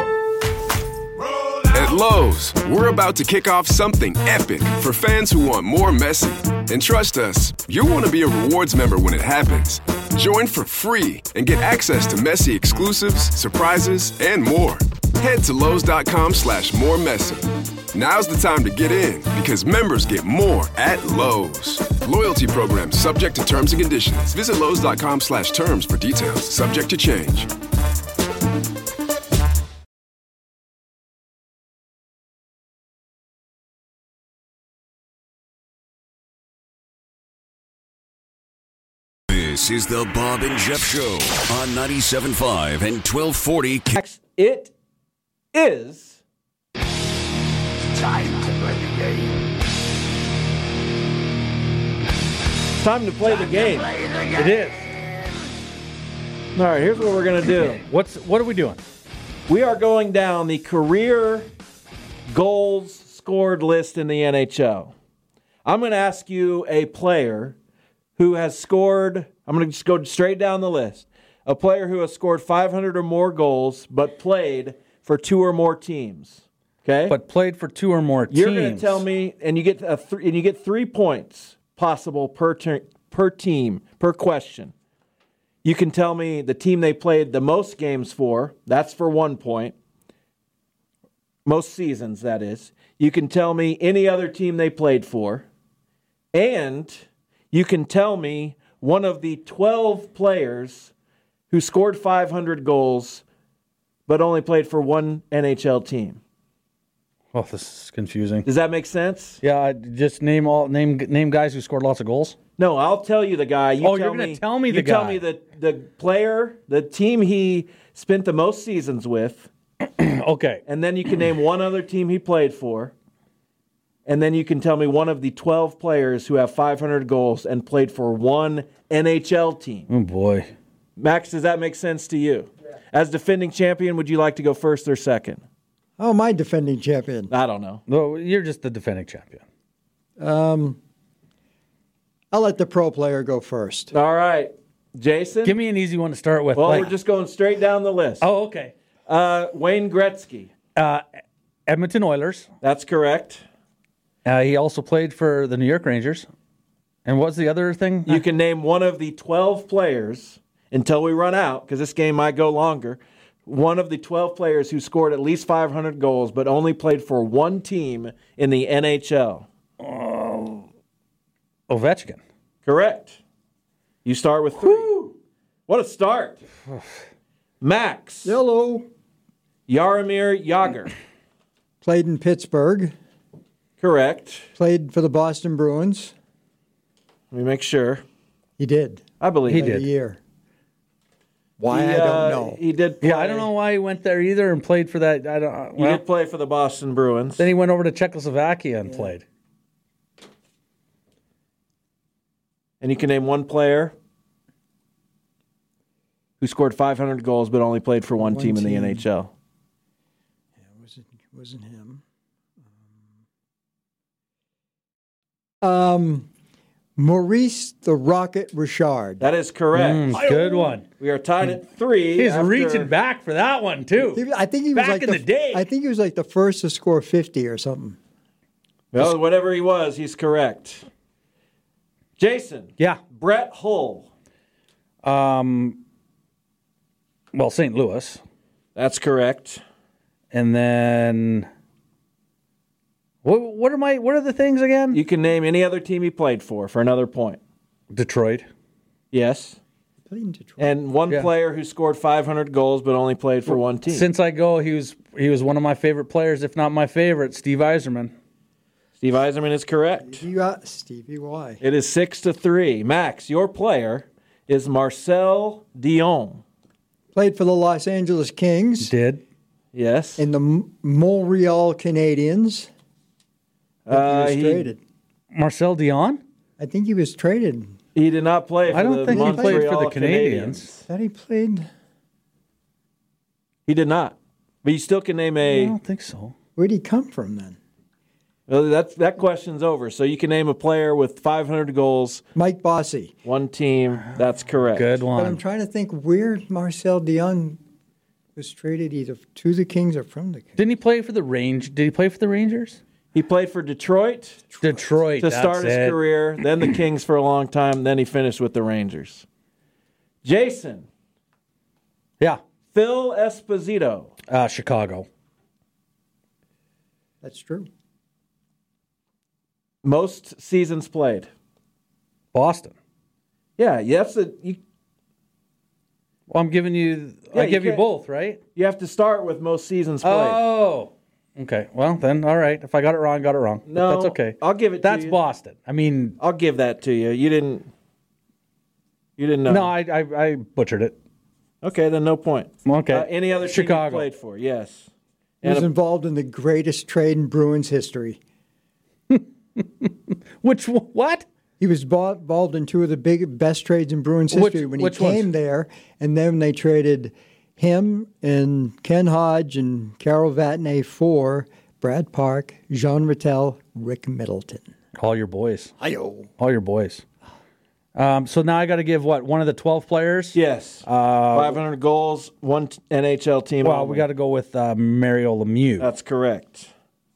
[SPEAKER 14] At Lowe's, we're about to kick off something epic for fans who want more Messi. And trust us, you'll want to be a rewards member when it happens. Join for free and get access to Messi exclusives, surprises, and more. Head to Lowe's.com slash more Messi. Now's the time to get in because members get more at Lowe's. Loyalty program subject to terms and conditions. Visit Lowe's.com slash terms for details. Subject to change.
[SPEAKER 7] This is the Bob and Jeff Show on ninety-seven point five and twelve forty.
[SPEAKER 8] It is
[SPEAKER 2] time to play the game.
[SPEAKER 8] It's time to play the game.
[SPEAKER 11] It is.
[SPEAKER 8] All right, here's what we're going to do.
[SPEAKER 11] What's What are we doing?
[SPEAKER 8] We are going down the career goals scored list in the N H L. I'm going to ask you a player who has scored, I'm going to just go straight down the list. A player who has scored five hundred or more goals but played for two or more teams. Okay?
[SPEAKER 11] But played for two or more teams.
[SPEAKER 8] You're going to tell me, and you get a th- and you get three points possible per ter- per team, per question. You can tell me the team they played the most games for. That's for one point. Most seasons, that is. You can tell me any other team they played for. And you can tell me one of the twelve players who scored five hundred goals but only played for one N H L team.
[SPEAKER 11] Oh, this is confusing.
[SPEAKER 8] Does that make sense?
[SPEAKER 11] Yeah, just name all name name guys who scored lots of goals.
[SPEAKER 8] No, I'll tell you the guy. You
[SPEAKER 11] oh,
[SPEAKER 8] tell
[SPEAKER 11] you're going
[SPEAKER 8] me,
[SPEAKER 11] to tell me the
[SPEAKER 8] you
[SPEAKER 11] guy.
[SPEAKER 8] You tell me the the player, the team he spent the most seasons with.
[SPEAKER 11] Okay.
[SPEAKER 8] And then you can name one other team he played for. And then you can tell me one of the twelve players who have five hundred goals and played for one N H L team.
[SPEAKER 11] Oh, boy.
[SPEAKER 8] Max, does that make sense to you? Yeah. As defending champion, would you like to go first or second?
[SPEAKER 12] Oh, my defending champion.
[SPEAKER 8] I don't know.
[SPEAKER 11] No, you're just the defending champion.
[SPEAKER 12] Um, I'll let the pro player go first.
[SPEAKER 8] All right. Jason?
[SPEAKER 11] Give me an easy one to start with.
[SPEAKER 8] Well,
[SPEAKER 11] like,
[SPEAKER 8] we're just going straight down the list.
[SPEAKER 11] Oh, okay.
[SPEAKER 8] Uh, Wayne Gretzky.
[SPEAKER 11] Uh, Edmonton Oilers.
[SPEAKER 8] That's correct.
[SPEAKER 11] Uh, he also played for the New York Rangers. And what's the other thing?
[SPEAKER 8] You can name one of the twelve players until we run out, because this game might go longer. One of the twelve players who scored at least five hundred goals but only played for one team in the N H L.
[SPEAKER 11] Oh, Ovechkin.
[SPEAKER 8] Correct. You start with three. Woo! What a start. Max.
[SPEAKER 12] Hello.
[SPEAKER 8] Jaromir Jagr.
[SPEAKER 12] Played in Pittsburgh.
[SPEAKER 8] Correct.
[SPEAKER 12] Played for the Boston Bruins.
[SPEAKER 8] Let me make sure.
[SPEAKER 12] He did.
[SPEAKER 8] I believe
[SPEAKER 12] he
[SPEAKER 8] he
[SPEAKER 12] did. A year. Why,
[SPEAKER 8] he,
[SPEAKER 12] I don't
[SPEAKER 8] uh,
[SPEAKER 12] know.
[SPEAKER 8] He did play.
[SPEAKER 11] Yeah, I don't know why he went there either and played for that. I don't. Well,
[SPEAKER 8] he did play for the Boston Bruins.
[SPEAKER 11] Then he went over to Czechoslovakia and yeah. played.
[SPEAKER 8] And you can name one player who scored five hundred goals but only played for one, one team, team in the N H L.
[SPEAKER 12] wasn't him. Um, Maurice the Rocket Richard.
[SPEAKER 8] That is correct.
[SPEAKER 11] Mm, good one.
[SPEAKER 8] We are tied at three.
[SPEAKER 11] He's
[SPEAKER 8] after...
[SPEAKER 11] reaching back for that one, too.
[SPEAKER 12] He, I think he was
[SPEAKER 11] back
[SPEAKER 12] like
[SPEAKER 11] in the,
[SPEAKER 12] the
[SPEAKER 11] day.
[SPEAKER 12] I think he was like the first to score fifty or something.
[SPEAKER 8] Well, whatever he was, he's correct. Jason.
[SPEAKER 11] Yeah.
[SPEAKER 8] Brett Hull.
[SPEAKER 11] Um. Well, Saint Louis.
[SPEAKER 8] That's correct.
[SPEAKER 11] And then, what? What are my? What are the things again?
[SPEAKER 8] You can name any other team he played for for another point.
[SPEAKER 11] Detroit.
[SPEAKER 8] Yes.
[SPEAKER 12] Played in Detroit.
[SPEAKER 8] And one
[SPEAKER 11] Yeah.
[SPEAKER 8] player who scored five hundred goals but only played for one team.
[SPEAKER 11] Since I go, he was he was one of my favorite players, if not my favorite. Steve Yzerman.
[SPEAKER 8] Steve Yzerman is correct.
[SPEAKER 12] You got Stevie Y.
[SPEAKER 8] It is six to three. Max, your player is Marcel Dion.
[SPEAKER 12] Played for the Los Angeles Kings.
[SPEAKER 11] Did.
[SPEAKER 8] Yes.
[SPEAKER 12] In the M- Montreal Canadiens. I think
[SPEAKER 8] Uh,
[SPEAKER 12] he was
[SPEAKER 8] he-
[SPEAKER 12] traded.
[SPEAKER 11] Marcel Dion?
[SPEAKER 12] I think he was traded.
[SPEAKER 8] He did not play for
[SPEAKER 11] I don't
[SPEAKER 8] the
[SPEAKER 11] think he
[SPEAKER 8] Montreal
[SPEAKER 11] played for the
[SPEAKER 8] Canadiens.
[SPEAKER 12] That he played.
[SPEAKER 8] He did not. But you still can name
[SPEAKER 11] I
[SPEAKER 8] a...
[SPEAKER 11] don't think so.
[SPEAKER 12] Where'd he come from then?
[SPEAKER 8] Well, that's, that question's over. So you can name a player with five hundred goals.
[SPEAKER 12] Mike Bossy.
[SPEAKER 8] One team. That's correct.
[SPEAKER 11] Good
[SPEAKER 12] But I'm
[SPEAKER 11] one.
[SPEAKER 12] trying to think where Marcel Dion was traded either to the Kings or from the Kings.
[SPEAKER 11] Didn't he play for the Range? Did he play for the Rangers?
[SPEAKER 8] He played for Detroit
[SPEAKER 11] Detroit.
[SPEAKER 8] to
[SPEAKER 11] that's
[SPEAKER 8] start his
[SPEAKER 11] it.
[SPEAKER 8] career, then the Kings for a long time, then he finished with the Rangers. Jason.
[SPEAKER 11] Yeah.
[SPEAKER 8] Phil Esposito.
[SPEAKER 11] Uh, Chicago.
[SPEAKER 12] That's true.
[SPEAKER 8] Most seasons played.
[SPEAKER 11] Boston.
[SPEAKER 8] Yeah, yeah, that's a, you,
[SPEAKER 11] Well, I'm giving you.
[SPEAKER 8] Yeah,
[SPEAKER 11] I
[SPEAKER 8] you
[SPEAKER 11] give you
[SPEAKER 8] can't-
[SPEAKER 11] both, right?
[SPEAKER 8] you have to start with most seasons played.
[SPEAKER 11] Oh. Okay. Well, then, all right. If I got it wrong, got it wrong. But
[SPEAKER 8] No,
[SPEAKER 11] that's okay.
[SPEAKER 8] I'll give it to
[SPEAKER 11] That's
[SPEAKER 8] you.
[SPEAKER 11] Boston. I mean,
[SPEAKER 8] I'll give that to you. You didn't. You didn't know.
[SPEAKER 11] no, I, I I butchered it.
[SPEAKER 8] Okay, then no point.
[SPEAKER 11] Okay.
[SPEAKER 8] Uh, any other team you
[SPEAKER 11] Chicago.
[SPEAKER 8] played for? Yes.
[SPEAKER 12] He was
[SPEAKER 8] And a-
[SPEAKER 12] involved in the greatest trade in Bruins history.
[SPEAKER 11] Which what?
[SPEAKER 12] He was bo- involved in two of the big best trades in Bruins
[SPEAKER 11] Which-
[SPEAKER 12] history when he
[SPEAKER 11] which
[SPEAKER 12] came
[SPEAKER 11] ones?
[SPEAKER 12] there, and then they traded him and Ken Hodge and Carol Vatney for Brad Park, Jean Rattel, Rick Middleton.
[SPEAKER 11] All your boys.
[SPEAKER 12] Hi-yo.
[SPEAKER 11] All your boys. Um, so now I got to give what one of the twelve players.
[SPEAKER 8] yes.
[SPEAKER 11] Uh,
[SPEAKER 8] five hundred goals, one t- N H L team.
[SPEAKER 11] well,
[SPEAKER 8] only.
[SPEAKER 11] we got to go with uh, Mario Lemieux.
[SPEAKER 8] That's correct.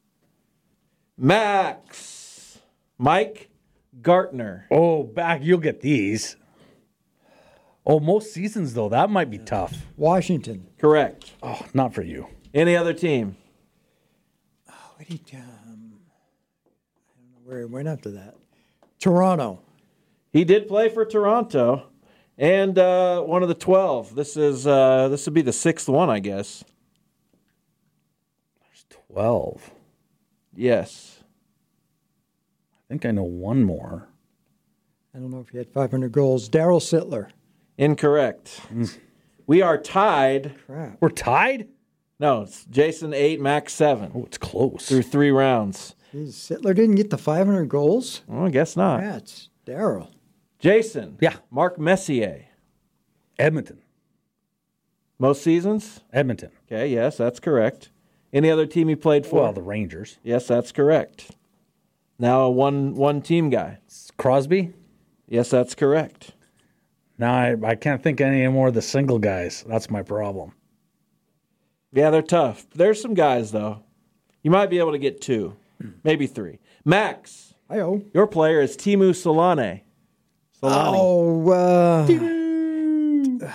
[SPEAKER 8] Max. Mike Gartner.
[SPEAKER 11] oh, back. You'll get these. Oh, most seasons though that might be tough.
[SPEAKER 12] Washington.
[SPEAKER 8] Correct.
[SPEAKER 11] Oh, not for you.
[SPEAKER 8] Any other team?
[SPEAKER 12] What did he, um, I don't know where he went after that. Toronto.
[SPEAKER 8] He did play for Toronto, and uh, one of the twelve. This is uh, this would be the sixth one, I guess.
[SPEAKER 11] There's twelve.
[SPEAKER 8] Yes.
[SPEAKER 11] I think I know one more.
[SPEAKER 12] I don't know if he had five hundred goals. Daryl Sittler.
[SPEAKER 8] Incorrect. We are tied.
[SPEAKER 12] Crap.
[SPEAKER 11] We're tied.
[SPEAKER 8] No, it's Jason eight, Max seven.
[SPEAKER 11] Oh, it's close.
[SPEAKER 8] Through three rounds.
[SPEAKER 12] Jeez, Sittler didn't get the five hundred goals?
[SPEAKER 8] Well, I guess not.
[SPEAKER 12] That's Daryl.
[SPEAKER 8] Jason.
[SPEAKER 11] Yeah.
[SPEAKER 8] Mark Messier.
[SPEAKER 11] Edmonton.
[SPEAKER 8] Most seasons?
[SPEAKER 11] Edmonton.
[SPEAKER 8] Okay, yes, that's correct. Any other team he played for?
[SPEAKER 11] Well, the Rangers.
[SPEAKER 8] Yes, that's correct. Now a one one team guy.
[SPEAKER 11] Crosby.
[SPEAKER 8] Yes, that's correct.
[SPEAKER 11] Now I, I can't think any more of the single guys. That's my problem.
[SPEAKER 8] Yeah, they're tough. There's some guys though. You might be able to get two, maybe three. Max.
[SPEAKER 12] Hi-yo.
[SPEAKER 8] Your player is Timu Solane. Solani.
[SPEAKER 12] Oh, uh,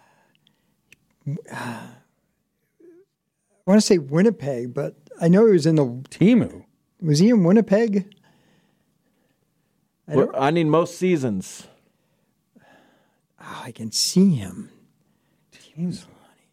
[SPEAKER 12] I want to say Winnipeg, but I know he was in the
[SPEAKER 11] Timu.
[SPEAKER 12] Was he in Winnipeg? I,
[SPEAKER 8] Well, I need most seasons.
[SPEAKER 12] oh, I can see him. Teams.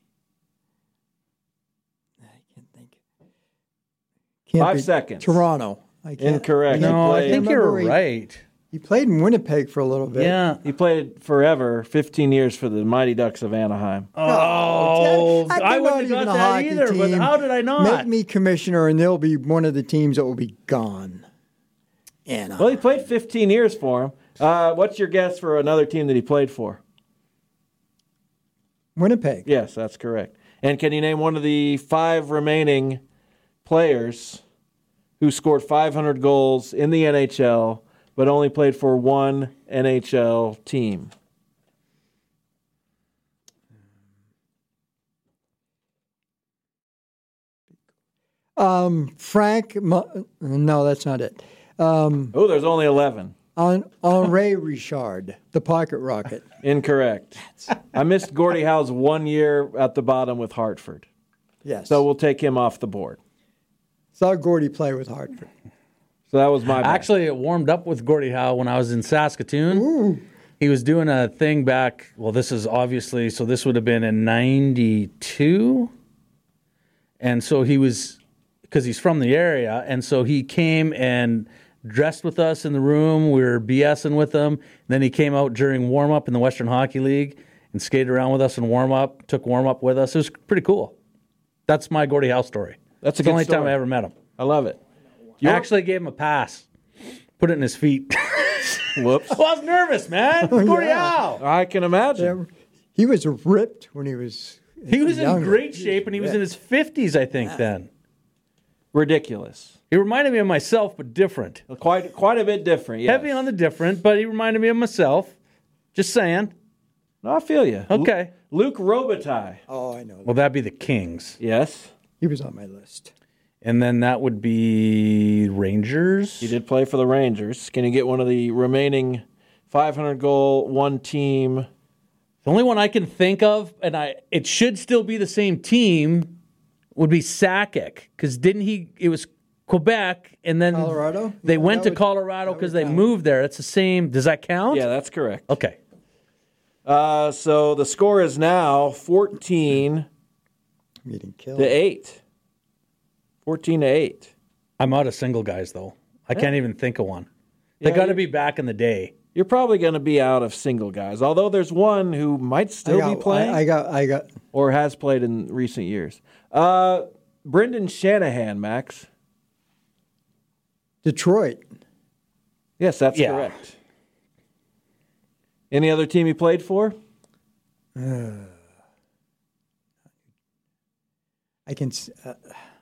[SPEAKER 12] I can't think. Can't
[SPEAKER 8] Five
[SPEAKER 12] be-
[SPEAKER 8] seconds.
[SPEAKER 12] Toronto. I can't,
[SPEAKER 8] Incorrect.
[SPEAKER 12] can't
[SPEAKER 11] No, I
[SPEAKER 12] play-
[SPEAKER 11] think you're
[SPEAKER 12] remember he-
[SPEAKER 11] right.
[SPEAKER 12] He played in Winnipeg for a little bit.
[SPEAKER 11] Yeah.
[SPEAKER 8] He played forever, fifteen years for the Mighty Ducks of Anaheim.
[SPEAKER 11] Oh,
[SPEAKER 12] Jack,
[SPEAKER 11] I
[SPEAKER 12] I'm
[SPEAKER 11] wouldn't
[SPEAKER 12] not
[SPEAKER 11] have got
[SPEAKER 12] even a
[SPEAKER 11] that
[SPEAKER 12] hockey
[SPEAKER 11] either. But
[SPEAKER 12] team.
[SPEAKER 11] how did I not?
[SPEAKER 12] Make me commissioner, and they'll be one of the teams that will be gone. Anaheim.
[SPEAKER 8] Well, he played fifteen years for him. Uh, what's your guess for another team that he played for?
[SPEAKER 12] Winnipeg.
[SPEAKER 8] Yes, that's correct. And can you name one of the five remaining players who scored five hundred goals in the N H L, but only played for one N H L team.
[SPEAKER 12] Um, Frank, Mo- no, that's not it. Um,
[SPEAKER 8] oh, there's only eleven.
[SPEAKER 12] On Henri Richard, the pocket rocket.
[SPEAKER 8] Incorrect. I missed Gordie Howe's one year at the bottom with Hartford.
[SPEAKER 12] Yes.
[SPEAKER 8] So we'll take him off the board.
[SPEAKER 12] Saw Gordie play with Hartford.
[SPEAKER 8] So that was my bad.
[SPEAKER 11] Actually, it warmed up with Gordie Howe when I was in Saskatoon.
[SPEAKER 12] Ooh.
[SPEAKER 11] He was doing a thing back, well, this is obviously, so this would have been in ninety-two. And so he was, because he's from the area, and so he came and dressed with us in the room. We were BSing with him. Then he came out during warm-up in the Western Hockey League and skated around with us in warm-up, took warm-up with us. It was pretty cool. That's my Gordie Howe story.
[SPEAKER 8] That's a
[SPEAKER 11] the
[SPEAKER 8] good
[SPEAKER 11] only
[SPEAKER 8] story.
[SPEAKER 11] time I ever met him.
[SPEAKER 8] I love it.
[SPEAKER 11] I
[SPEAKER 8] You're-
[SPEAKER 11] actually gave him a pass. Put it in his feet.
[SPEAKER 8] Whoops.
[SPEAKER 11] Well, I was nervous, man. Gordie
[SPEAKER 12] yeah.
[SPEAKER 11] Howe.
[SPEAKER 8] I can imagine.
[SPEAKER 12] He was ripped when he was
[SPEAKER 11] He was
[SPEAKER 12] younger.
[SPEAKER 11] in great shape, and he was in his fifties, I think, then.
[SPEAKER 8] Ridiculous.
[SPEAKER 11] He reminded me of myself, but different.
[SPEAKER 8] Quite quite a bit different, yes.
[SPEAKER 11] Heavy on the different, but he reminded me of myself. Just saying.
[SPEAKER 8] No, I feel you.
[SPEAKER 11] Okay.
[SPEAKER 8] Luke Robitaille.
[SPEAKER 12] Oh, I know.
[SPEAKER 11] Well, that'd be the Kings.
[SPEAKER 8] Yes.
[SPEAKER 12] He was on my list.
[SPEAKER 11] And then that would be Rangers.
[SPEAKER 8] He did play for the Rangers. Can you get one of the remaining five hundred goal, one team?
[SPEAKER 11] The only one I can think of, and I it should still be the same team, would be Sakic. Because didn't he, it was Quebec, and then
[SPEAKER 12] Colorado?
[SPEAKER 11] they
[SPEAKER 12] No,
[SPEAKER 11] went
[SPEAKER 12] that
[SPEAKER 11] to
[SPEAKER 12] would-
[SPEAKER 11] Colorado
[SPEAKER 12] that
[SPEAKER 11] because
[SPEAKER 12] would
[SPEAKER 11] they
[SPEAKER 12] count.
[SPEAKER 11] moved there. It's the same. Does that count?
[SPEAKER 8] Yeah, that's correct.
[SPEAKER 11] Okay.
[SPEAKER 8] Uh, so the score is now fourteen
[SPEAKER 12] Meeting kill.
[SPEAKER 8] to eight. fourteen to eight.
[SPEAKER 11] I'm out of single guys, though. I can't even think of one.
[SPEAKER 8] Yeah,
[SPEAKER 11] They got to
[SPEAKER 8] you're-
[SPEAKER 11] be back in the day.
[SPEAKER 8] You're probably going to be out of single guys, although there's one who might still
[SPEAKER 12] I got,
[SPEAKER 8] be playing
[SPEAKER 12] I, I got. I got.
[SPEAKER 8] or has played in recent years. Uh, Brendan Shanahan, Max.
[SPEAKER 12] Detroit.
[SPEAKER 8] Yes, that's
[SPEAKER 11] Yeah.
[SPEAKER 8] correct. Any other team he played for?
[SPEAKER 12] Uh, I can. s- Uh,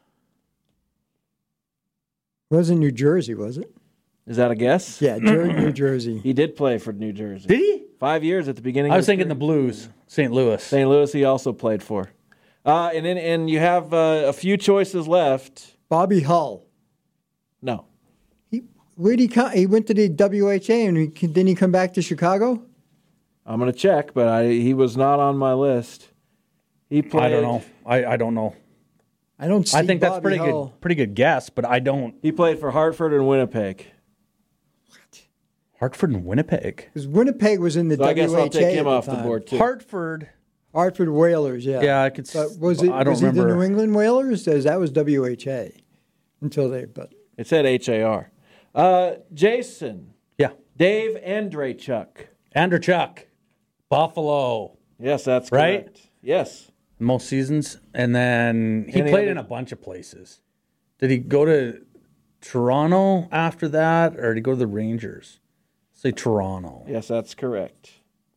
[SPEAKER 12] wasn't New Jersey, was it?
[SPEAKER 8] Is that a guess?
[SPEAKER 12] Yeah, Jer- New Jersey.
[SPEAKER 8] He did play for New Jersey.
[SPEAKER 11] Did he?
[SPEAKER 8] Five years at the beginning.
[SPEAKER 11] I
[SPEAKER 8] of
[SPEAKER 11] was
[SPEAKER 8] his
[SPEAKER 11] thinking the
[SPEAKER 8] career.
[SPEAKER 11] Blues, Saint Louis.
[SPEAKER 8] Saint Louis he also played for. Uh, and then and you have uh, a few choices left.
[SPEAKER 12] Bobby Hull.
[SPEAKER 8] No.
[SPEAKER 12] Where did he come? He went to the W H A, and he, didn't he come back to Chicago?
[SPEAKER 8] I'm going to check, but I, he was not on my list. He played.
[SPEAKER 11] I don't know. I, I don't know.
[SPEAKER 12] I don't see
[SPEAKER 11] I think that's
[SPEAKER 12] Bobby
[SPEAKER 11] pretty
[SPEAKER 12] Hull.
[SPEAKER 11] good. Pretty good guess, but I don't.
[SPEAKER 8] He played for Hartford and Winnipeg.
[SPEAKER 11] Hartford and Winnipeg.
[SPEAKER 12] Because Winnipeg was in the
[SPEAKER 8] So I
[SPEAKER 12] W H A
[SPEAKER 8] guess I'll take him
[SPEAKER 12] at
[SPEAKER 8] off
[SPEAKER 12] the
[SPEAKER 8] the
[SPEAKER 12] time.
[SPEAKER 8] board too.
[SPEAKER 11] Hartford.
[SPEAKER 12] Hartford Whalers, yeah.
[SPEAKER 11] Yeah, I could. s-
[SPEAKER 12] But was it?
[SPEAKER 11] I don't
[SPEAKER 12] was he the
[SPEAKER 11] remember.
[SPEAKER 12] New England Whalers? As that was W H A until they. But
[SPEAKER 8] It said H A R. Uh, Jason.
[SPEAKER 11] Yeah.
[SPEAKER 8] Dave Andreychuk.
[SPEAKER 11] Andreychuk. Buffalo.
[SPEAKER 8] Yes, that's
[SPEAKER 11] Right?
[SPEAKER 8] correct. Yes.
[SPEAKER 11] Most seasons, and then he
[SPEAKER 8] Any
[SPEAKER 11] played
[SPEAKER 8] other-
[SPEAKER 11] in a bunch of places. Did he go to Toronto after that, or did he go to the Rangers? Say Toronto.
[SPEAKER 8] Yes, that's correct.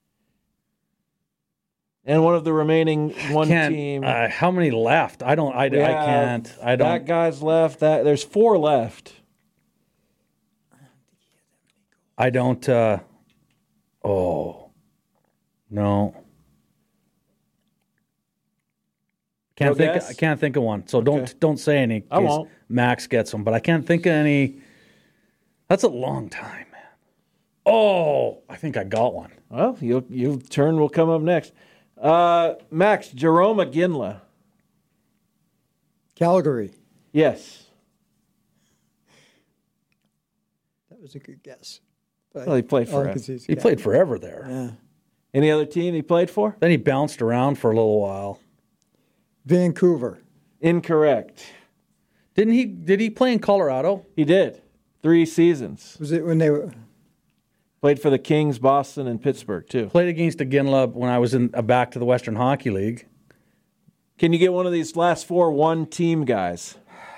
[SPEAKER 8] And one of the remaining one
[SPEAKER 11] Can't-
[SPEAKER 8] team.
[SPEAKER 11] Uh, how many left? I don't. I, I
[SPEAKER 8] we have
[SPEAKER 11] can't. I
[SPEAKER 8] That
[SPEAKER 11] don't.
[SPEAKER 8] guy's left. That there's four left.
[SPEAKER 11] I don't. Uh, oh no. Can't
[SPEAKER 8] No
[SPEAKER 11] think.
[SPEAKER 8] guess?
[SPEAKER 11] I can't think of one. So don't
[SPEAKER 8] Okay.
[SPEAKER 11] don't say any. in
[SPEAKER 8] I
[SPEAKER 11] case
[SPEAKER 8] won't.
[SPEAKER 11] Max gets them, but I can't think of any. That's a long time, man. Oh, I think I got one.
[SPEAKER 8] Well, your your turn will come up next. Uh, Max, Jerome Ginla.
[SPEAKER 12] Calgary.
[SPEAKER 8] Yes.
[SPEAKER 12] That was a good guess. But
[SPEAKER 8] Well, he played
[SPEAKER 12] all I
[SPEAKER 8] for
[SPEAKER 12] can
[SPEAKER 8] us.
[SPEAKER 12] see is
[SPEAKER 11] He
[SPEAKER 12] Calgary.
[SPEAKER 11] played forever there.
[SPEAKER 12] Yeah.
[SPEAKER 8] Any other team he played for?
[SPEAKER 11] Then he bounced around for a little while.
[SPEAKER 12] Vancouver.
[SPEAKER 8] Incorrect.
[SPEAKER 11] Didn't he? Did he play in Colorado?
[SPEAKER 8] He did. Three seasons.
[SPEAKER 12] Was it when they were?
[SPEAKER 8] Played for the Kings, Boston, and Pittsburgh, too.
[SPEAKER 11] Played against the Ginla when I was in uh, back to the Western Hockey League.
[SPEAKER 8] Can you get one of these last four one-team guys?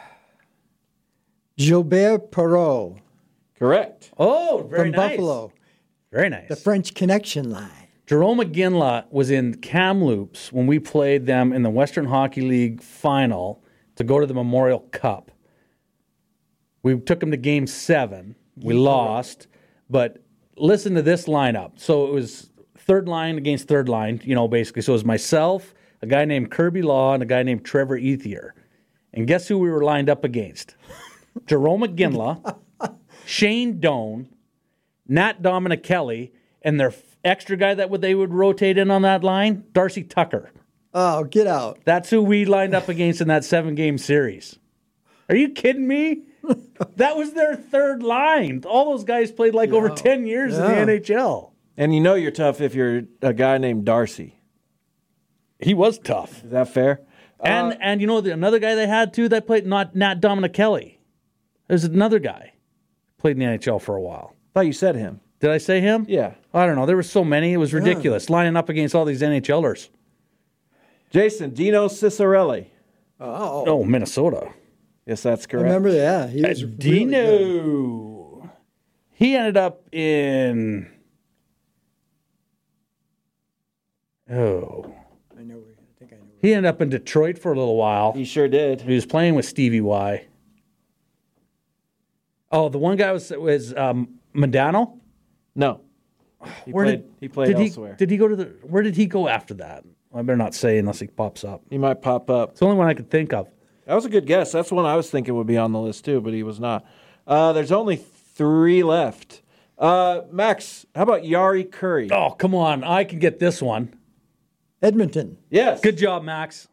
[SPEAKER 12] Gilbert Perreault.
[SPEAKER 8] Correct.
[SPEAKER 11] Oh, very
[SPEAKER 12] from
[SPEAKER 11] nice.
[SPEAKER 12] Buffalo.
[SPEAKER 11] Very nice.
[SPEAKER 12] The French Connection line.
[SPEAKER 11] Jerome Ginla was in Kamloops when we played them in the Western Hockey League final. to go to the Memorial Cup. We took them to game seven. We lost, but listen to this lineup. So it was third line against third line, you know, basically. So it was myself, a guy named Kirby Law, and a guy named Trevor Ethier. And guess who we were lined up against? Jerome McGinley, Shane Doan, Nat Dominicelli, and their extra guy that would they would rotate in on that line, Darcy Tucker.
[SPEAKER 12] Oh, get out.
[SPEAKER 11] That's who we lined up against in that seven-game series. Are you kidding me? That was their third line. All those guys played like yeah. over ten years yeah. in the N H L.
[SPEAKER 8] And you know you're tough if you're a guy named Darcy.
[SPEAKER 11] He was tough.
[SPEAKER 8] Is that fair?
[SPEAKER 11] And
[SPEAKER 8] uh,
[SPEAKER 11] and you know the, another guy they had too that played not Nat Dominicelli. There's another guy played in the N H L for a while.
[SPEAKER 8] I thought you said him.
[SPEAKER 11] Did I say him?
[SPEAKER 8] Yeah.
[SPEAKER 11] I don't know. There were so many. It was ridiculous yeah. lining up against all these NHLers.
[SPEAKER 8] Jason, Dino Ciccarelli.
[SPEAKER 12] Oh.
[SPEAKER 11] Oh, Minnesota.
[SPEAKER 8] Yes, that's correct.
[SPEAKER 12] I remember that. He was
[SPEAKER 11] uh,
[SPEAKER 12] really
[SPEAKER 11] Dino.
[SPEAKER 12] Good.
[SPEAKER 11] He ended up in. Oh.
[SPEAKER 12] I know. I think I know.
[SPEAKER 11] He ended up in Detroit for a little while.
[SPEAKER 8] He sure did.
[SPEAKER 11] He was playing with Stevie Y. Oh, the one guy was was um, Modano?
[SPEAKER 8] No. He
[SPEAKER 11] where
[SPEAKER 8] played,
[SPEAKER 11] did
[SPEAKER 8] he played
[SPEAKER 11] did
[SPEAKER 8] elsewhere.
[SPEAKER 11] He, did he go to the? Where did he go after that? I better not say unless he pops up.
[SPEAKER 8] He might pop up.
[SPEAKER 11] It's the only one I could think of.
[SPEAKER 8] That was a good guess. That's one I was thinking would be on the list too, but he was not. Uh, there's only three left. Uh, Max, how about Yari Curry?
[SPEAKER 11] Oh, come on. I can get this one.
[SPEAKER 12] Edmonton.
[SPEAKER 8] Yes.
[SPEAKER 11] Good job, Max.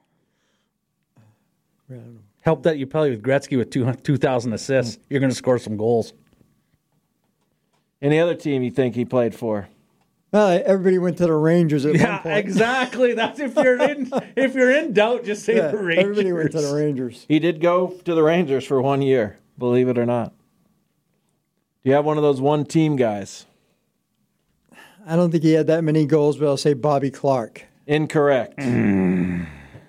[SPEAKER 11] Helped that you play with Gretzky with two, two thousand assists. You're going to score some goals.
[SPEAKER 8] Any other team you think he played for?
[SPEAKER 12] Well, everybody went to the Rangers at
[SPEAKER 11] yeah,
[SPEAKER 12] one point.
[SPEAKER 11] Exactly. That's if you're in if you're in doubt, just say
[SPEAKER 12] yeah,
[SPEAKER 11] the Rangers.
[SPEAKER 12] Everybody went to the Rangers.
[SPEAKER 8] He did go to the Rangers for one year, believe it or not. Do you have one of those one-team guys?
[SPEAKER 12] I don't think he had that many goals, but I'll say Bobby Clark.
[SPEAKER 8] Incorrect. Mm.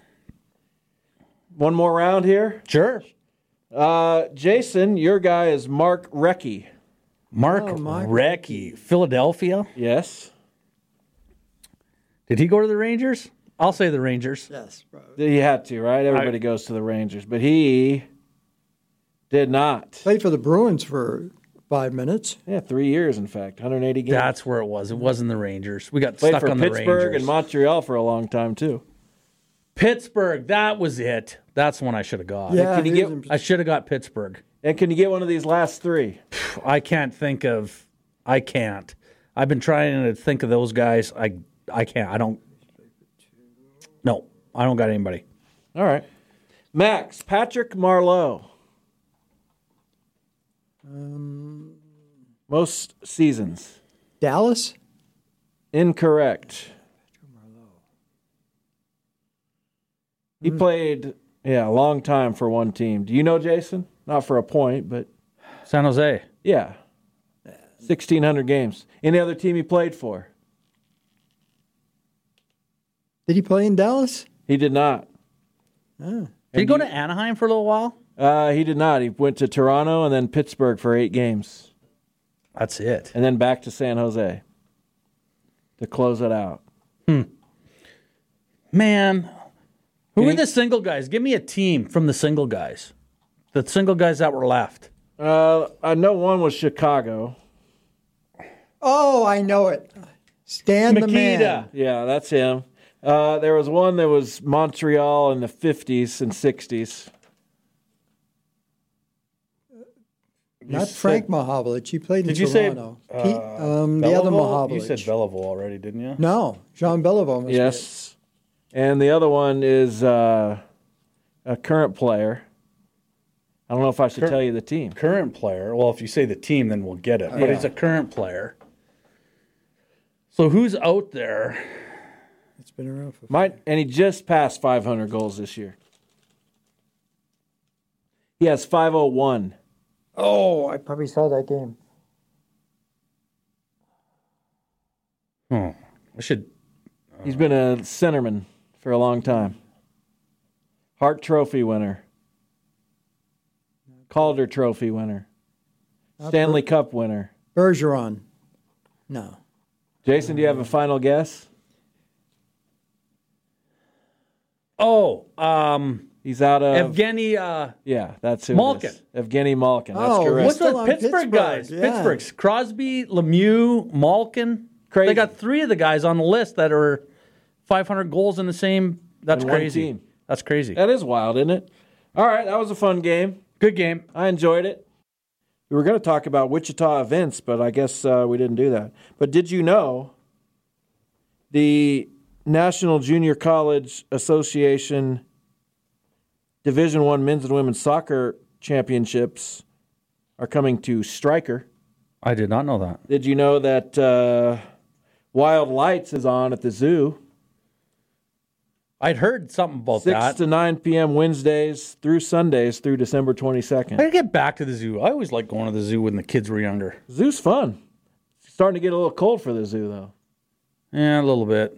[SPEAKER 8] One more round here?
[SPEAKER 11] Sure.
[SPEAKER 8] Uh, Jason, your guy is Mark Recchi.
[SPEAKER 11] Mark
[SPEAKER 12] oh,
[SPEAKER 11] Recchi, Philadelphia?
[SPEAKER 8] Yes.
[SPEAKER 11] Did he go to the Rangers? I'll say the Rangers.
[SPEAKER 12] Yes. Probably.
[SPEAKER 8] He had to, right? Everybody I, goes to the Rangers, but he did not.
[SPEAKER 12] Played for the Bruins for five minutes.
[SPEAKER 8] Yeah, three years, in fact, one hundred eighty games.
[SPEAKER 11] That's where it was. It wasn't the Rangers. We got
[SPEAKER 8] Played
[SPEAKER 11] stuck
[SPEAKER 8] for
[SPEAKER 11] on
[SPEAKER 8] Pittsburgh
[SPEAKER 11] the Rangers.
[SPEAKER 8] and Montreal for a long time, too.
[SPEAKER 11] Pittsburgh, that was it. That's one I should have got.
[SPEAKER 12] Yeah,
[SPEAKER 8] can you get,
[SPEAKER 11] I should have got Pittsburgh.
[SPEAKER 8] And can you get one of these last three?
[SPEAKER 11] I can't think of. I can't. I've been trying to think of those guys. I I can't. I don't. No, I don't got anybody.
[SPEAKER 8] All right. Max, Patrick Marleau.
[SPEAKER 12] Um,
[SPEAKER 8] Most seasons.
[SPEAKER 12] Dallas?
[SPEAKER 8] Incorrect.
[SPEAKER 12] Patrick Marleau.
[SPEAKER 8] He mm. played, yeah, a long time for one team. Do you know Jason? Not for a point, but...
[SPEAKER 11] San Jose.
[SPEAKER 8] Yeah. sixteen hundred games. Any other team he played for?
[SPEAKER 12] Did he play in Dallas?
[SPEAKER 8] He did not.
[SPEAKER 12] Oh.
[SPEAKER 11] Did he go to Anaheim for a little while?
[SPEAKER 8] Uh, he did not. He went to Toronto and then Pittsburgh for eight games.
[SPEAKER 11] That's it.
[SPEAKER 8] And then back to San Jose to close it out.
[SPEAKER 11] Hmm. Man, who are the single guys? Give me a team from the single guys. The single guys that were left.
[SPEAKER 8] Uh, I know one was Chicago.
[SPEAKER 12] Oh, I know it. Stan the Man.
[SPEAKER 8] Yeah, that's him. Uh, there was one that was Montreal in the fifties and sixties.
[SPEAKER 12] Not Frank Mahovlich. He played in
[SPEAKER 11] Did you
[SPEAKER 12] Toronto.
[SPEAKER 11] say uh,
[SPEAKER 12] he, um, the other Mahovlich.
[SPEAKER 11] You said Belleville already, didn't you?
[SPEAKER 12] No, Jean Belleville.
[SPEAKER 8] Yes. And the other one is uh, a current player. I don't know if I should
[SPEAKER 11] Cur-
[SPEAKER 8] tell you the team.
[SPEAKER 11] Current player. Well, if you say the team, then we'll get it. But
[SPEAKER 8] yeah.
[SPEAKER 11] he's a current player. So who's out there?
[SPEAKER 12] It's been around for.
[SPEAKER 8] Might, and he just passed five hundred goals this year. He has five oh one.
[SPEAKER 12] Oh, I probably saw that game.
[SPEAKER 11] Hmm. I should.
[SPEAKER 8] Uh, He's been a centerman for a long time. Hart Trophy winner. Calder Trophy winner.
[SPEAKER 12] Not
[SPEAKER 8] Stanley
[SPEAKER 12] Ber-
[SPEAKER 8] Cup winner.
[SPEAKER 12] Bergeron. No.
[SPEAKER 8] Jason, do you have a final guess?
[SPEAKER 11] Oh, um,
[SPEAKER 8] He's out of
[SPEAKER 11] Evgeny. Uh,
[SPEAKER 8] yeah, that's who
[SPEAKER 11] Malkin.
[SPEAKER 8] It is. Evgeny Malkin. That's
[SPEAKER 12] Oh,
[SPEAKER 8] correct.
[SPEAKER 11] What's
[SPEAKER 12] still
[SPEAKER 11] the
[SPEAKER 12] on
[SPEAKER 11] Pittsburgh,
[SPEAKER 12] Pittsburgh,
[SPEAKER 11] guys?
[SPEAKER 12] yeah.
[SPEAKER 11] Pittsburgh's Crosby, Lemieux, Malkin.
[SPEAKER 8] Crazy.
[SPEAKER 11] They got three of the guys on the list that are five hundred goals in the same. That's
[SPEAKER 8] In one
[SPEAKER 11] crazy.
[SPEAKER 8] team.
[SPEAKER 11] That's crazy.
[SPEAKER 8] That is wild, isn't it? All right, that was a fun game.
[SPEAKER 11] Good game.
[SPEAKER 8] I enjoyed it. We were going to talk about Wichita events, but I guess uh, we didn't do that. But did you know the National Junior College Association Division One Men's and Women's Soccer Championships are coming to Stryker?
[SPEAKER 11] I did not know that.
[SPEAKER 8] Did you know that uh, Wild Lights is on at the zoo?
[SPEAKER 11] I'd heard something about
[SPEAKER 8] Six
[SPEAKER 11] that.
[SPEAKER 8] to nine p.m. Wednesdays through Sundays through December twenty-second.
[SPEAKER 11] I gotta get back to the zoo. I always liked going to the zoo when the kids were younger.
[SPEAKER 8] Zoo's fun. It's starting to get a little cold for the zoo, though.
[SPEAKER 11] Yeah, a little bit.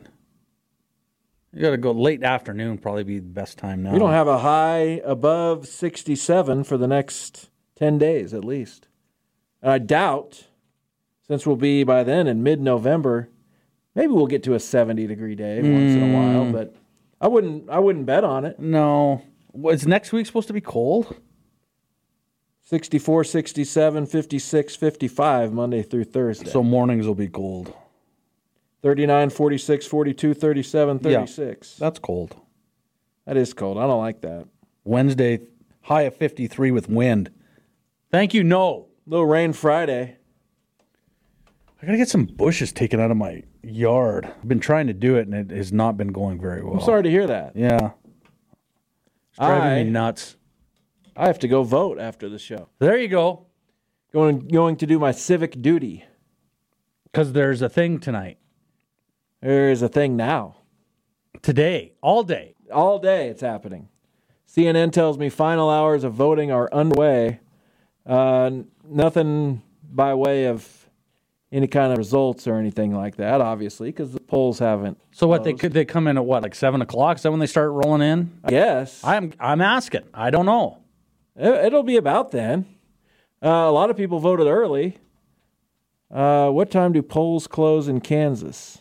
[SPEAKER 11] You got to go late afternoon, probably be the best time now.
[SPEAKER 8] We don't have a high above sixty-seven for the next ten days at least. And I doubt, since we'll be by then in mid-November, maybe we'll get to a seventy-degree day once in a while, but I wouldn't I wouldn't bet on it.
[SPEAKER 11] No. Was next week supposed to be cold?
[SPEAKER 8] sixty-four, sixty-seven, fifty-six, fifty-five Monday through Thursday.
[SPEAKER 11] So mornings will be cold.
[SPEAKER 8] thirty-nine, forty-six, forty-two, thirty-seven, thirty-six.
[SPEAKER 11] Yeah, that's cold.
[SPEAKER 8] That is cold. I don't like that.
[SPEAKER 11] Wednesday, high of fifty-three with wind. Thank you, no.
[SPEAKER 8] Little rain Friday.
[SPEAKER 11] I got to get some bushes taken out of my yard. I've been trying to do it, and it has not been going very well.
[SPEAKER 8] I'm sorry to hear that.
[SPEAKER 11] Yeah. It's driving
[SPEAKER 8] I,
[SPEAKER 11] me nuts.
[SPEAKER 8] I have to go vote after the show.
[SPEAKER 11] There you go.
[SPEAKER 8] Going, going to do my civic duty.
[SPEAKER 11] Because there's a thing tonight.
[SPEAKER 8] There is a thing now.
[SPEAKER 11] Today. All day.
[SPEAKER 8] All day it's happening. C N N tells me final hours of voting are underway. Uh, nothing by way of any kind of results or anything like that, obviously, because the polls haven't.
[SPEAKER 11] So what? They
[SPEAKER 8] closed.
[SPEAKER 11] could they come in at what, like seven o'clock? Is that when they start rolling in?
[SPEAKER 8] I guess.
[SPEAKER 11] I'm I'm asking. I don't know.
[SPEAKER 8] It, it'll be about then. Uh, a lot of people voted early. Uh, what time do polls close in Kansas?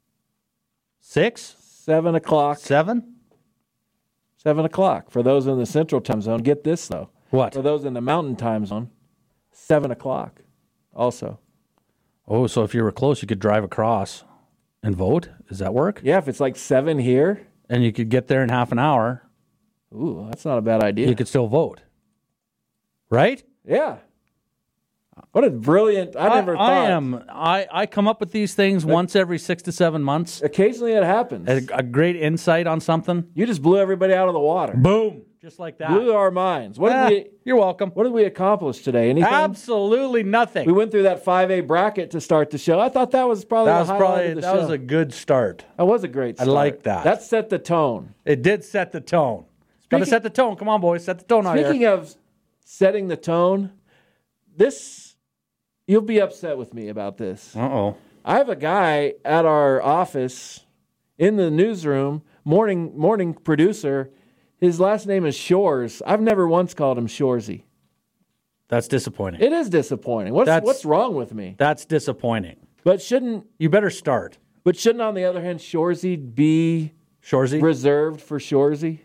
[SPEAKER 11] Six?
[SPEAKER 8] Seven o'clock.
[SPEAKER 11] Seven?
[SPEAKER 8] Seven o'clock. For those in the Central Time Zone, get this though.
[SPEAKER 11] What?
[SPEAKER 8] For those in the Mountain Time Zone, seven o'clock. Also.
[SPEAKER 11] Oh, so if you were close, you could drive across and vote? Does that work?
[SPEAKER 8] Yeah, if it's like seven here.
[SPEAKER 11] And you could get there in half an hour.
[SPEAKER 8] Ooh, that's not a bad idea.
[SPEAKER 11] You could still vote. Right?
[SPEAKER 8] Yeah. What a brilliant, I never
[SPEAKER 11] I,
[SPEAKER 8] thought.
[SPEAKER 11] I am. I, I come up with these things once every six to seven months.
[SPEAKER 8] Occasionally it happens.
[SPEAKER 11] A, a great insight on something.
[SPEAKER 8] You just blew everybody out of the water.
[SPEAKER 11] Boom. Just like that.
[SPEAKER 8] Blew our minds. What
[SPEAKER 11] Ah,
[SPEAKER 8] did we,
[SPEAKER 11] you're welcome.
[SPEAKER 8] What did we accomplish today? Anything?
[SPEAKER 11] Absolutely nothing.
[SPEAKER 8] We went through that five A bracket to start the show. I thought that was probably
[SPEAKER 11] That
[SPEAKER 8] the
[SPEAKER 11] was
[SPEAKER 8] highlight
[SPEAKER 11] probably
[SPEAKER 8] of the
[SPEAKER 11] that
[SPEAKER 8] show.
[SPEAKER 11] was a good start.
[SPEAKER 8] That was a great start.
[SPEAKER 11] I like that.
[SPEAKER 8] That set the tone.
[SPEAKER 11] It did set the tone. Got to set the tone. Come on, boys. Set the tone out here.
[SPEAKER 8] Speaking of setting the tone, this, you'll be upset with me about this.
[SPEAKER 11] Uh-oh.
[SPEAKER 8] I have a guy at our office in the newsroom, morning morning producer. His last name is Shores. I've never once called him Shoresy.
[SPEAKER 11] That's disappointing.
[SPEAKER 8] It is disappointing. What's
[SPEAKER 11] That's-
[SPEAKER 8] what's wrong with me?
[SPEAKER 11] That's disappointing.
[SPEAKER 8] But shouldn't
[SPEAKER 11] You better start.
[SPEAKER 8] but shouldn't on the other hand Shoresy be
[SPEAKER 11] Shoresy?
[SPEAKER 8] reserved for Shoresy?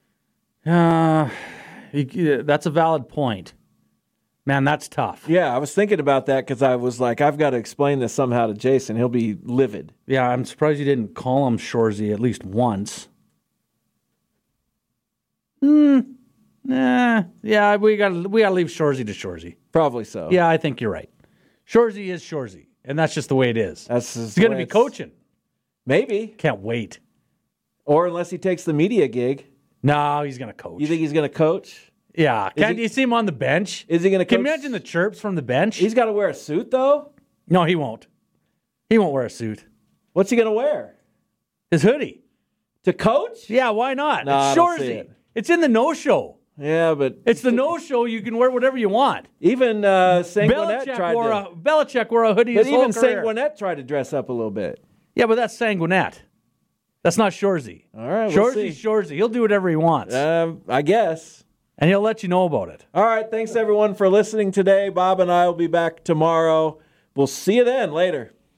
[SPEAKER 11] Uh, you- that's a valid point. Man, that's tough.
[SPEAKER 8] Yeah, I was thinking about that because I was like, I've got to explain this somehow to Jason. He'll be livid.
[SPEAKER 11] Yeah, I'm surprised you didn't call him Shoresy at least once. Hmm. Nah. Yeah, we got we got to leave Shoresy to Shoresy.
[SPEAKER 8] Probably so.
[SPEAKER 11] Yeah, I think you're right. Shoresy is Shoresy, and that's just the way it is.
[SPEAKER 8] That's just
[SPEAKER 11] He's going
[SPEAKER 8] the
[SPEAKER 11] to
[SPEAKER 8] way
[SPEAKER 11] be
[SPEAKER 8] it's-
[SPEAKER 11] coaching.
[SPEAKER 8] Maybe.
[SPEAKER 11] Can't wait.
[SPEAKER 8] Or unless he takes the media gig.
[SPEAKER 11] No, he's going to coach.
[SPEAKER 8] You think he's going to coach?
[SPEAKER 11] Yeah. Can
[SPEAKER 8] he-
[SPEAKER 11] you see him on the bench?
[SPEAKER 8] Is he going to
[SPEAKER 11] Can
[SPEAKER 8] coach?
[SPEAKER 11] you imagine the chirps from the bench?
[SPEAKER 8] He's got to wear a suit, though?
[SPEAKER 11] No, he won't. He won't wear a suit.
[SPEAKER 8] What's he going to wear?
[SPEAKER 11] His hoodie.
[SPEAKER 8] To coach?
[SPEAKER 11] Yeah, why not?
[SPEAKER 8] No, I
[SPEAKER 11] it's
[SPEAKER 8] don't see
[SPEAKER 11] Shoresy.
[SPEAKER 8] it.
[SPEAKER 11] It's in the no-show.
[SPEAKER 8] Yeah, but
[SPEAKER 11] It's the no-show. You can wear whatever you want.
[SPEAKER 8] even uh, Sanguinet
[SPEAKER 11] Belichick
[SPEAKER 8] tried
[SPEAKER 11] wore,
[SPEAKER 8] to.
[SPEAKER 11] a, Belichick wore a hoodie
[SPEAKER 8] But
[SPEAKER 11] his whole
[SPEAKER 8] even
[SPEAKER 11] career.
[SPEAKER 8] Sanguinet tried to dress up a little bit.
[SPEAKER 11] Yeah, but that's Sanguinet. That's not Shoresy.
[SPEAKER 8] All right, we'll see.
[SPEAKER 11] Shoresy's Shoresy. He'll do whatever he wants.
[SPEAKER 8] Um, I guess.
[SPEAKER 11] And he'll let you know about it.
[SPEAKER 8] All right, thanks everyone for listening today. Bob and I will be back tomorrow. We'll see you then. Later.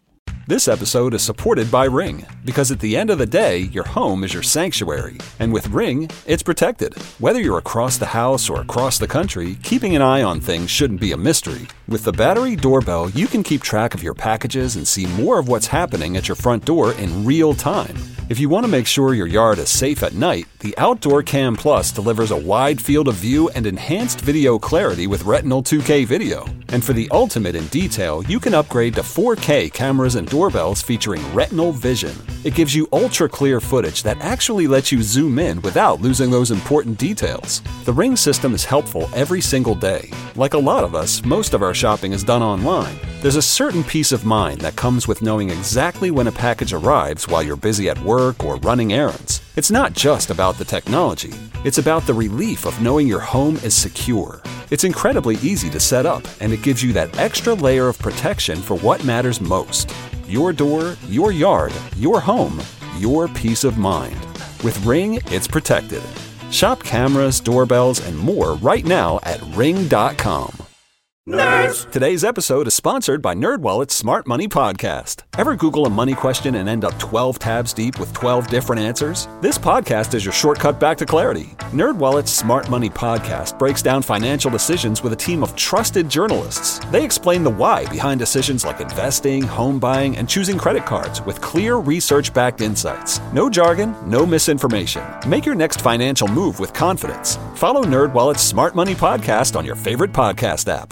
[SPEAKER 3] This episode is supported by Ring, because at the end of the day, your home is your sanctuary. And with Ring, it's protected. Whether you're across the house or across the country, keeping an eye on things shouldn't be a mystery. With the battery doorbell, you can keep track of your packages and see more of what's happening at your front door in real time. If you want to make sure your yard is safe at night, the Outdoor Cam Plus delivers a wide field of view and enhanced video clarity with Retinal two K video. And for the ultimate in detail, you can upgrade to four K cameras and doorbells featuring Retinal Vision. It gives you ultra-clear footage that actually lets you zoom in without losing those important details. The Ring system is helpful every single day. Like a lot of us, most of our shopping is done online. There's a certain peace of mind that comes with knowing exactly when a package arrives while you're busy at work or running errands. It's not just about the technology. It's about the relief of knowing your home is secure. It's incredibly easy to set up, and it gives you that extra layer of protection for what matters most. Your door, your yard, your home, your peace of mind. With Ring, it's protected. Shop cameras, doorbells, and more right now at ring dot com. Nerds! Today's episode is sponsored by NerdWallet's Smart Money Podcast. Ever Google a money question and end up twelve tabs deep with twelve different answers? This podcast is your shortcut back to clarity. NerdWallet's Smart Money Podcast breaks down financial decisions with a team of trusted journalists. They explain the why behind decisions like investing, home buying, and choosing credit cards with clear research-backed insights. No jargon, no misinformation. Make your next financial move with confidence. Follow NerdWallet's Smart Money Podcast on your favorite podcast app.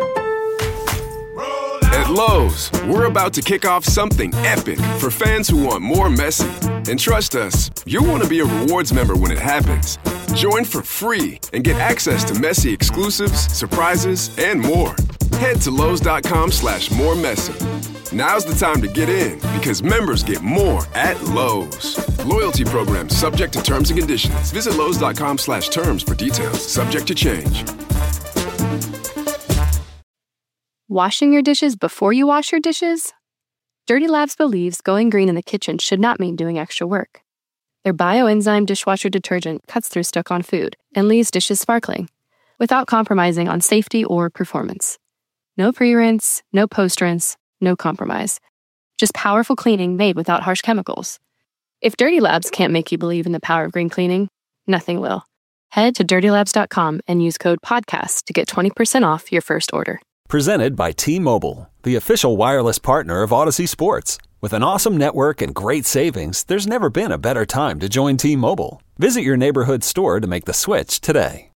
[SPEAKER 14] At Lowe's, we're about to kick off something epic for fans who want more messy. And trust us, you'll want to be a rewards member when it happens. Join for free and get access to messy exclusives, surprises, and more. Head to Lowe's.com slash more messy. Now's the time to get in because members get more at Lowe's. Loyalty program subject to terms and conditions. Visit Lowe's.com slash terms for details. Subject to change.
[SPEAKER 17] Washing your dishes before you wash your dishes? Dirty Labs believes going green in the kitchen should not mean doing extra work. Their bioenzyme dishwasher detergent cuts through stuck-on food and leaves dishes sparkling, without compromising on safety or performance. No pre-rinse, no post-rinse, no compromise. Just powerful cleaning made without harsh chemicals. If Dirty Labs can't make you believe in the power of green cleaning, nothing will. Head to dirty labs dot com and use code PODCAST to get twenty percent off your first order.
[SPEAKER 3] Presented by T-Mobile, the official wireless partner of Odyssey Sports. With an awesome network and great savings, there's never been a better time to join T-Mobile. Visit your neighborhood store to make the switch today.